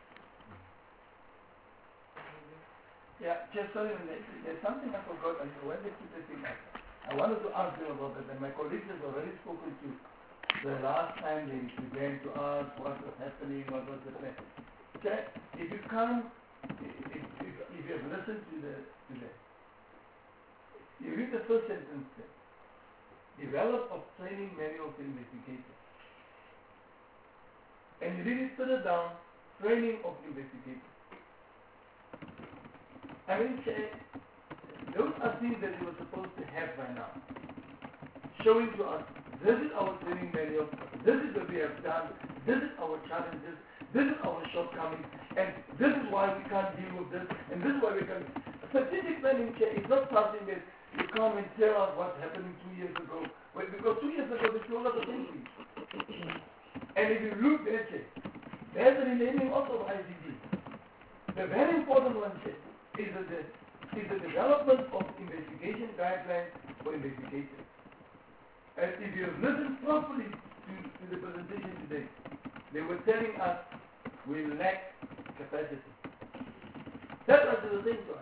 Speaker 15: Yeah, just sorry, there's something I forgot. I when they put the thing up, I wanted to ask them about that, and my colleagues have already spoken to the last time they began to ask what was happening, what was the plan. Okay, if you come, if, if, if you have listened to the, to the, you read the first sentence there. Develop a training manual for investigators. And you read it further down, training of investigators. I mean, say, those are things that we were supposed to have by now. Showing to us, this is our training manual, this is what we have done, this is our challenges, this is our shortcomings, and this is why we can't deal with this, and this is why we can. Strategic planning is not something that you come and tell us what's happening two years ago. Well, because two years ago they told us the same thing. And if you look there, there's the renaming also of I C D. The very important one is the, is the development of investigation guidelines for investigators. And if you have listened properly to, to the presentation today, they were telling us we lack capacity. That's what they were saying to us.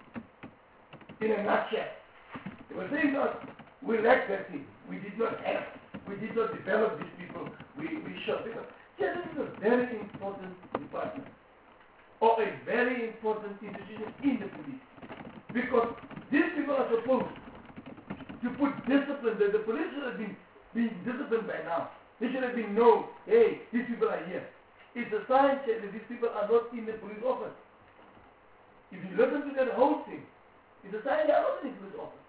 Speaker 15: In a nutshell. They were saying to us, we lack that thing. We did not have. We did not develop these people. We, we shot them. Yeah, this is a very important department. Or a very important institution in the police. Because these people are supposed to put discipline. The, the police should have been being disciplined by now. They should have been known, hey, these people are here. It's a sign that these people are not in the police office. If you listen to that whole thing, it's a sign they are not in the police office.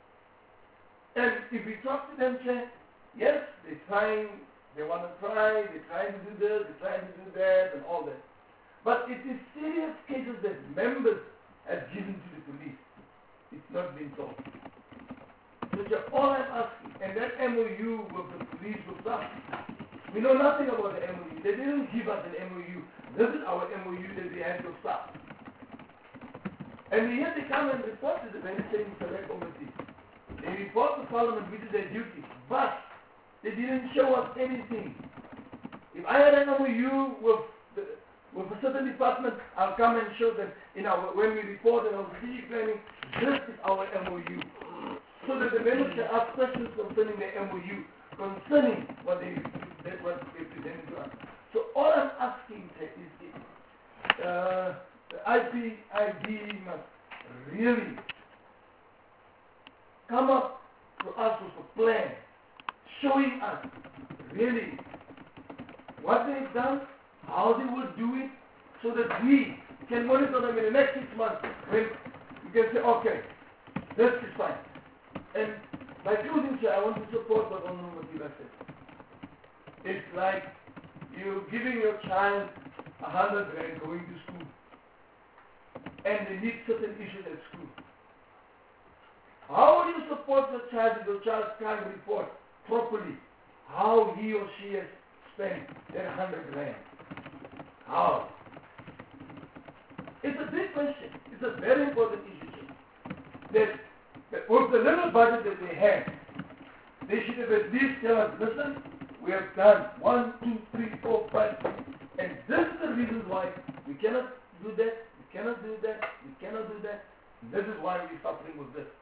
Speaker 15: And if we talk to them, say, yes, they're trying, they want to try, they're trying to do this, they're trying to do that, and all that. But it is serious cases that members have given to the police. It's not been solved. So that's all I'm asking. And that M O U with the police was done. We know nothing about the M O U. They didn't give us an M O U. This is our M O U that we had to start. And yet they come and report to the very same select committee. They report to Parliament, which is their duty. But they didn't show us anything. If I had an M O U with the with a certain department, I'll come and show them in our, when we report in our strategic planning, this is our M O U. So that the members can ask questions concerning the M O U, concerning what they, that what they presented to us. So all I'm asking is, uh, the I P I D must really come up to us with a plan, showing us really what they've done, how they will do it, so that we can monitor them in the next six months when we can say, okay, this is fine. And by closing, I want to support what Honorable Matiba said. It's like you giving your child a hundred rand going to school, and they need certain issues at school. How will you support the child if the child can't report properly how he or she has spent that hundred rand? How? It's a big question. It's a very important issue. That, that with the little budget that they have, they should have at least tell us, listen, we have done one, two, three, four, five, and this is the reasons why we cannot do that, we cannot do that, we cannot do that, and this is why we're suffering with this.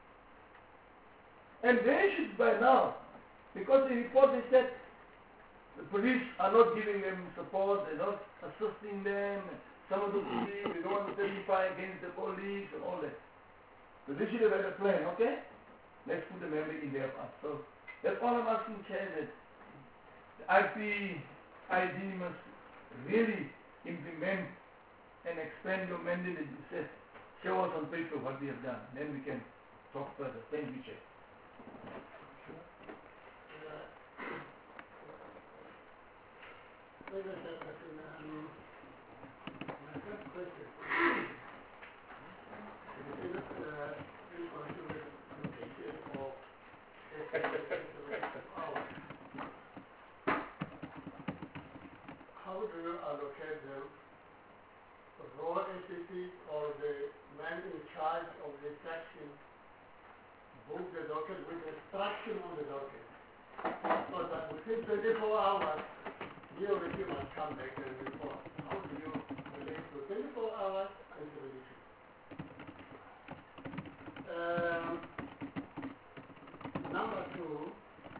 Speaker 15: And they should by now, because the report they said the police are not giving them support, they're not assisting them, some of the police, they don't want to testify against the police and all that. So they should have had a plan, okay? Let's put the memory in their part. So that's all I'm asking, Chair, that the I P I D must really implement and expand your mandate as you said. Show us on paper what we have done. Then we can talk further. Thank you, Chair. Ladies and gentlemen, my first question
Speaker 17: docket with instruction on the docket. So that within twenty-four hours, you already must come back and report. How do you relate to twenty-four hours and seventy-two? Um, number two,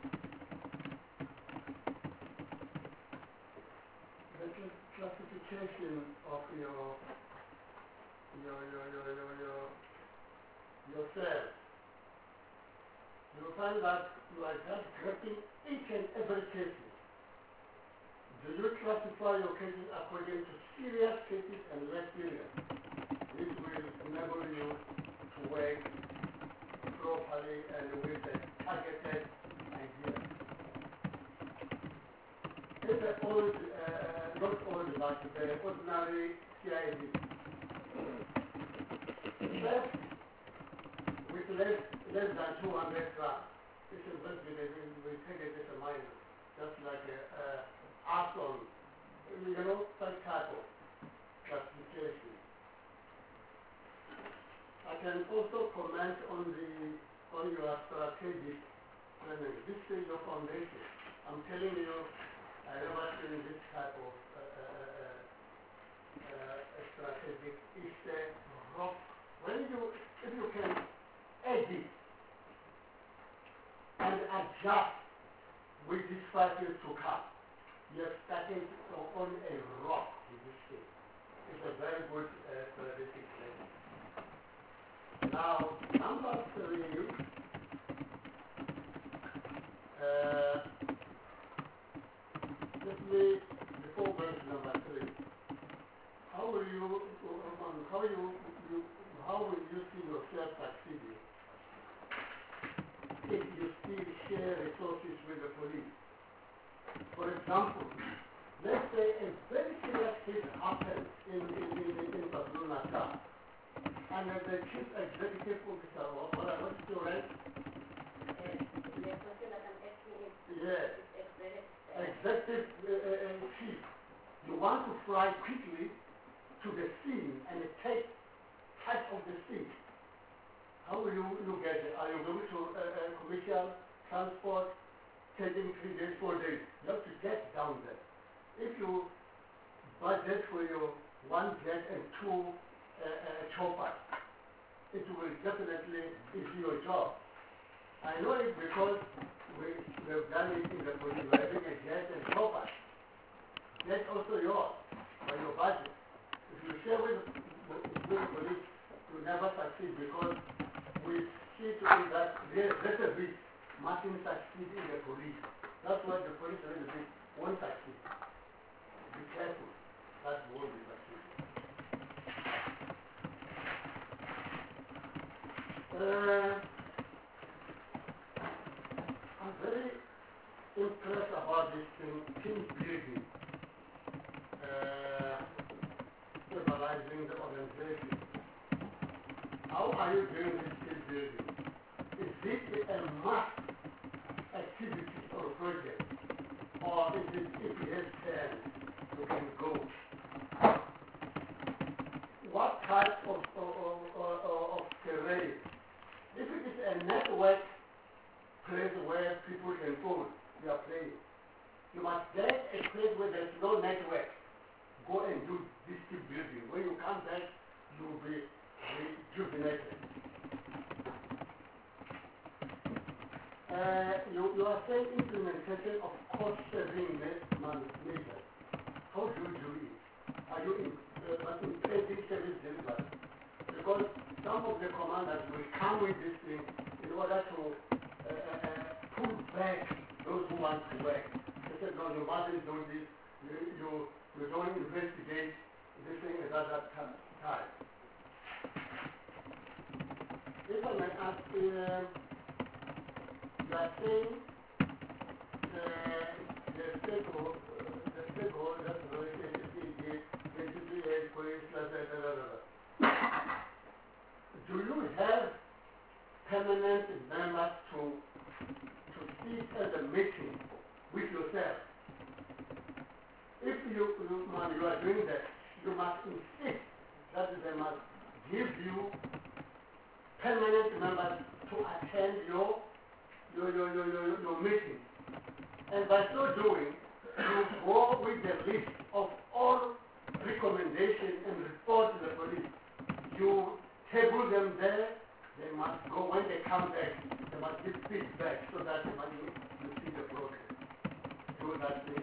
Speaker 17: the cl classification of your your your your your your, your cells. You will find that you are just grabbing each and every case. Do you classify your cases according to serious cases and less serious? This will enable you to work properly and with a targeted idea. It's an old, uh, not old, but the ordinary C I D. First, with less, less than two hundred grams, this is what we, we take it as a minor, just like a, a arson, you know, that type of classification. I can also comment on the on your strategic planning. This is your foundation. I'm telling you, I never seen this type of uh, uh, uh, strategic. It's a rock. When you, if you can edit and adjust with these five years to come, you have started on a rock with this thing. It's a very good uh, strategic planning. Now, number three, uh, let me, before going to number three, how will you, um, how you, you, how will you see yourself succeeding if you still share resources with the police? For example, let's say a very serious case happens in, in, in, in KwaZulu-Natal. And as the chief executive officer, what, what is your rank? Yes. Executive uh, uh, chief. You want to fly quickly to the scene and take charge of the scene. How will you look at it? Are you going to uh, uh, commercial transport, taking three days, four days? You have to get down there. If you budget for your one jet and two Uh, uh, choppers, it will definitely ease your job. I know it because we, we have done it in the police. We are having a jet and chopper. That's also yours, by your budget. If you share with, with the police, you never succeed because we see to it that there's better bit mustn't succeed in the police. That's why the police a little bit won't succeed. Be careful. That won't be succeeding. Uh, I'm very impressed about this thing, team building, uh, stabilizing the organization. How are you doing this team building? Is it a must activity or project, or is it if you have chance, you can go? What type of, of, of, of, of terrain? If it is a network place where people can phone, you are playing. You must get a place where there's no network. Go and do this team building. When you come back, you will be rejuvenated. Uh, you, you are saying implementation of cost-saving measures. How do you do it? Are you in, uh, intending service delivery? Because some of the commanders will come with this thing in order to uh, uh, pull back those who want to work. They said, no, you mustn't do this. You, you, you don't investigate this thing at that time. If I may ask, uh, you are saying uh, the stakeholders, uh, the stakeholders, the N T P A, police, blah, blah, blah, blah, blah. Do you have permanent members to to sit at the meeting with yourself? If you, you, man, you are doing that, you must insist that they must give you permanent members to attend your your, your, your, your, your meeting. And by so doing, you go with the list of all recommendations and reports to the police. You table them there. They must go, when they come back, they must give feedback so that they must you see the progress. Do that thing.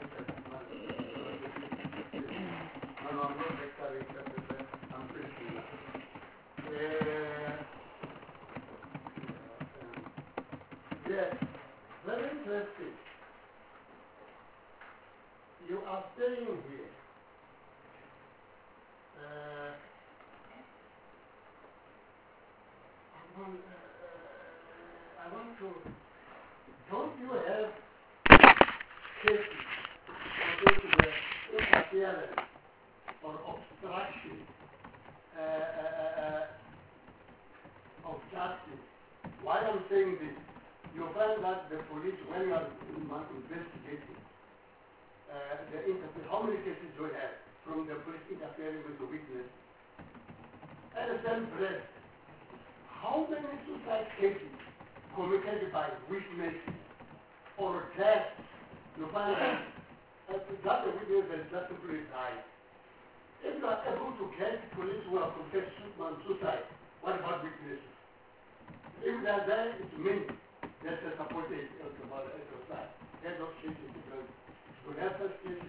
Speaker 17: No, no, I'm not lecturing, I'm preaching. Uh, yes, very interesting. You are staying here. Uh, I want, uh, I want to, don't you have cases related to the interference or obstruction uh, uh, uh, of justice? Why I'm saying this, you find that the police, when you are investigating, uh, the interface, how many cases do you have from the police interfering with the witness? At the same breath, how many suicide cases committed by witnesses or death? You find that uh, that the witness has just simply died. If you are able to get police who have confessed suicide, what about witnesses? If they are there, it means there's a supported exercise. Get those cases because we have such cases.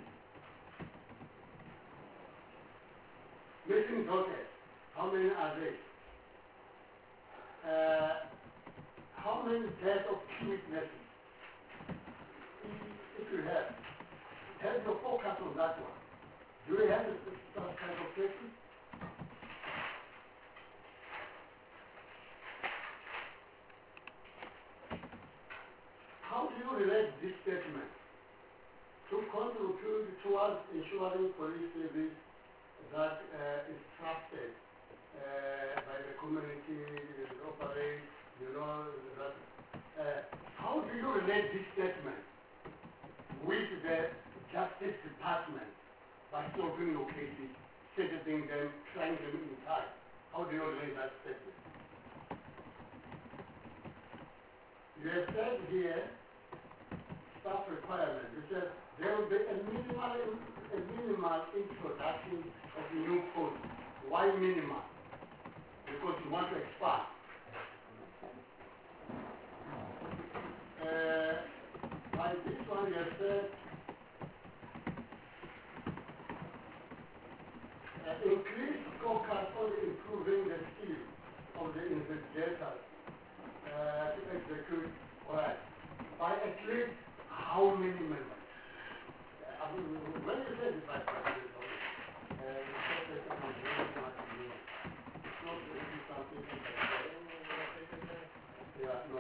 Speaker 17: Missing daughters, how many are they? Uh, how many deaths of key witnesses? If you have, have your focus on that one. Do you have that kind of cases? How do you relate this statement to contribute towards ensuring police service that uh, is trusted uh, by the community, it operates, you know, that, uh, how do you relate this statement with the Justice Department by solving your cases, sentencing them, trying them inside? How do you relate that statement? You have said here, staff requirement, you said there will be a minimal, a minimal introduction of new codes. Why minimal? Because you want to expand. Uh, like this one, you have said, uh, increase focus on improving the skills of the investigators uh, to execute work by at least how many members? I mean, when you say this, I can't do it. It's not really something yeah, no,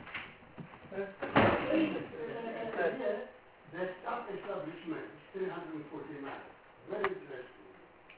Speaker 17: here, the staff establishment is three hundred forty-nine. Very interesting.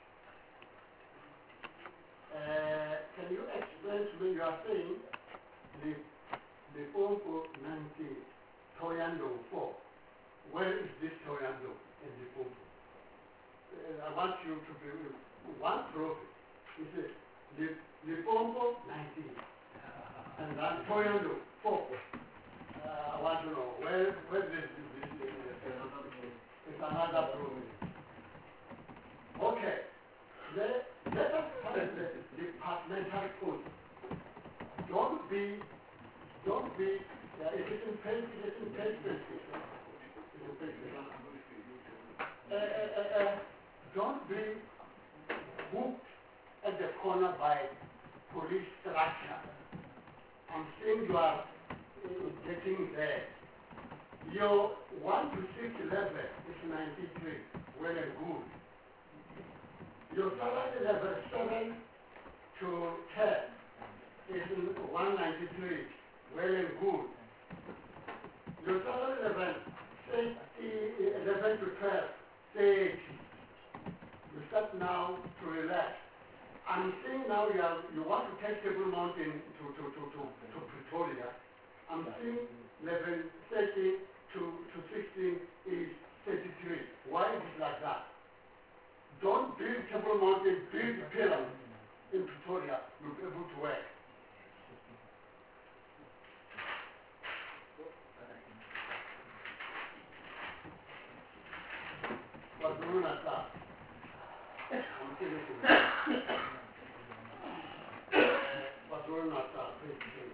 Speaker 17: Uh, can you explain to me, you are saying the, the form for nineteen, Toyando four. Where is this Toyando in the form? Uh, I want you to be one prophet. He says, the, the form for nineteen. And then Toyando four. Uh, I want to know, where, where is this? this, this, this it's another prophet. Okay. The, let us find the departmental code. Don't be, don't be, uh, it is in page, it is in page twenty. Uh, uh, uh, uh, don't be booked at the corner by police structure. I'm saying you are uh, getting there. Your one to six level is ninety-three, well and good. Your salary level seven to ten is one ninety-three, well and good. Your salary level say eleven to twelve, say you start now to relax. I'm saying now you, are, you want to take Table Mountain to, to, to, to, to Pretoria. I'm saying level thirty to, to sixteen is thirty-three. Why is it like that? Don't build Table Mountain, build pillars in Pretoria. You'll be able to work. KwaZulu Natal. I'm finishing. KwaZulu Natal, please, please.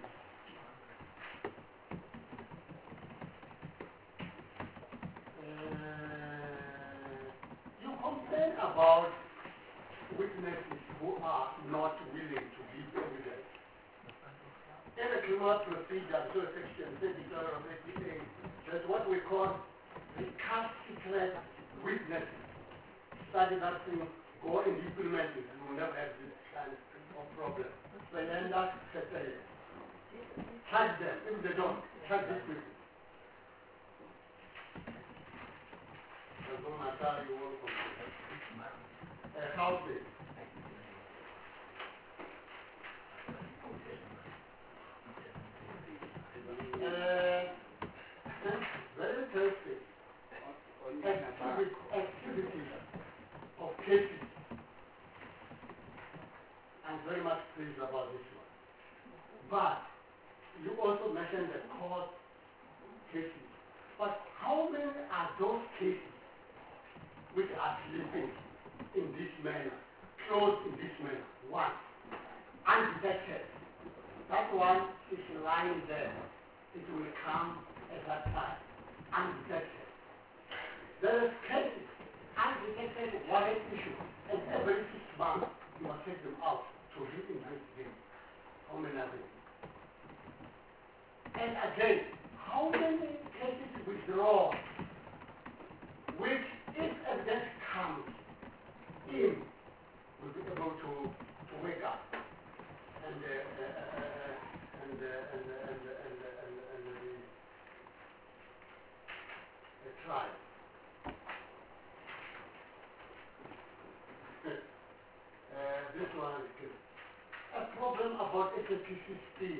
Speaker 17: You complain about witnesses who are not willing to give evidence. In a criminal procedure, so section thirty-seven of eighty-eight, that's what we call recalcitrant witnesses. Study that thing, go and implement it, and we'll never have this kind of problem. So you end up settling. Charge them. If they don't, charge this with it. KwaZulu Natal, you won't complain. Uh, houses. Uh, very interesting. Activity, activities of cases. I'm very much pleased about this one. But you also mentioned the court cases. But how many are those cases which are sleeping in this manner, closed in this manner? One, undetected. That one is lying there. It will come at that time, undetected. There is cases, undetected warrant issue, and every six months you must take them out to reinvestigate. How many are there? And again, how many cases withdraw, which if evidence comes in, will be able to, to wake up and uh, uh, uh, and, uh, and, uh, and, uh, and, uh, and, uh, and, uh, and uh, the trial. Uh, this one is good. A problem about S A P sixteen.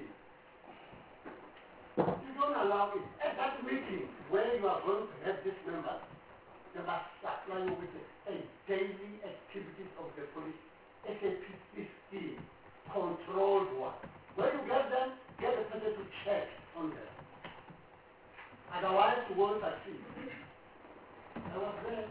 Speaker 17: You don't allow it. At that meeting where you are going to have these members, they must supply you with a, a daily activities of the police. S A P sixteen, controlled one. When you get them, get the person to check on them. Otherwise, you won't succeed. I was there.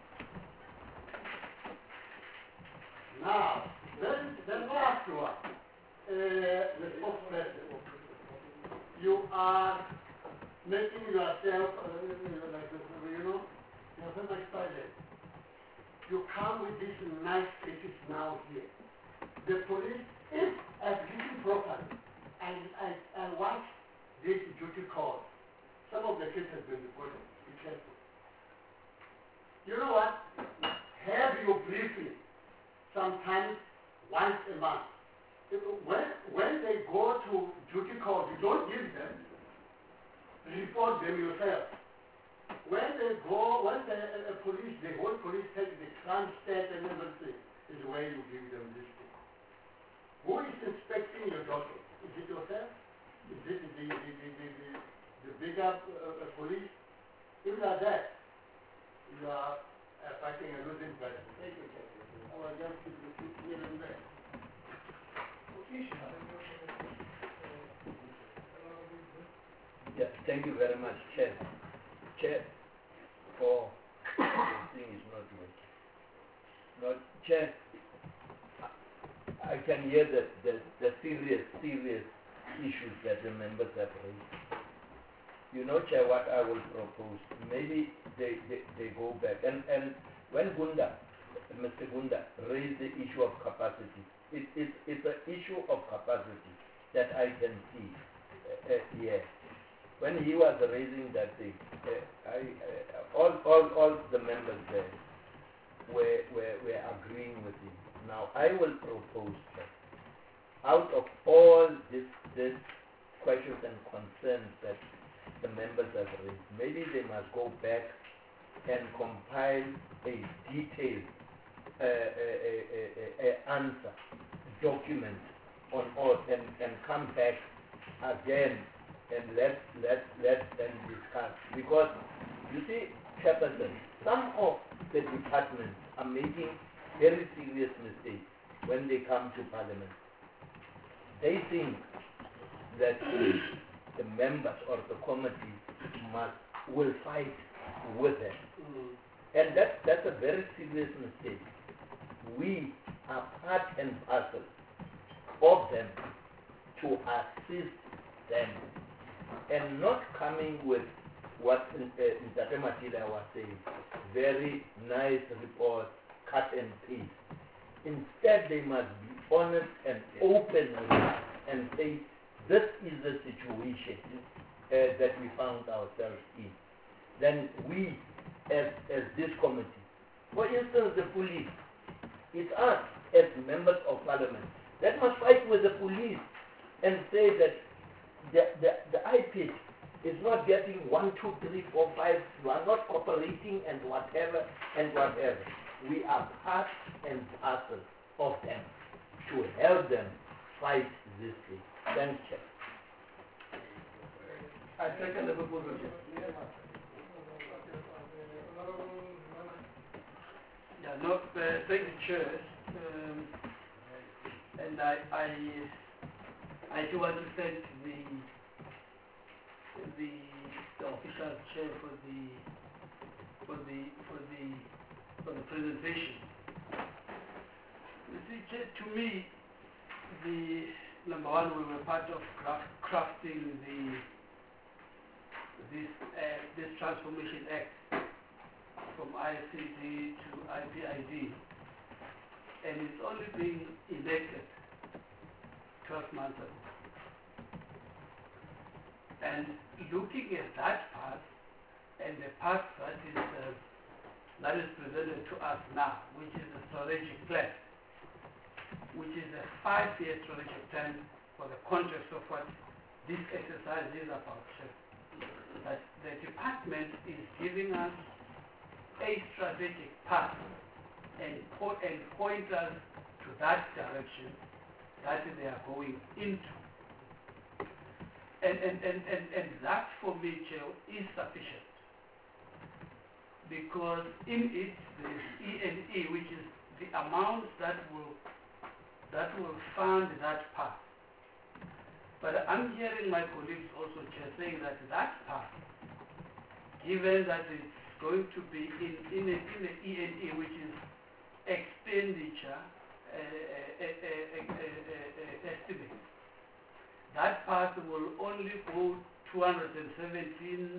Speaker 17: Now, then the last one, uh, the spokesperson. You are making yourself, uh, like this, you know, you're very much silent. You come with these nice cases now here. The police, if I've listened properly, and I, I watch this duty call, some of the cases have been reported. Be careful. You know what? Have your briefing sometimes once a month. When, when they go to duty calls, you don't give them, report them yourself. When they go, when the uh, police, the whole police take the crime stat and everything, is where you give them this thing. Who is inspecting your docket? Is it yourself? Is it the, the, the, the, the, the bigger uh, police? If you are that, you are uh, fighting a losing battle. Take it carefully. I will just keep the here and there.
Speaker 18: Yeah, thank you very much, Chair. Chair, for the thing is not working. Not, Chair, I can hear the, the, the serious, serious issues that the members have raised. You know, Chair, what I will propose, maybe they, they, they go back. And, and when Gunda, Mister Gunda, raised the issue of capacity, it, it, it's an issue of capacity that I can see uh, uh, here. When he was raising that thing, uh, I, uh, all, all, all the members there were, were, were agreeing with him. Now, I will propose that out of all these this questions and concerns that the members have raised, maybe they must go back and compile a detailed uh, a, a, a, a answer document on all and, and come back again and let let let them discuss. Because you see, Chairperson, some of the departments are making very serious mistakes when they come to Parliament. They think that the members or the committee must will fight with them. And that, that's a very serious mistake. We are part and parcel of them to assist them and not coming with what uh, Mister Matila was saying, very nice report, cut and paste. Instead, they must be honest and open with us and say, this is the situation uh, that we found ourselves in. Then we, as, as this committee, for instance, the police, it's us as members of parliament that must fight with the police and say that the, the, the I P is not getting one, two, three, four, five, you are not cooperating and whatever and whatever. We are part and parcel of them to help them fight this thing. Thank you.
Speaker 15: I second the proposal.
Speaker 19: Yeah, no, uh, thank you, Chair. Um, and I, I, I do want to thank the, the, the official chair for the, for the, for the, for the presentation. You see, Chair, to me, the number one, we were part of craft, crafting the this uh, this Transformation Act from I C D to I P I D, and it's only been elected twelve months ago. And looking at that part and the part that is uh, that is presented to us now, which is a strategic plan, which is a five-year strategic plan for the context of what this exercise is about. That the department is giving us a strategic path and, po and point us to that direction that they are going into. And, and, and, and, and that, for me, Chair, is sufficient. Because in it, there is E and E, which is the amount that will, that will fund that path. But I'm hearing my colleagues also, Chair, saying that that part, given that it's going to be in, in, a, in a E and E, which is expenditure uh, uh, uh, uh, uh, uh, estimate, that part will only go two hundred seventeen,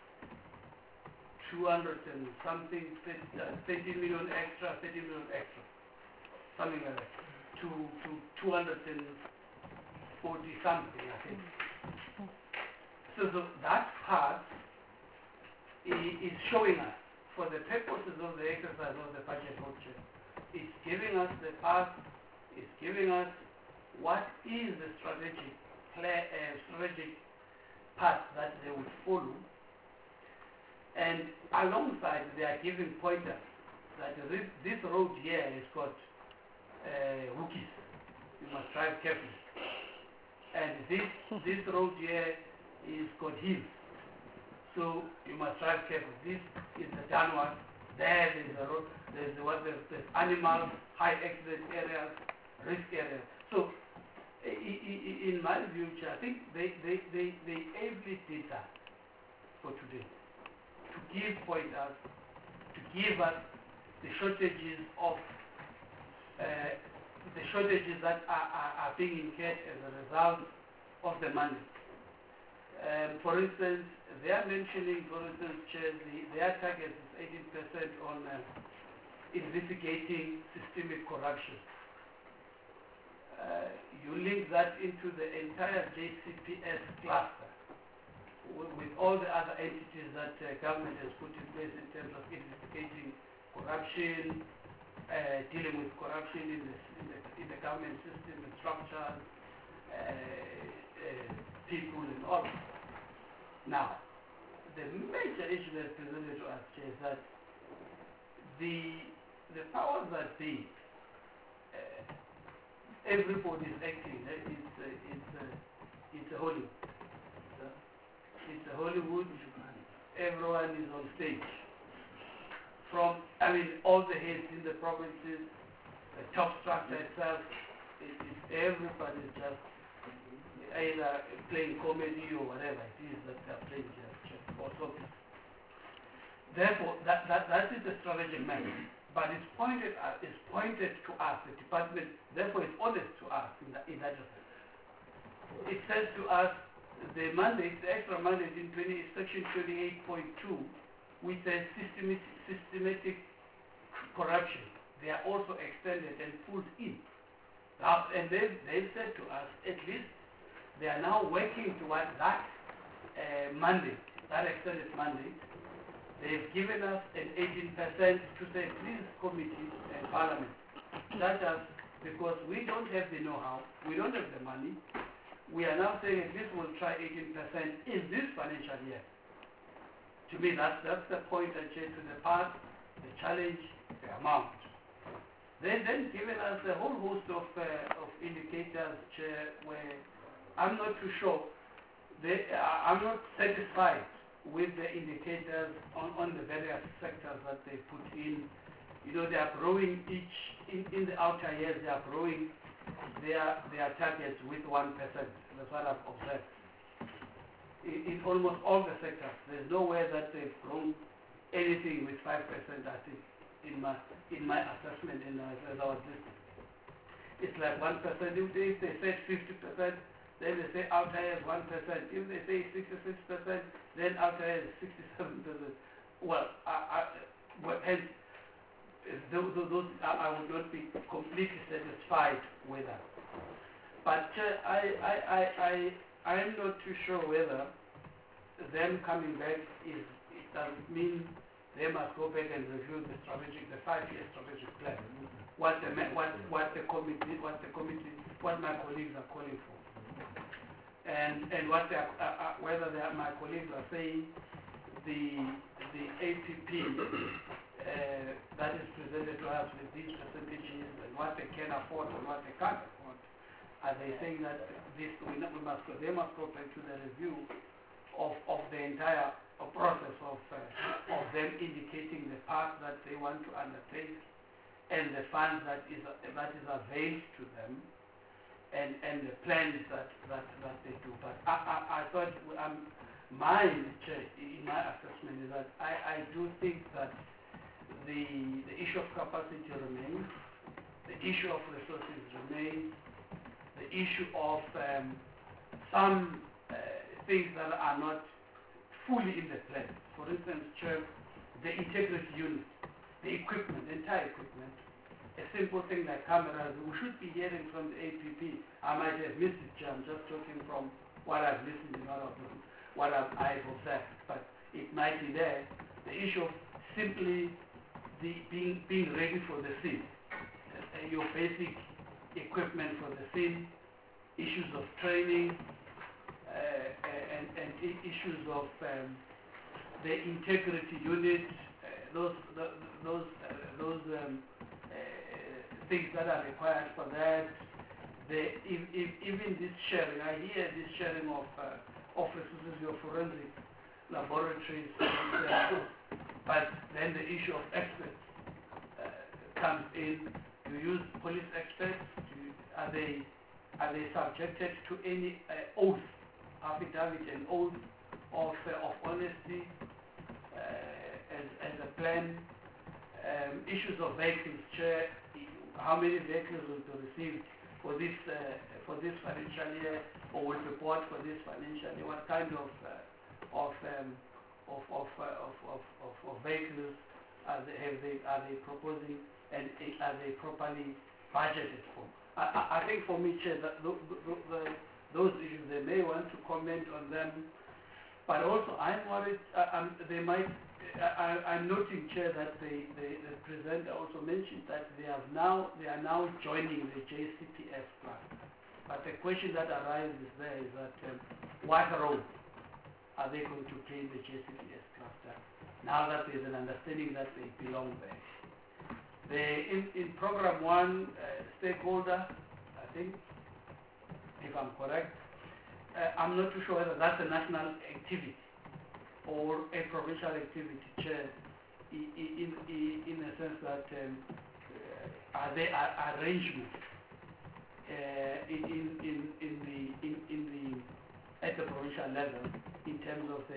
Speaker 19: two hundred and something, thirty million extra, thirty million extra, something like that, to, to two hundred forty something, I think. So, so that part is showing us, for the purposes of the exercise of the budget voucher, it's giving us the path, it's giving us what is the strategic, plan, uh, strategic path that they would follow, and alongside they are giving pointers that this, this road here has got uh, rookies, you must drive carefully. And this, this road here is got hills, so you must drive carefully. This is the downward. There is the road. There's the what? There's, there's animals, high accident areas, risk areas. So, in my view, I think they they they they ably did that for today, to give pointers, to give us the shortages of. Uh, the shortages that are, are, are being incurred as a result of the money. Um, for instance, they are mentioning, for instance, Chair, the, their target is eighteen percent on uh, investigating systemic corruption. Uh, you link that into the entire J C P S cluster with, with all the other entities that uh, government has put in place in terms of investigating corruption, Uh, dealing with corruption in the, in the, in the government system, the structure, uh, uh, people and all. Now, the major issue that's presented to us is that the, the powers that be, uh, everybody is acting, uh, it's, uh, it's, uh, it's a Hollywood. It's a Hollywood, everyone is on stage. From, I mean, all the heads in the provinces, the top structure itself, it is everybody just either playing comedy or whatever it is that they're playing just or something. therefore, that, that, that is the strategic matter. But it's pointed at, it's pointed to us, the department, therefore it's honest to us in that, in that respect. It says to us, the mandate, the extra mandate in twenty, section twenty-eight point two, which says systematic, systematic corruption, they are also extended and pulled in. Now, and they've, they've said to us, at least they are now working towards that uh, mandate, that extended mandate. They've given us an eighteen percent to say, please, committees and parliament, judge us, because we don't have the know-how, we don't have the money. We are now saying at least we'll try eighteen percent in this financial year. To me, that's, that's the point I said to the part, the challenge, the amount. They then given us a whole host of, uh, of indicators, Chair, where I'm not too sure, they, uh, I'm not satisfied with the indicators on, on the various sectors that they put in. You know, they are growing each, in, in the outer years, they are growing their, their targets with one percent. That's what I've observed. In, in almost all the sectors, there's nowhere that they've grown anything with five percent, I think, in my, in my assessment in, uh, as I was listening. It's like one percent. If they, if they say fifty percent, then they say outer years one percent. If they say sixty-six percent, then outer years sixty-seven percent. Well, I, I, well hence, those, those I, I would not be completely satisfied with that. But uh, I, I, I, I, I am not too sure whether them coming back is, it doesn't mean they must go back and review the strategic, the five-year strategic plan. What the, what, what the committee, what the committee, what my colleagues are calling for, and and what they are, uh, uh, whether they are, my colleagues are saying the the A P P uh, that is presented to us with these percentages and what they can afford and what they can't afford. Are they saying that this we, we must go, they must go back to the review of of the entire a process of, uh, of them indicating the path that they want to undertake and the funds that is, uh, that is availed to them and, and the plans that, that, that they do. But I, I, I thought um, my, in my assessment is that I, I do think that the, the issue of capacity remains, the issue of resources remains, the issue of um, some uh, things that are not fully in the plan. For instance, Chair, the integrity unit, the equipment, the entire equipment, a simple thing like cameras, we should be hearing from the A P P. I might have missed it, Chair. I'm just talking from what I've listened and what I've, what I've, I've observed, but it might be there. The issue of simply the being, being ready for the scene, uh, your basic equipment for the scene, issues of training, Uh, and, and issues of um, the integrity unit, uh, those the, those uh, those um, uh, things that are required for that. The if, if, even this sharing, I hear this sharing of uh, of resources of forensic laboratories, and, but then the issue of experts uh, comes in. You use police experts. You, are they are they subjected to any uh, oath? Affidavit and oath of, uh, of honesty uh, as, as a plan, um, issues of vehicles, Chair, how many vehicles will be received for this uh, for this financial year, or will be bought for this financial year? What kind of uh, of, um, of, of, uh, of, of, of, of vehicles are they, have they are they proposing, and are they properly budgeted for? I, I, I think for me, Chair, that the, the, the those issues, they may want to comment on them, but also I'm worried, uh, um, they might, uh, I, I'm noting, Chair, that the, the, the presenter also mentioned that they have now, they are now joining the J C P S cluster. But the question that arises there is that um, what role are they going to play in the J C P S cluster now that there's an understanding that they belong there? The, in, in program one, uh, stakeholder, I think, if I'm correct, uh, I'm not too sure whether that's a national activity or a provincial activity, Chair, in, in, in a sense that um, uh, are there are arrangements uh, in, in, in, in the, in, in the, at the provincial level in terms of the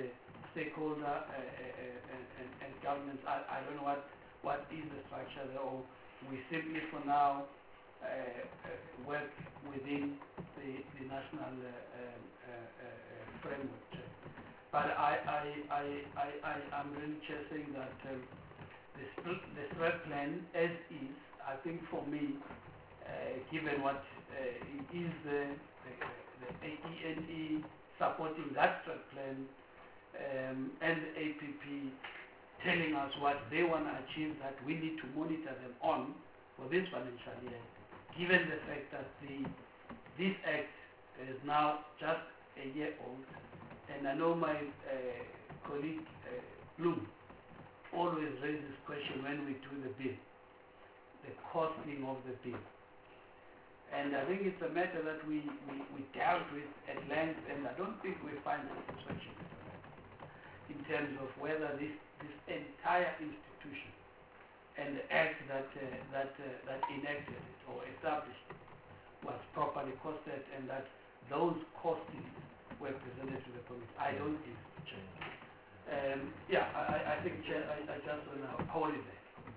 Speaker 19: stakeholder uh, uh, and, and, and governments. I, I don't know what, what is the structure there, or we simply for now uh, uh, work within the, the national uh, um, uh, uh, framework. But I, I, I, I, I, I'm really just saying that um, the, sp- the threat plan as is, I think for me, uh, given what uh, is the, the, the E N E supporting that threat plan, um, and the A P P telling us what they want to achieve, that we need to monitor them on for this financial year, given the fact that the, this act is now just a year old, and I know my uh, colleague uh, Bloom always raises this question when we do the bill, the costing of the bill. And I think it's a matter that we, we, we dealt with at length, and I don't think we find satisfaction in terms of whether this, this entire institution and the act that, uh, that, uh, that enacted it or established it was properly costed, and that those costings were presented to the committee. I don't think it's changed. Um, yeah, I, I think, Chair, I, I just want to hold it there.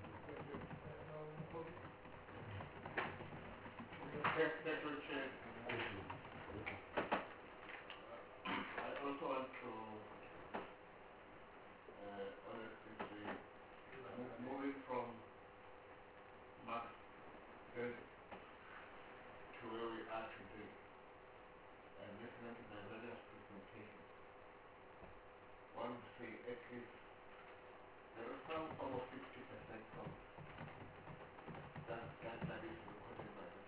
Speaker 20: Secretary Chair, I also want to uh, honestly say, moving from March third to where we are today, and listening to the various presentations, one would say at least there are some almost fifty percent of that, that, that is recorded by the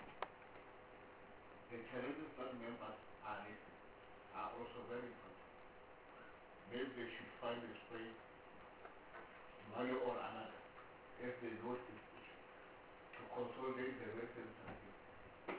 Speaker 20: The challenges that members are raising are also very important. Maybe they should find a way, one way or another, if they know this issue, to consolidate the residents and people.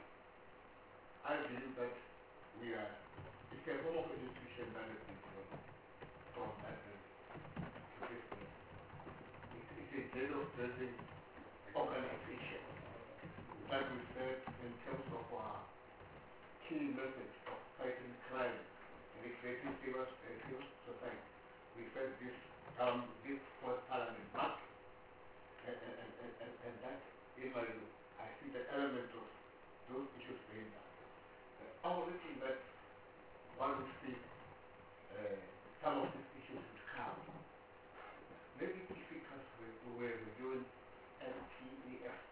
Speaker 20: I believe that we are, it's a form of education that is important from that to this place. It's, it's a general-building organization that we said in terms of our key message of fighting crime and creating civil society. We said this um, this first parliament mark, and, and, and, and, and that in my view, I see the element of those issues being done. The only thing that one would see uh, some of these issues would come. Maybe difficult we were doing M T E F.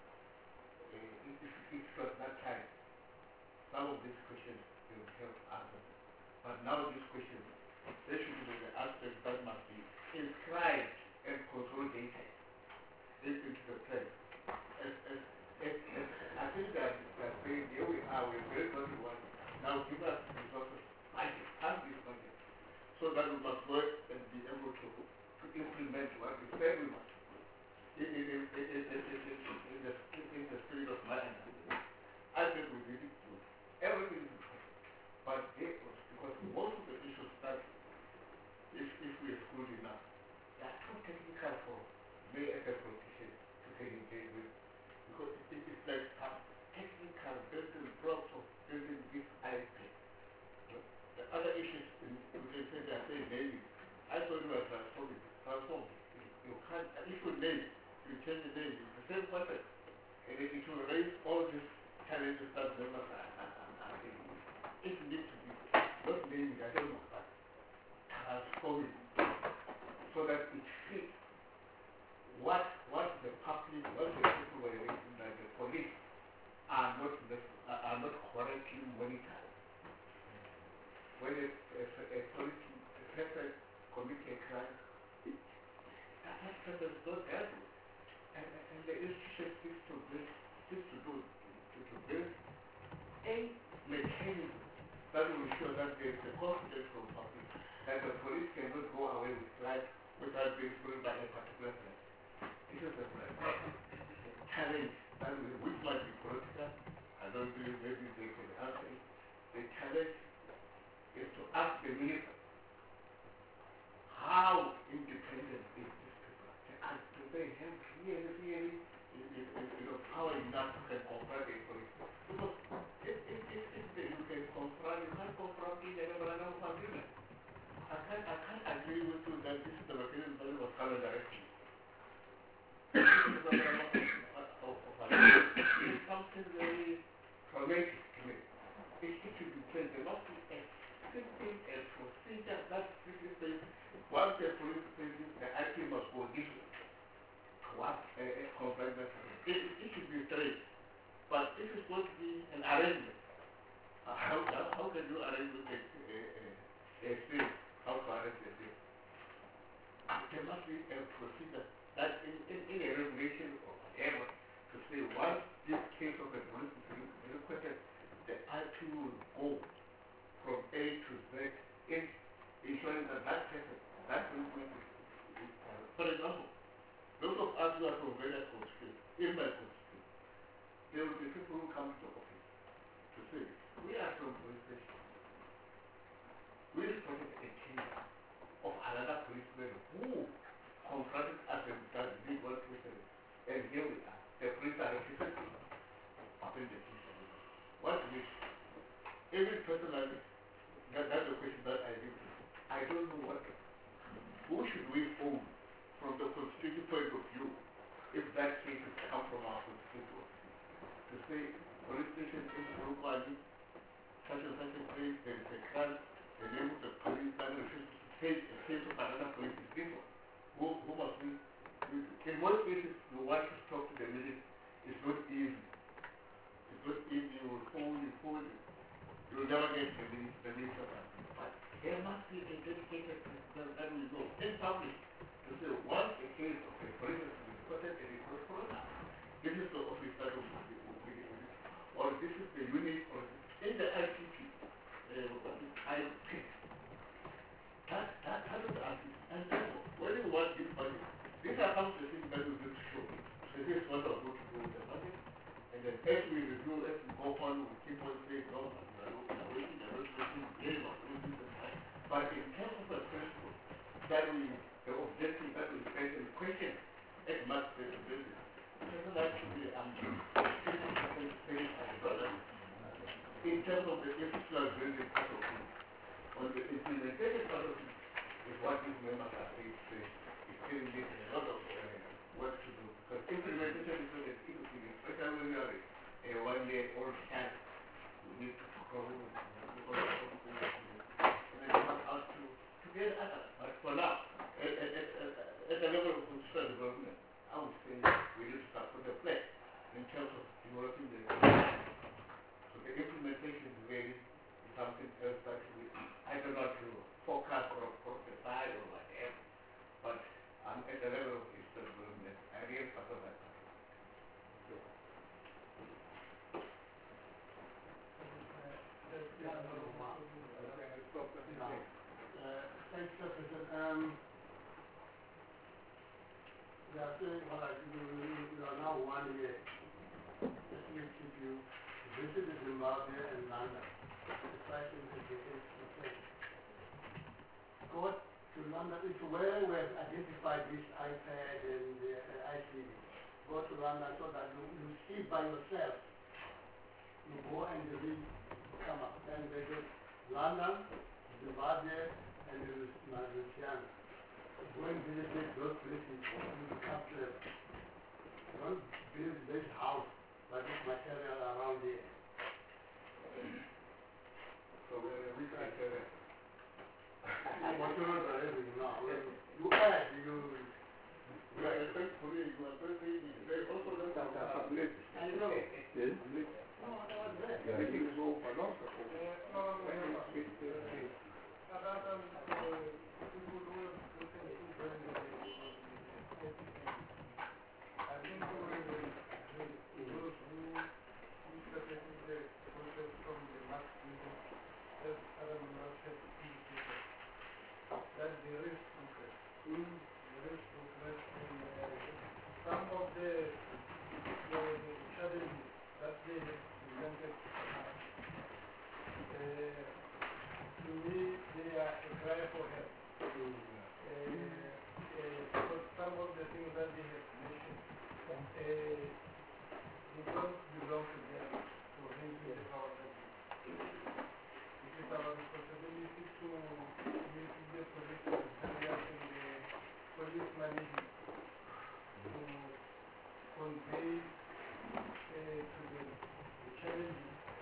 Speaker 20: Uh, if it was that time, some of these questions they would have answered. But now these questions, they should be the aspects that must be inscribed and consolidated into the plan. As, as, as, as I think that, that saying, here we are, we're very good at one. Now give us resources, budget, have this budget, so that we must work and be able to, to implement what we say we must. In, in, in, in, in, in, in, the, in the spirit of my understanding, I think we really do. Everything is important. But it was because most of the issues that, if, if we are good enough, they are too technical for me as a politician to get engaged with. Because it is like a technical building blocks of building this I P. The other issues, you can say they are saying maybe. I thought you were transforming. Transform. You can't, if you name, you change the name, it's the same person. And it will raise all these challenges that members are facing. It needs to be not named, I don't know, but transforming so that it fits what what the public, what the people were raising, that the police are not are not correctly monitored. When a, a, a police a person commits a crime, that person is not dealt with, and, and the institution seeks to build, seeks to do to, to build a mechanism that will ensure that there is a confidence from public that the police cannot go away with life without being followed by a particular threat. This is a challenge that we, which might be political. I don't believe maybe they can answer it. The challenge is to ask the minister, how independent is this people? And do they have really, really, you know, power enough to confront the police? Because if, if, if, if you can confront, you can't confront the memorandum of agreement. I can't, I can't information clear. It, it should be clear. There must be a simple and procedure that simply says once the police station, the I P must go this way. What a uh, complaint it, it should be straight. But if it's going to be an arrangement, uh, how, how can you arrange with a, a, a, a state, how to arrange a state? There must be a procedure that in, in, in a regulation or whatever to say once this case of a police is requested, the I P will go from A to Z in ensuring that that person, that movement is, is uh, for example, those of us who are from various constituencies, in my constituency, there will be people who come to the office to say, we are from police station. We reported a case of another policeman who confronted us and that did one person, and here we are. The police are representing up in the case. What is it? Even personally, that, that's the question that I give to you. I don't know what, who should we own from the constitutional point of view if that case has come from our constitutional to say, police station in Rupani, such and such a place, there is a crime, the name of the police that refuses to take a case of another police is this one. Who, who must we, in most cases, the one to talk to the minister is not easy. It's not easy, you will phone, you phone, you will never get the minister, the minister. But there must be a dedicated person that will go in public to say, once a case of a police is reported and it goes for another. This is the office that will be or this is the unit, or in the I P P, uh, what is I P? That, that, that is the I P P. And therefore, when you want this money, these are some of the things that we need to show. So this is what we are going to do with the money. And then as we review, as we go on, we keep on saying, no, we are looking at waiting, we are not waiting, we are not waiting, but in terms of the principle, that we, the objective that we face and question, it must be the business. It doesn't have to be ambiguous. In terms of the institutional building part of it, on the implementation part of it, is what these members are saying today. It's still needs a lot of uh, work to do. Because implementation is not as easy, especially when you are a one-year-old child. We need to grow and then come out to, to get at it. But for now, at, at, at, at the level of constitutional development, I would say we need to start with the plan in terms of developing the so the implementation is really something else that we, I do not do forecast or prophesy or whatever, but I'm at the level of institutional development. I really suffer that.
Speaker 17: Thanks, Professor. Um, we are saying, well, like, you are now one year. Let me keep you visited Zimbabwe and London. Despite investigations, go to London. It's where we have identified this iPad and the uh, I C D. Go to London so that you, you see by yourself. You go and you read, come up. Then they go London, Zimbabwe, and Louisiana. Go and visit those places and become clever. Don't build this house by this material around here.
Speaker 20: So uh, we can tell that.
Speaker 17: Materials are everything now. You add, you...
Speaker 20: We are respectfully, you are very very also don't have to have late.
Speaker 17: I know.
Speaker 20: Yes? Late.
Speaker 17: No, I was there.
Speaker 20: Yeah, it is so for long.
Speaker 17: I think those who interpreted the process from the last meeting, as Adam said, indicated that there is progress. There is progress in uh, some of the, the challenges that they have presented. Uh, to me, they are a cry for help. Uh, uh, because some of the things that they have mentioned, uh, they don't belong to them to bring to the power level. It is our responsibility to use the police areas and the police management to convey uh, to them the challenges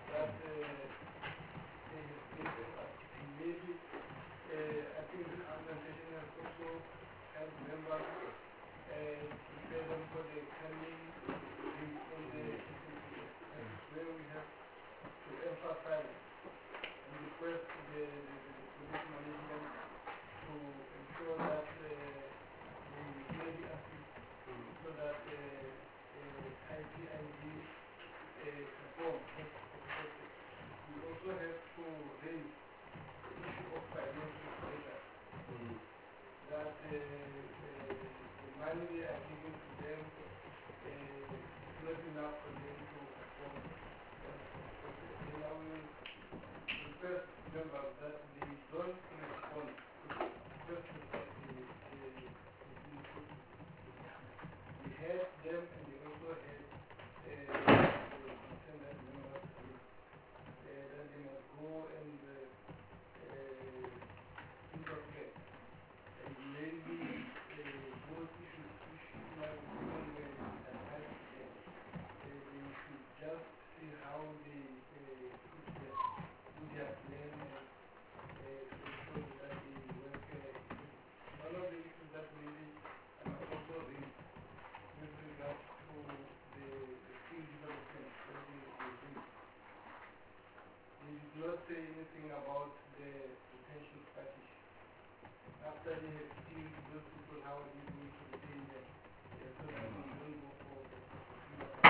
Speaker 15: form, we also have to raise the issue of financial pressure. Mm. That uh, uh, the money we are giving to them uh, is not enough for them to perform. Then I will request members that they don't respond to questions that they, they, they put. We had them and they also had uh, the concern that members uh, that they must go and uh, uh, introspect. And maybe uh, those issues, issues like even when it's attached to them, uh, they should just see how they uh, put their, do their plan and uh, to ensure that they work. Uh, one of the issues that maybe I must also raise with regards to the, the skill development that they, they bring. They did not say anything about the retention strategy. After they have seen those people, how are they going to retain them? Uh, so that they don't go for the uh,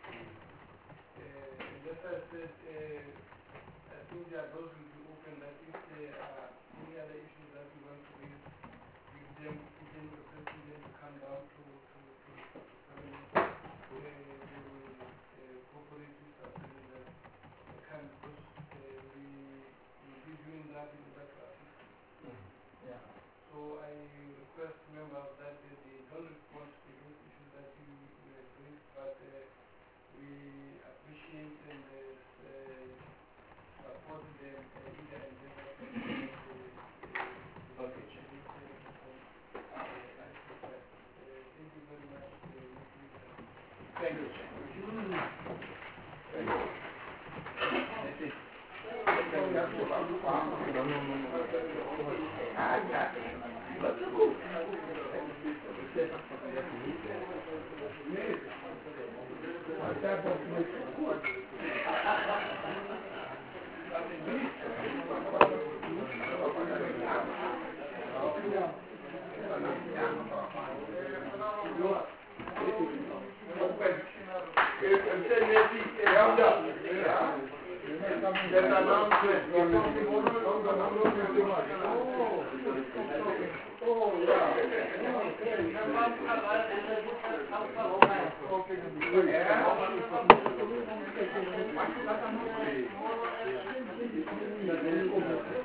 Speaker 15: And as I said, uh, I think that those will be open, that if there are any other issues that we want to raise, give them, even requesting them to come down to, to, to, to Parliament, uh, they will uh, cooperate with us and uh, they can, because uh, we will be doing that in order to assist them. Mm. Yeah. So I request members that uh, they don't respond to those issues that you have raised, but uh, we appreciate and uh, uh, support them uh, in their endeavor to uh, uh, okay. Thank you very much.
Speaker 19: Thank you. Thank you. That's it.
Speaker 15: Yeah.